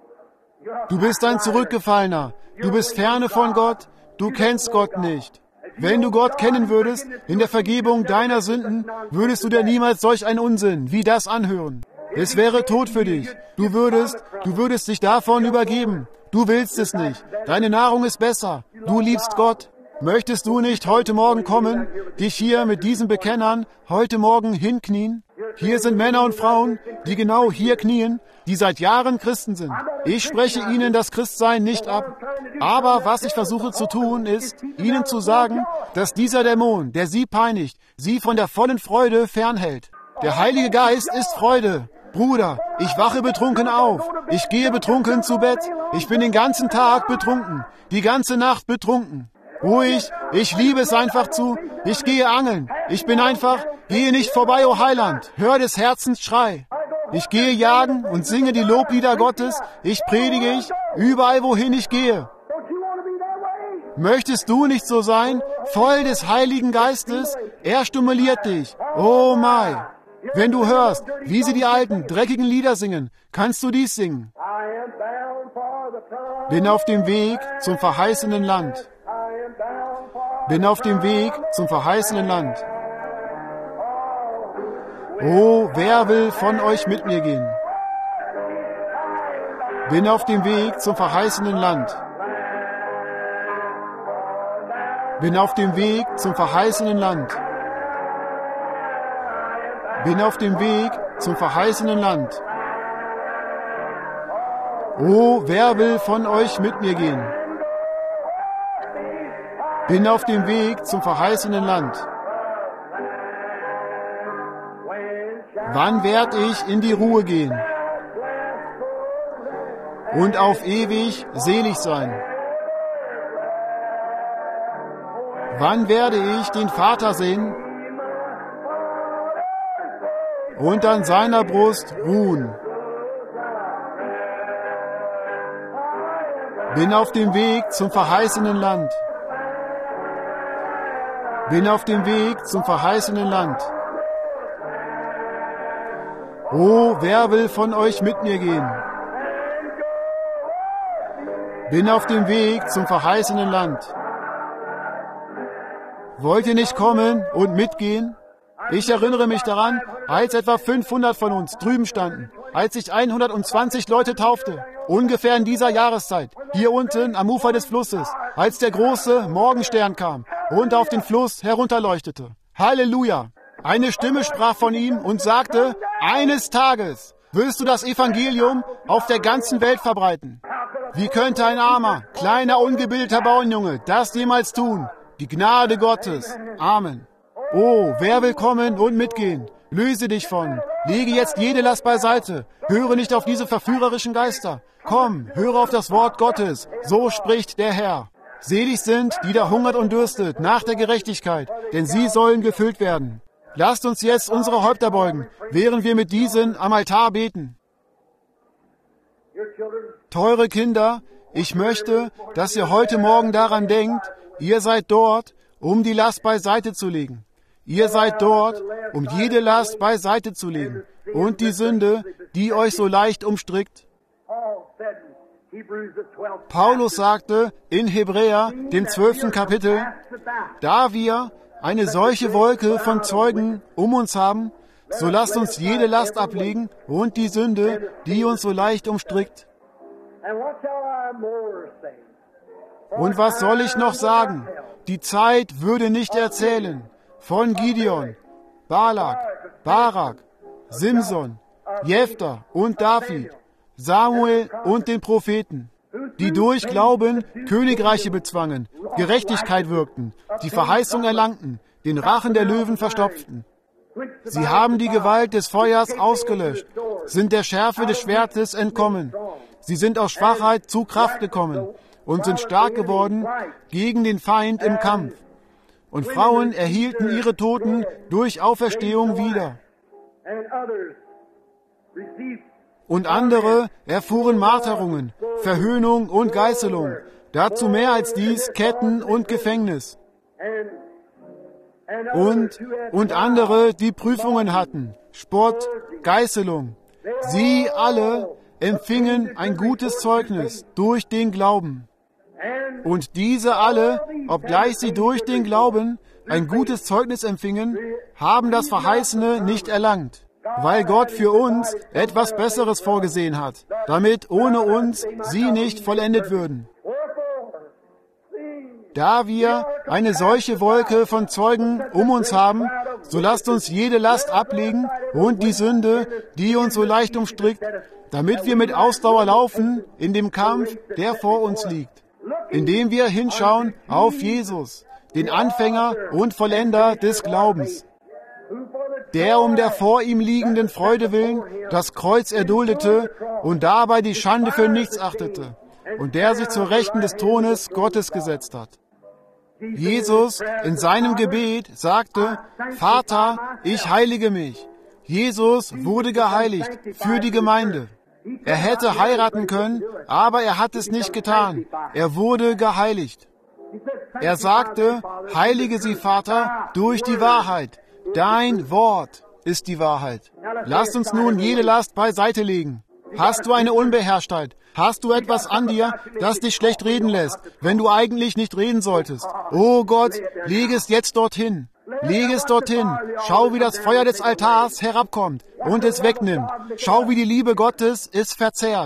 A: Du bist ein Zurückgefallener. Du bist ferne von Gott. Du kennst Gott nicht. Wenn du Gott kennen würdest, in der Vergebung deiner Sünden, würdest du dir niemals solch einen Unsinn wie das anhören. Es wäre tot für dich. Du würdest, du würdest dich davon übergeben. Du willst es nicht. Deine Nahrung ist besser. Du liebst Gott. Möchtest du nicht heute Morgen kommen, dich hier mit diesen Bekennern heute Morgen hinknien? Hier sind Männer und Frauen, die genau hier knien, die seit Jahren Christen sind. Ich spreche ihnen das Christsein nicht ab. Aber was ich versuche zu tun, ist, ihnen zu sagen, dass dieser Dämon, der sie peinigt, sie von der vollen Freude fernhält. Der Heilige Geist ist Freude. Bruder, ich wache betrunken auf. Ich gehe betrunken zu Bett. Ich bin den ganzen Tag betrunken. Die ganze Nacht betrunken. Ruhig, ich liebe es einfach zu. Ich gehe angeln. Ich bin einfach, gehe nicht vorbei, o Heiland. Hör des Herzens Schrei. Ich gehe jagen und singe die Loblieder Gottes. Ich predige ich, überall wohin ich gehe. Möchtest du nicht so sein, voll des Heiligen Geistes? Er stimuliert dich. Oh my. Wenn du hörst, wie sie die alten, dreckigen Lieder singen, kannst du dies singen. Bin auf dem Weg zum verheißenen Land. Bin auf dem Weg zum verheißenen Land. Oh, wer will von euch mit mir gehen? Bin auf dem Weg zum verheißenen Land. Bin auf dem Weg zum verheißenen Land. Bin auf dem Weg zum verheißenen Land. Oh, wer will von euch mit mir gehen? Bin auf dem Weg zum verheißenen Land. Wann werd ich in die Ruhe gehen und auf ewig selig sein? Wann werde ich den Vater sehen und an seiner Brust ruhen? Bin auf dem Weg zum verheißenen Land. Bin auf dem Weg zum verheißenen Land. Oh, wer will von euch mit mir gehen? Bin auf dem Weg zum verheißenen Land. Wollt ihr nicht kommen und mitgehen? Ich erinnere mich daran, als etwa fünfhundert von uns drüben standen, als ich hundertzwanzig Leute taufte, ungefähr in dieser Jahreszeit, hier unten am Ufer des Flusses, als der große Morgenstern kam und auf den Fluss herunterleuchtete. Halleluja! Eine Stimme sprach von ihm und sagte, eines Tages wirst du das Evangelium auf der ganzen Welt verbreiten. Wie könnte ein armer, kleiner, ungebildeter Bauernjunge das jemals tun? Die Gnade Gottes. Amen. Oh, wer will kommen und mitgehen? Löse dich von. Lege jetzt jede Last beiseite. Höre nicht auf diese verführerischen Geister. Komm, höre auf das Wort Gottes. So spricht der Herr. Selig sind, die da hungert und dürstet nach der Gerechtigkeit, denn sie sollen gefüllt werden. Lasst uns jetzt unsere Häupter beugen, während wir mit diesen am Altar beten. Teure Kinder, ich möchte, dass ihr heute Morgen daran denkt, ihr seid dort, um die Last beiseite zu legen. Ihr seid dort, um jede Last beiseite zu legen und die Sünde, die euch so leicht umstrickt. Paulus sagte in Hebräer, dem zwölften Kapitel, da wir eine solche Wolke von Zeugen um uns haben, so lasst uns jede Last ablegen und die Sünde, die uns so leicht umstrickt. Und was soll ich noch sagen? Die Zeit würde nicht erzählen von Gideon, Balak, Barak, Simson, Jephthah und David, Samuel und den Propheten, die durch Glauben Königreiche bezwangen, Gerechtigkeit wirkten, die Verheißung erlangten, den Rachen der Löwen verstopften. Sie haben die Gewalt des Feuers ausgelöscht, sind der Schärfe des Schwertes entkommen. Sie sind aus Schwachheit zu Kraft gekommen und sind stark geworden gegen den Feind im Kampf. Und Frauen erhielten ihre Toten durch Auferstehung wieder. Und andere erfuhren Marterungen, Verhöhnung und Geißelung, dazu mehr als dies Ketten und Gefängnis. Und, und andere, die Prüfungen hatten, Spott, Geißelung. Sie alle empfingen ein gutes Zeugnis durch den Glauben. Und diese alle, obgleich sie durch den Glauben ein gutes Zeugnis empfingen, haben das Verheißene nicht erlangt, weil Gott für uns etwas Besseres vorgesehen hat, damit ohne uns sie nicht vollendet würden. Da wir eine solche Wolke von Zeugen um uns haben, so lasst uns jede Last ablegen und die Sünde, die uns so leicht umstrickt, damit wir mit Ausdauer laufen in dem Kampf, der vor uns liegt, indem wir hinschauen auf Jesus, den Anfänger und Vollender des Glaubens, der um der vor ihm liegenden Freude willen das Kreuz erduldete und dabei die Schande für nichts achtete und der sich zur Rechten des Thrones Gottes gesetzt hat. Jesus in seinem Gebet sagte, Vater, ich heilige mich. Jesus wurde geheiligt für die Gemeinde. Er hätte heiraten können, aber er hat es nicht getan. Er wurde geheiligt. Er sagte, heilige sie, Vater, durch die Wahrheit. Dein Wort ist die Wahrheit. Lasst uns nun jede Last beiseite legen. Hast du eine Unbeherrschtheit? Hast du etwas an dir, das dich schlecht reden lässt, wenn du eigentlich nicht reden solltest? Oh Gott, lege es jetzt dorthin. Lege es dorthin. Schau, wie das Feuer des Altars herabkommt und es wegnimmt. Schau, wie die Liebe Gottes es verzehrt.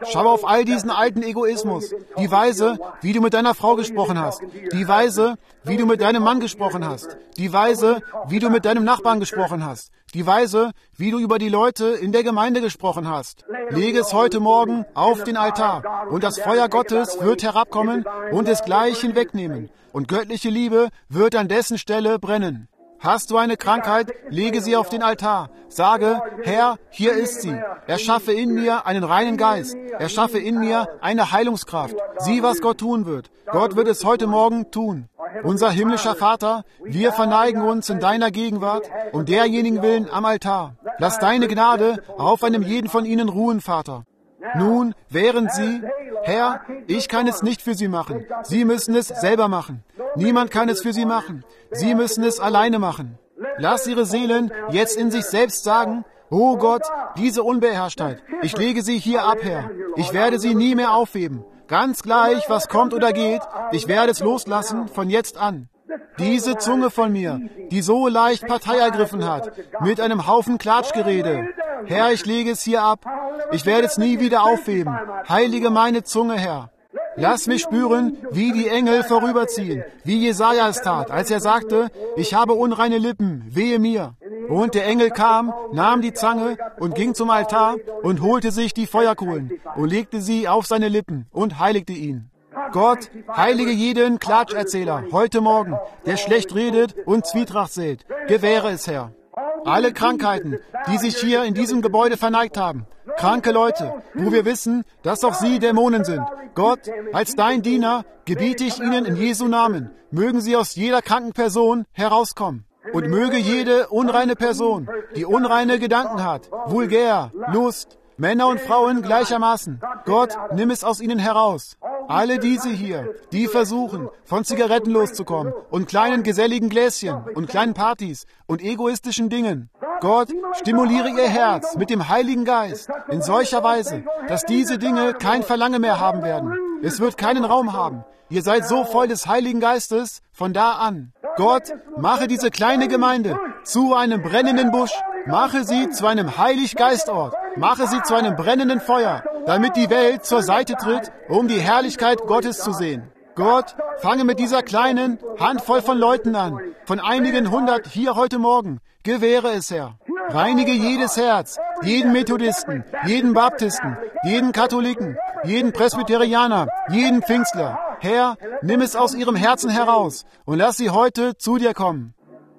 A: Schau auf all diesen alten Egoismus. Die Weise, wie du mit deiner Frau gesprochen hast. Die Weise, wie du mit deinem Mann gesprochen hast. Die Weise, wie du mit deinem Nachbarn gesprochen hast. Die Weise, wie du über die Leute in der Gemeinde gesprochen hast. Lege es heute Morgen auf den Altar und das Feuer Gottes wird herabkommen und es gleich hinwegnehmen. Und göttliche Liebe wird an dessen Stelle brennen. Hast du eine Krankheit, lege sie auf den Altar. Sage, Herr, hier ist sie. Erschaffe in mir einen reinen Geist. Erschaffe in mir eine Heilungskraft. Sieh, was Gott tun wird. Gott wird es heute Morgen tun. Unser himmlischer Vater, wir verneigen uns in deiner Gegenwart um derjenigen willen am Altar. Lass deine Gnade auf einem jeden von ihnen ruhen, Vater. Nun, während sie, Herr, ich kann es nicht für sie machen. Sie müssen es selber machen. Niemand kann es für sie machen. Sie müssen es alleine machen. Lass ihre Seelen jetzt in sich selbst sagen, oh Gott, diese Unbeherrschtheit, ich lege sie hier ab, Herr. Ich werde sie nie mehr aufheben. Ganz gleich, was kommt oder geht, ich werde es loslassen von jetzt an. Diese Zunge von mir, die so leicht Partei ergriffen hat, mit einem Haufen Klatschgerede. Herr, ich lege es hier ab. Ich werde es nie wieder aufheben. Heilige meine Zunge, Herr. Lass mich spüren, wie die Engel vorüberziehen, wie Jesaja es tat, als er sagte, ich habe unreine Lippen, wehe mir. Und der Engel kam, nahm die Zange und ging zum Altar und holte sich die Feuerkohlen und legte sie auf seine Lippen und heiligte ihn. Gott, heilige jeden Klatscherzähler heute Morgen, der schlecht redet und Zwietracht sät. Gewähre es, Herr. Alle Krankheiten, die sich hier in diesem Gebäude verneigt haben, kranke Leute, wo wir wissen, dass auch sie Dämonen sind. Gott, als dein Diener gebiete ich ihnen in Jesu Namen, mögen sie aus jeder kranken Person herauskommen. Und möge jede unreine Person, die unreine Gedanken hat, vulgär, Lust, Männer und Frauen gleichermaßen, Gott, nimm es aus ihnen heraus. Alle diese hier, die versuchen, von Zigaretten loszukommen und kleinen geselligen Gläschen und kleinen Partys und egoistischen Dingen. Gott, stimuliere ihr Herz mit dem Heiligen Geist in solcher Weise, dass diese Dinge kein Verlangen mehr haben werden. Es wird keinen Raum haben. Ihr seid so voll des Heiligen Geistes von da an. Gott, mache diese kleine Gemeinde zu einem brennenden Busch. Mache sie zu einem Heiliggeistort. Mache sie zu einem brennenden Feuer, damit die Welt zur Seite tritt, um die Herrlichkeit Gottes zu sehen. Gott, fange mit dieser kleinen Handvoll von Leuten an, von einigen hundert hier heute Morgen. Gewähre es, Herr. Reinige jedes Herz, jeden Methodisten, jeden Baptisten, jeden Katholiken, jeden Presbyterianer, jeden Pfingstler. Herr, nimm es aus ihrem Herzen heraus und lass sie heute zu dir kommen.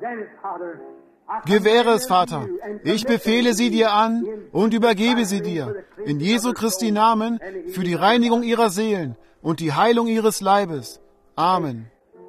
A: Gewähre es, Vater. Ich befehle sie dir an und übergebe sie dir, in Jesu Christi Namen, für die Reinigung ihrer Seelen und die Heilung ihres Leibes. Amen.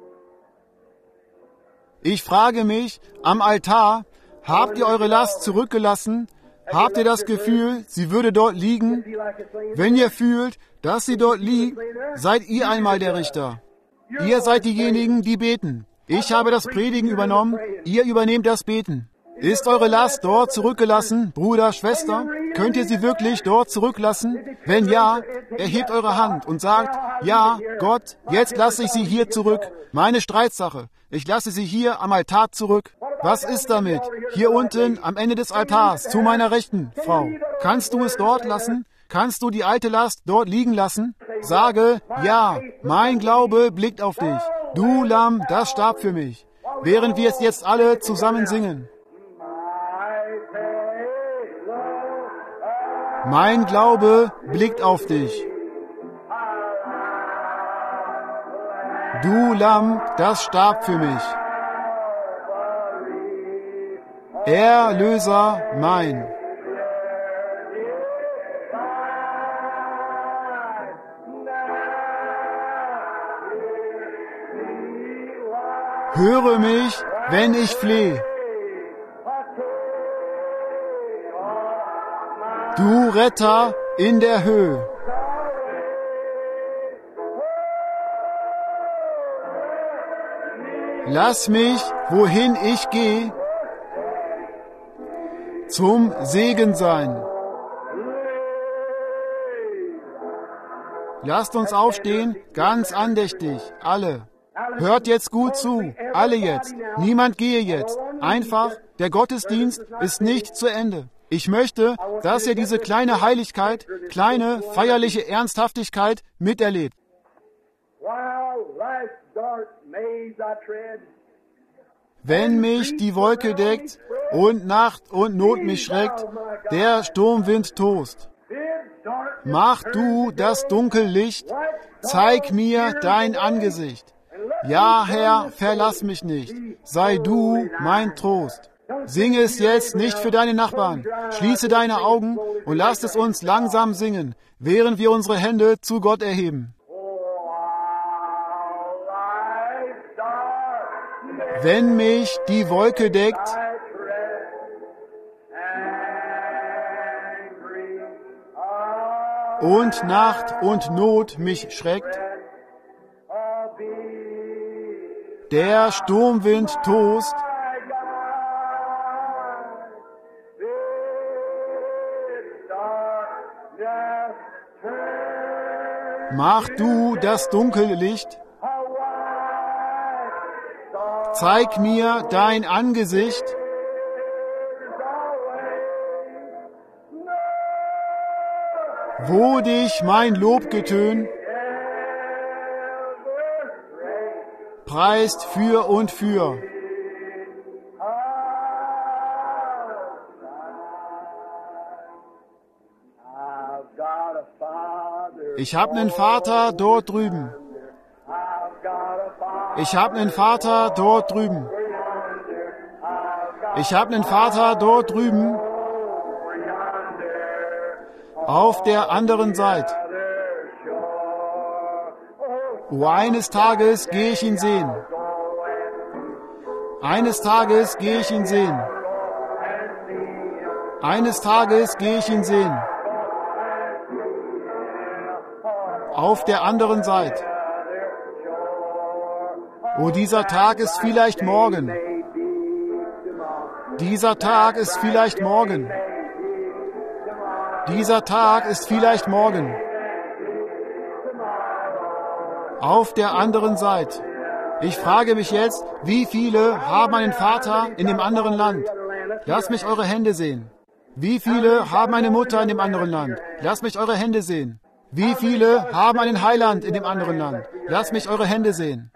A: Ich frage mich, am Altar, habt ihr eure Last zurückgelassen? Habt ihr das Gefühl, sie würde dort liegen? Wenn ihr fühlt, dass sie dort liegt, seid ihr einmal der Richter. Ihr seid diejenigen, die beten. Ich habe das Predigen übernommen, ihr übernehmt das Beten. Ist eure Last dort zurückgelassen, Bruder, Schwester? Könnt ihr sie wirklich dort zurücklassen? Wenn ja, erhebt eure Hand und sagt, ja, Gott, jetzt lasse ich sie hier zurück. Meine Streitsache, ich lasse sie hier am Altar zurück. Was ist damit? Hier unten am Ende des Altars, zu meiner Rechten, Frau. Kannst du es dort lassen? Kannst du die alte Last dort liegen lassen? Sage, ja, mein Glaube blickt auf dich. Du Lamm, das starb für mich. Während wir es jetzt alle zusammen singen. Mein Glaube blickt auf dich. Du Lamm, das starb für mich. Erlöser mein. Höre mich, wenn ich flehe. Du Retter in der Höhe. Lass mich, wohin ich gehe, zum Segen sein. Lasst uns aufstehen, ganz andächtig, alle. Hört jetzt gut zu, alle jetzt. Niemand gehe jetzt. Einfach, der Gottesdienst ist nicht zu Ende. Ich möchte, dass ihr diese kleine Heiligkeit, kleine feierliche Ernsthaftigkeit miterlebt. Wenn mich die Wolke deckt und Nacht und Not mich schreckt, der Sturmwind tost. Mach du das Dunkel Licht, zeig mir dein Angesicht. Ja, Herr, verlass mich nicht, sei du mein Trost. Singe es jetzt nicht für deine Nachbarn, schließe deine Augen und lasst es uns langsam singen, während wir unsere Hände zu Gott erheben. Wenn mich die Wolke deckt, und Nacht und Not mich schreckt, der Sturmwind tost, mach du das dunkle Licht, zeig mir dein Angesicht, wo dich mein Lobgetön preist für und für. Ich habe einen Vater dort drüben. Ich habe einen Vater dort drüben. Ich habe einen Vater dort drüben. Auf der anderen Seite. Oh, eines Tages gehe ich ihn sehen. Eines Tages gehe ich ihn sehen. Eines Tages gehe ich ihn sehen. Auf der anderen Seite. Oh, dieser Tag ist vielleicht morgen. Dieser Tag ist vielleicht morgen. Dieser Tag ist vielleicht morgen. Auf der anderen Seite. Ich frage mich jetzt, wie viele haben einen Vater in dem anderen Land? Lasst mich eure Hände sehen. Wie viele haben eine Mutter in dem anderen Land? Lasst mich eure Hände sehen. Wie viele haben einen Heiland in dem anderen Land? Lasst mich eure Hände sehen.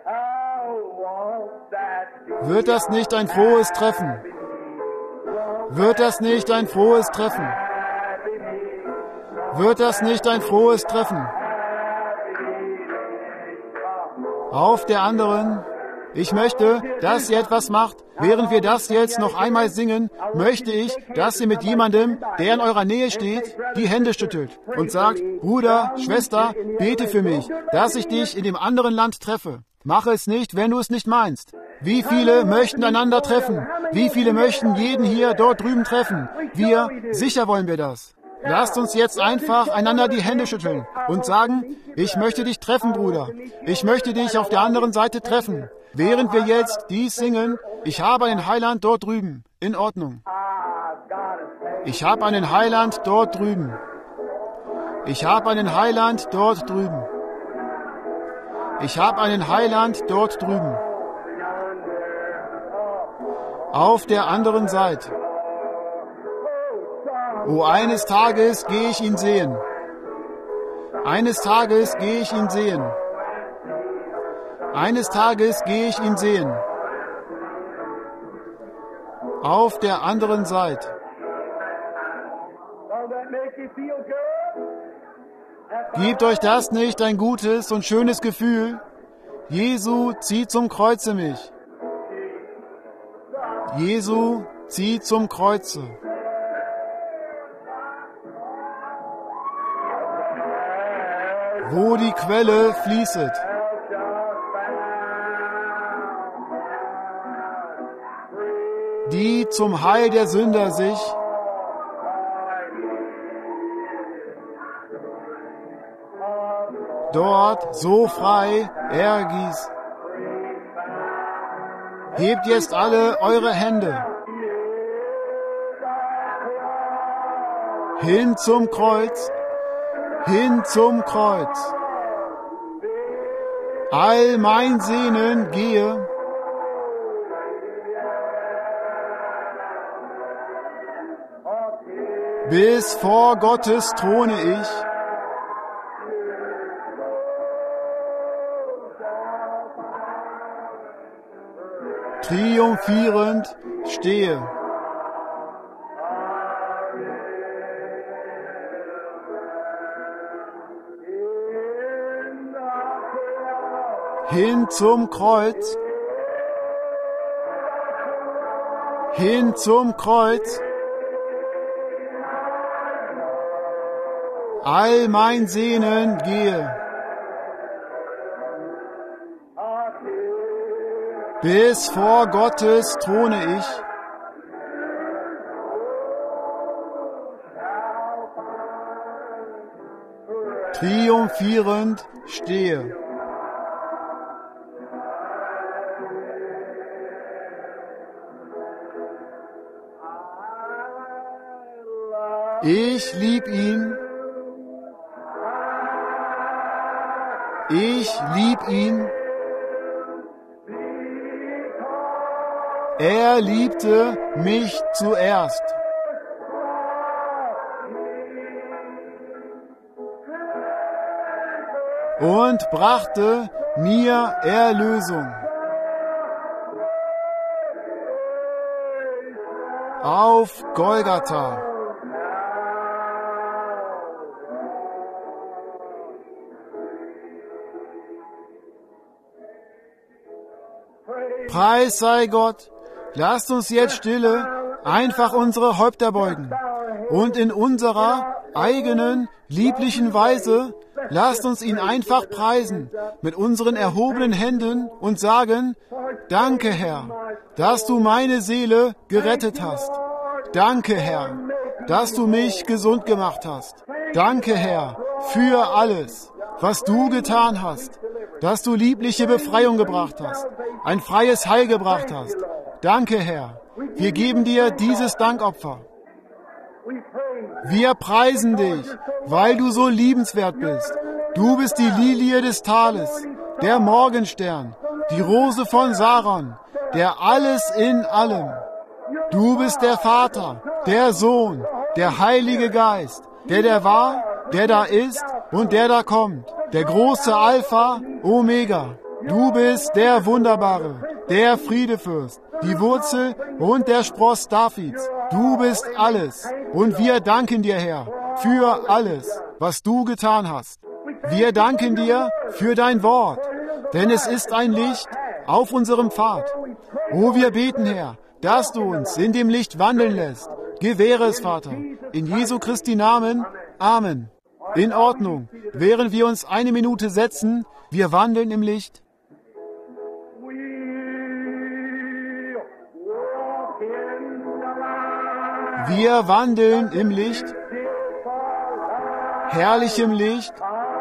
A: Wird das nicht ein frohes Treffen? Wird das nicht ein frohes Treffen? Wird das nicht ein frohes Treffen? Auf der anderen, ich möchte, dass ihr etwas macht. Während wir das jetzt noch einmal singen, möchte ich, dass ihr mit jemandem, der in eurer Nähe steht, die Hände schüttelt und sagt, Bruder, Schwester, bete für mich, dass ich dich in dem anderen Land treffe. Mache es nicht, wenn du es nicht meinst. Wie viele möchten einander treffen? Wie viele möchten jeden hier dort drüben treffen? Wir, sicher wollen wir das. Lasst uns jetzt einfach einander die Hände schütteln und sagen, ich möchte dich treffen, Bruder. Ich möchte dich auf der anderen Seite treffen. Während wir jetzt dies singen, ich habe einen Heiland dort drüben. In Ordnung. Ich habe einen Heiland dort drüben. Ich habe einen Heiland dort drüben. Ich habe einen Heiland dort drüben. Auf der anderen Seite. Oh, eines Tages gehe ich ihn sehen. Eines Tages gehe ich ihn sehen. Eines Tages gehe ich ihn sehen. Auf der anderen Seite. Gebt euch das nicht ein gutes und schönes Gefühl? Jesu, zieh zum Kreuze mich. Jesu, zieh zum Kreuze. Wo die Quelle fließet. Die zum Heil der Sünder sich dort so frei ergießt. Hebt jetzt alle eure Hände hin zum Kreuz, hin zum Kreuz. All mein Sehnen gehe bis vor Gottes Throne ich triumphierend stehe. Hin zum Kreuz, hin zum Kreuz, all mein Sehnen gehe, bis vor Gottes Throne ich triumphierend stehe. Ich lieb ihn, ich lieb ihn, er liebte mich zuerst. Und brachte mir Erlösung. Auf Golgatha. Preis sei Gott. Lasst uns jetzt stille einfach unsere Häupter beugen und in unserer eigenen, lieblichen Weise lasst uns ihn einfach preisen mit unseren erhobenen Händen und sagen, danke Herr, dass du meine Seele gerettet hast. Danke Herr, dass du mich gesund gemacht hast. Danke Herr für alles, was du getan hast, dass du liebliche Befreiung gebracht hast, ein freies Heil gebracht hast. Danke, Herr. Wir geben dir dieses Dankopfer. Wir preisen dich, weil du so liebenswert bist. Du bist die Lilie des Tales, der Morgenstern, die Rose von Saron, der alles in allem. Du bist der Vater, der Sohn, der Heilige Geist, der der war, der da ist und der da kommt, der große Alpha, Omega. Du bist der Wunderbare, der Friedefürst, die Wurzel und der Spross Davids. Du bist alles. Und wir danken dir, Herr, für alles, was du getan hast. Wir danken dir für dein Wort, denn es ist ein Licht auf unserem Pfad. O, wir beten, Herr, dass du uns in dem Licht wandeln lässt. Gewähre es, Vater. In Jesu Christi Namen. Amen. In Ordnung. Während wir uns eine Minute setzen, wir wandeln im Licht. Wir wandeln im Licht, herrlichem Licht,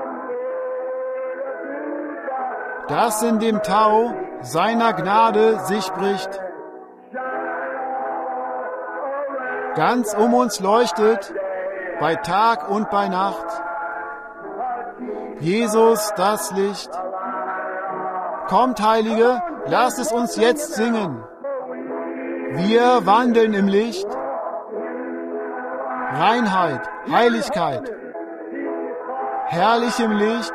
A: das in dem Tau seiner Gnade sich bricht. Ganz um uns leuchtet, bei Tag und bei Nacht, Jesus das Licht. Kommt, Heilige, lasst es uns jetzt singen. Wir wandeln im Licht, Reinheit, Heiligkeit, herrlichem Licht,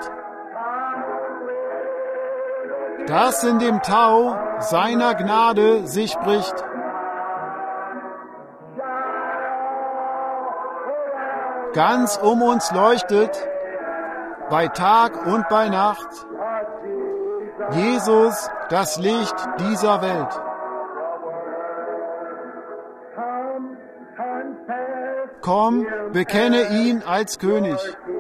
A: das in dem Tau seiner Gnade sich bricht. Ganz um uns leuchtet, bei Tag und bei Nacht, Jesus, das Licht dieser Welt. Komm, bekenne ihn als König.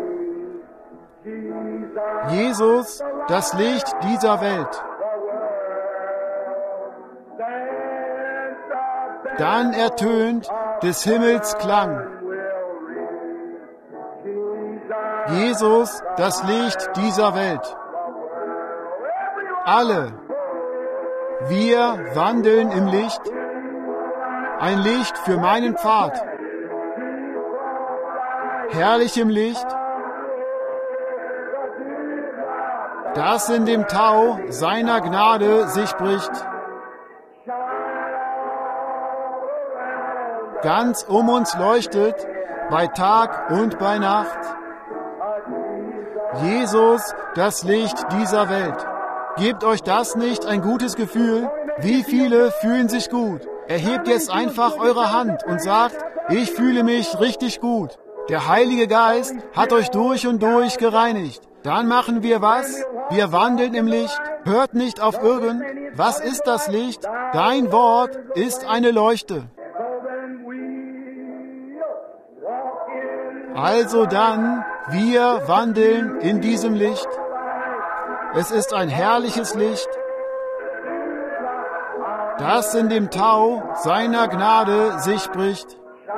A: Jesus, das Licht dieser Welt. Dann ertönt des Himmels Klang. Jesus, das Licht dieser Welt. Alle, wir wandeln im Licht, ein Licht für meinen Pfad. Herrlichem Licht, das in dem Tau seiner Gnade sich bricht. Ganz um uns leuchtet, bei Tag und bei Nacht. Jesus, das Licht dieser Welt. Gebt euch das nicht ein gutes Gefühl? Wie viele fühlen sich gut? Erhebt jetzt einfach eure Hand und sagt, ich fühle mich richtig gut. Der Heilige Geist hat euch durch und durch gereinigt. Dann machen wir was? Wir wandeln im Licht. Hört nicht auf irgend. Was ist das Licht? Dein Wort ist eine Leuchte. Also dann, wir wandeln in diesem Licht. Es ist ein herrliches Licht, das in dem Tau seiner Gnade sich bricht.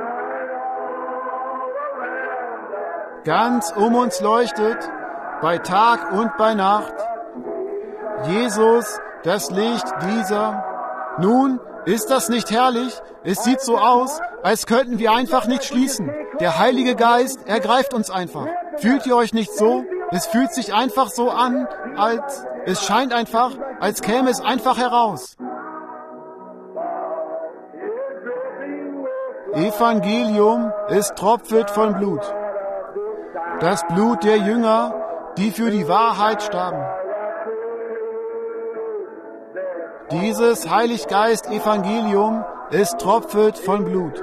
A: Ganz um uns leuchtet, bei Tag und bei Nacht, Jesus, das Licht dieser. Nun, ist das nicht herrlich? Es sieht so aus, als könnten wir einfach nicht schließen. Der Heilige Geist ergreift uns einfach. Fühlt ihr euch nicht so? Es fühlt sich einfach so an, als es scheint einfach, als käme es einfach heraus. Evangelium ist tropfet von Blut. Das Blut der Jünger, die für die Wahrheit starben. Dieses Heiliggeist-Evangelium ist tropfet von Blut.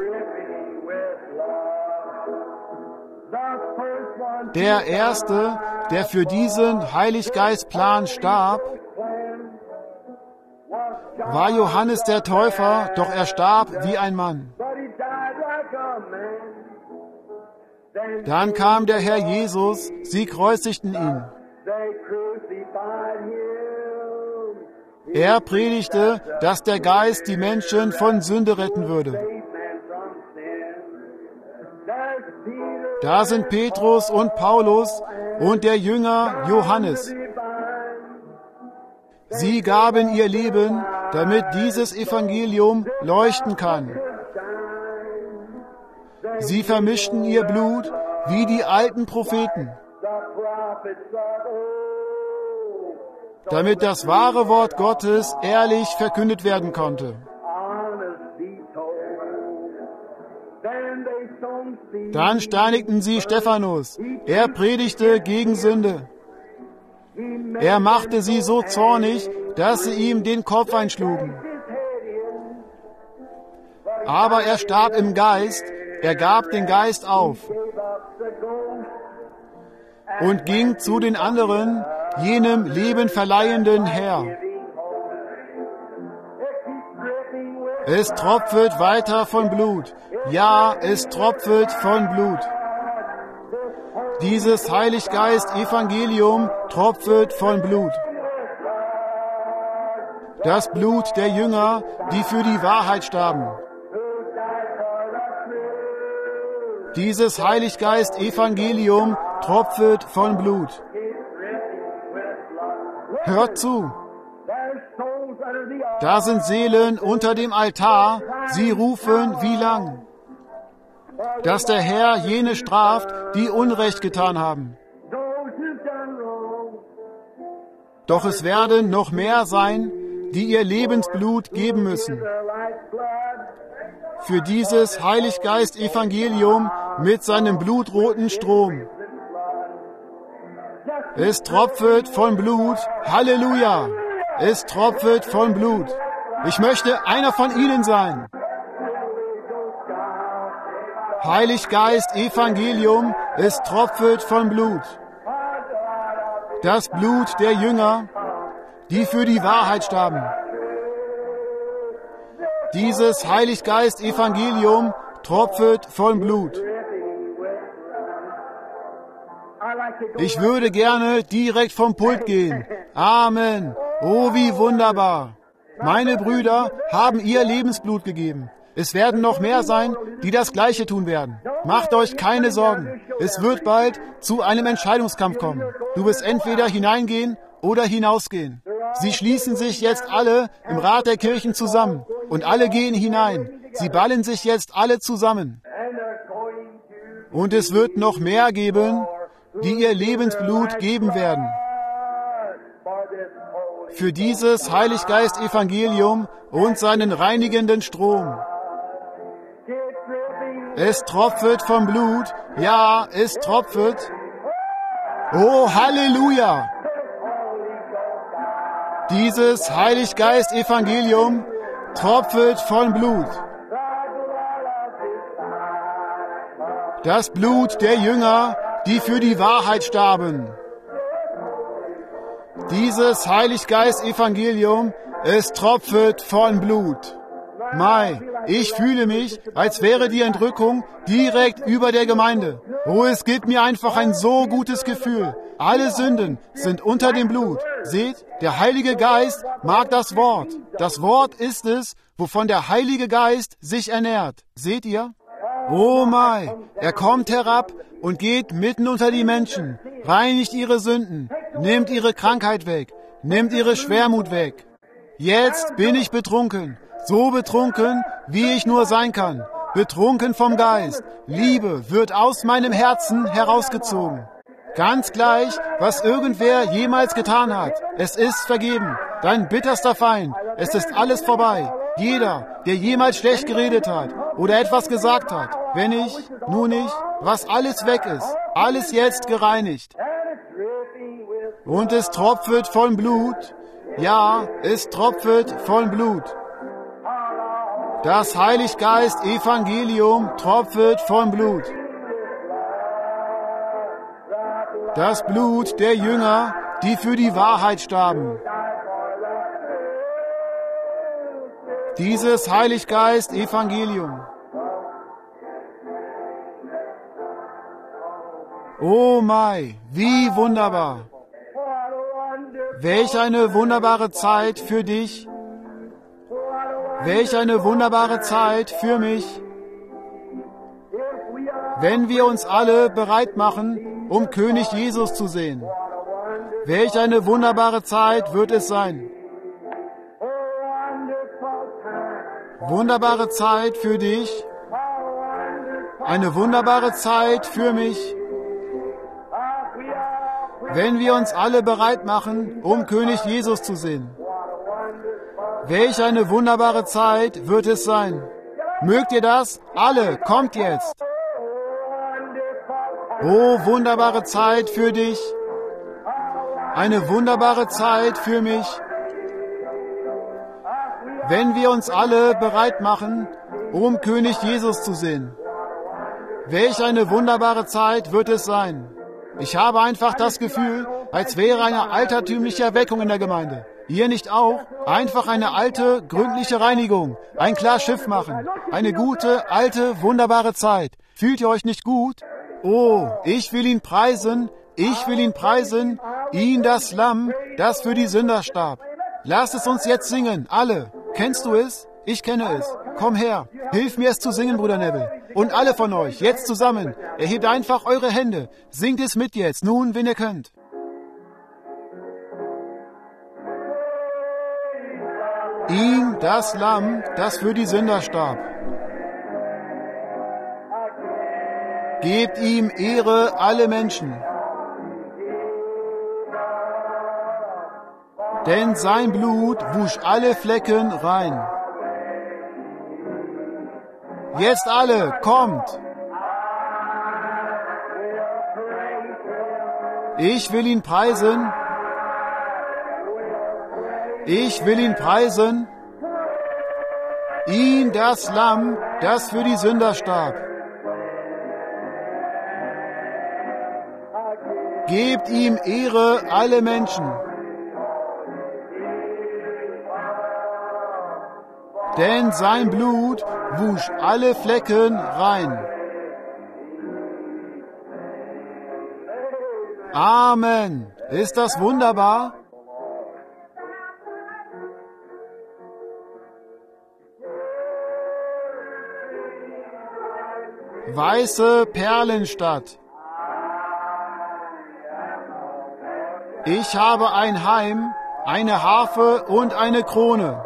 A: Der Erste, der für diesen Heiliggeist-Plan starb, war Johannes der Täufer, doch er starb wie ein Mann. Dann kam der Herr Jesus, sie kreuzigten ihn. Er predigte, dass der Geist die Menschen von Sünde retten würde. Da sind Petrus und Paulus und der Jünger Johannes. Sie gaben ihr Leben, damit dieses Evangelium leuchten kann. Sie vermischten ihr Blut wie die alten Propheten, damit das wahre Wort Gottes ehrlich verkündet werden konnte. Dann steinigten sie Stephanus. Er predigte gegen Sünde. Er machte sie so zornig, dass sie ihm den Kopf einschlugen. Aber er starb im Geist, er gab den Geist auf und ging zu den anderen, jenem lebenverleihenden Herr. Es tropfet weiter von Blut. Ja, es tropfet von Blut. Dieses Heiliggeist-Evangelium tropfet von Blut. Das Blut der Jünger, die für die Wahrheit starben. Dieses Heiliggeist-Evangelium tropfet von Blut. Hört zu. Da sind Seelen unter dem Altar, sie rufen, wie lang? Dass der Herr jene straft, die Unrecht getan haben. Doch es werden noch mehr sein, die ihr Lebensblut geben müssen. Für dieses Heiliggeist-Evangelium mit seinem blutroten Strom. Es tropfet von Blut, Halleluja! Es tropfet von Blut. Ich möchte einer von ihnen sein. Heiliggeist, Evangelium, es tropfet von Blut. Das Blut der Jünger, die für die Wahrheit starben. Dieses Heiliggeist, Evangelium, tropfet von Blut. Ich würde gerne direkt vom Pult gehen. Amen. Oh, wie wunderbar. Meine Brüder haben ihr Lebensblut gegeben. Es werden noch mehr sein, die das Gleiche tun werden. Macht euch keine Sorgen. Es wird bald zu einem Entscheidungskampf kommen. Du wirst entweder hineingehen oder hinausgehen. Sie schließen sich jetzt alle im Rat der Kirchen zusammen und alle gehen hinein. Sie ballen sich jetzt alle zusammen. Und es wird noch mehr geben, die ihr Lebensblut geben werden. Für dieses Heiliggeist-Evangelium und seinen reinigenden Strom. Es tropft vom Blut. Ja, es tropft. Oh, Halleluja! Dieses Heiliggeist-Evangelium tropft von Blut. Das Blut der Jünger, die für die Wahrheit starben. Dieses Heiliggeist-Evangelium, es tropft von Blut. Mai, ich fühle mich, als wäre die Entrückung direkt über der Gemeinde. Oh, es gibt mir einfach ein so gutes Gefühl. Alle Sünden sind unter dem Blut. Seht, der Heilige Geist mag das Wort. Das Wort ist es, wovon der Heilige Geist sich ernährt. Seht ihr? Oh Mai, er kommt herab und geht mitten unter die Menschen, reinigt ihre Sünden, nimmt ihre Krankheit weg, nimmt ihre Schwermut weg. Jetzt bin ich betrunken, so betrunken, wie ich nur sein kann, betrunken vom Geist. Liebe wird aus meinem Herzen herausgezogen. Ganz gleich, was irgendwer jemals getan hat. Es ist vergeben. Dein bitterster Feind. Es ist alles vorbei. Jeder, der jemals schlecht geredet hat oder etwas gesagt hat. Wenn ich, nun nicht, was alles weg ist. Alles jetzt gereinigt. Und es tropft von Blut. Ja, es tropft von Blut. Das Heiliggeist-Evangelium tropft von Blut. Das Blut der Jünger, die für die Wahrheit starben. Dieses Heiliggeist-Evangelium. Oh Mai, wie wunderbar. Welch eine wunderbare Zeit für dich. Welch eine wunderbare Zeit für mich. Wenn wir uns alle bereit machen, um König Jesus zu sehen. Welch eine wunderbare Zeit wird es sein. Wunderbare Zeit für dich. Eine wunderbare Zeit für mich. Wenn wir uns alle bereit machen, um König Jesus zu sehen. Welch eine wunderbare Zeit wird es sein. Mögt ihr das? Alle, kommt jetzt. Oh, wunderbare Zeit für dich. Eine wunderbare Zeit für mich. Wenn wir uns alle bereit machen, um König Jesus zu sehen. Welch eine wunderbare Zeit wird es sein. Ich habe einfach das Gefühl, als wäre eine altertümliche Erweckung in der Gemeinde. Ihr nicht auch? Einfach eine alte, gründliche Reinigung. Ein klar Schiff machen. Eine gute, alte, wunderbare Zeit. Fühlt ihr euch nicht gut? Oh, ich will ihn preisen, ich will ihn preisen, ihn das Lamm, das für die Sünder starb. Lasst es uns jetzt singen, alle. Kennst du es? Ich kenne es. Komm her, hilf mir es zu singen, Bruder Neville. Und alle von euch, jetzt zusammen, erhebt einfach eure Hände, singt es mit jetzt, nun, wenn ihr könnt. Ihn, das Lamm, das für die Sünder starb. Gebt ihm Ehre, alle Menschen. Denn sein Blut wusch alle Flecken rein. Jetzt alle, kommt! Ich will ihn preisen. Ich will ihn preisen. Ihn, das Lamm, das für die Sünder starb. Gebt ihm Ehre, alle Menschen. Denn sein Blut wusch alle Flecken rein. Amen. Ist das wunderbar? Weiße Perlenstadt. Ich habe ein Heim, eine Harfe und eine Krone.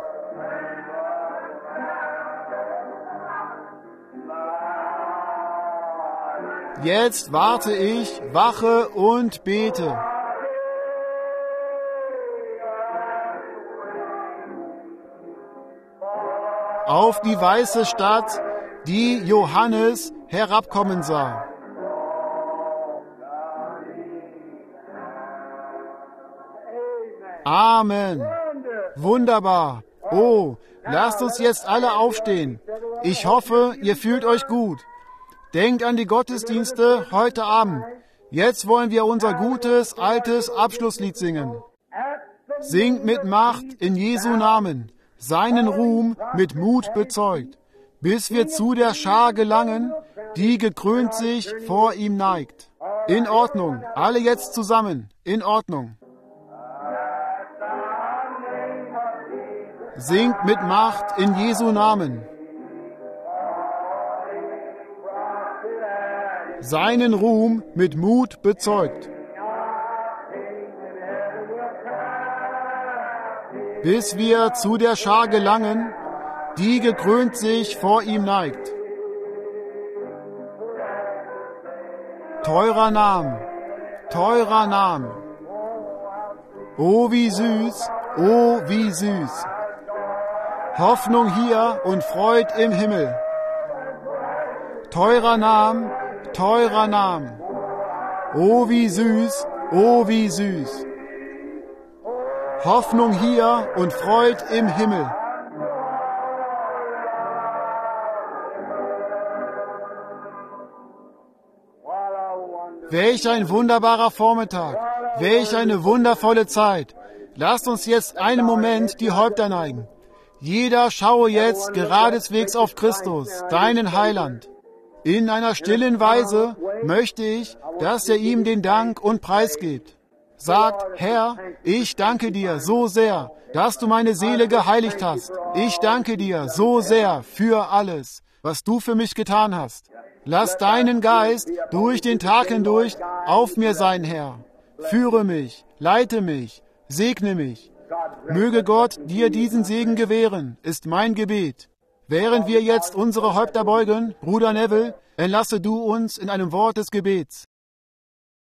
A: Jetzt warte ich, wache und bete. Auf die weiße Stadt, die Johannes herabkommen sah. Amen. Wunderbar. Oh, lasst uns jetzt alle aufstehen. Ich hoffe, ihr fühlt euch gut. Denkt an die Gottesdienste heute Abend. Jetzt wollen wir unser gutes, altes Abschlusslied singen. Singt mit Macht in Jesu Namen, seinen Ruhm mit Mut bezeugt, bis wir zu der Schar gelangen, die gekrönt sich vor ihm neigt. In Ordnung, alle jetzt zusammen, in Ordnung. Singt mit Macht in Jesu Namen, seinen Ruhm mit Mut bezeugt, bis wir zu der Schar gelangen, die gekrönt sich vor ihm neigt. Teurer Name, teurer Name, oh wie süß, oh wie süß. Hoffnung hier und Freud im Himmel. Teurer Name, teurer Name, oh wie süß, oh wie süß. Hoffnung hier und Freud im Himmel. Welch ein wunderbarer Vormittag, welch eine wundervolle Zeit. Lasst uns jetzt einen Moment die Häupter neigen. Jeder schaue jetzt geradeswegs auf Christus, deinen Heiland. In einer stillen Weise möchte ich, dass ihr ihm den Dank und Preis gebt. Sagt, Herr, ich danke dir so sehr, dass du meine Seele geheiligt hast. Ich danke dir so sehr für alles, was du für mich getan hast. Lass deinen Geist durch den Tag hindurch auf mir sein, Herr. Führe mich, leite mich, segne mich. Möge Gott dir diesen Segen gewähren, ist mein Gebet. Während wir jetzt unsere Häupter beugen, Bruder Neville, entlasse du uns in einem Wort des Gebets.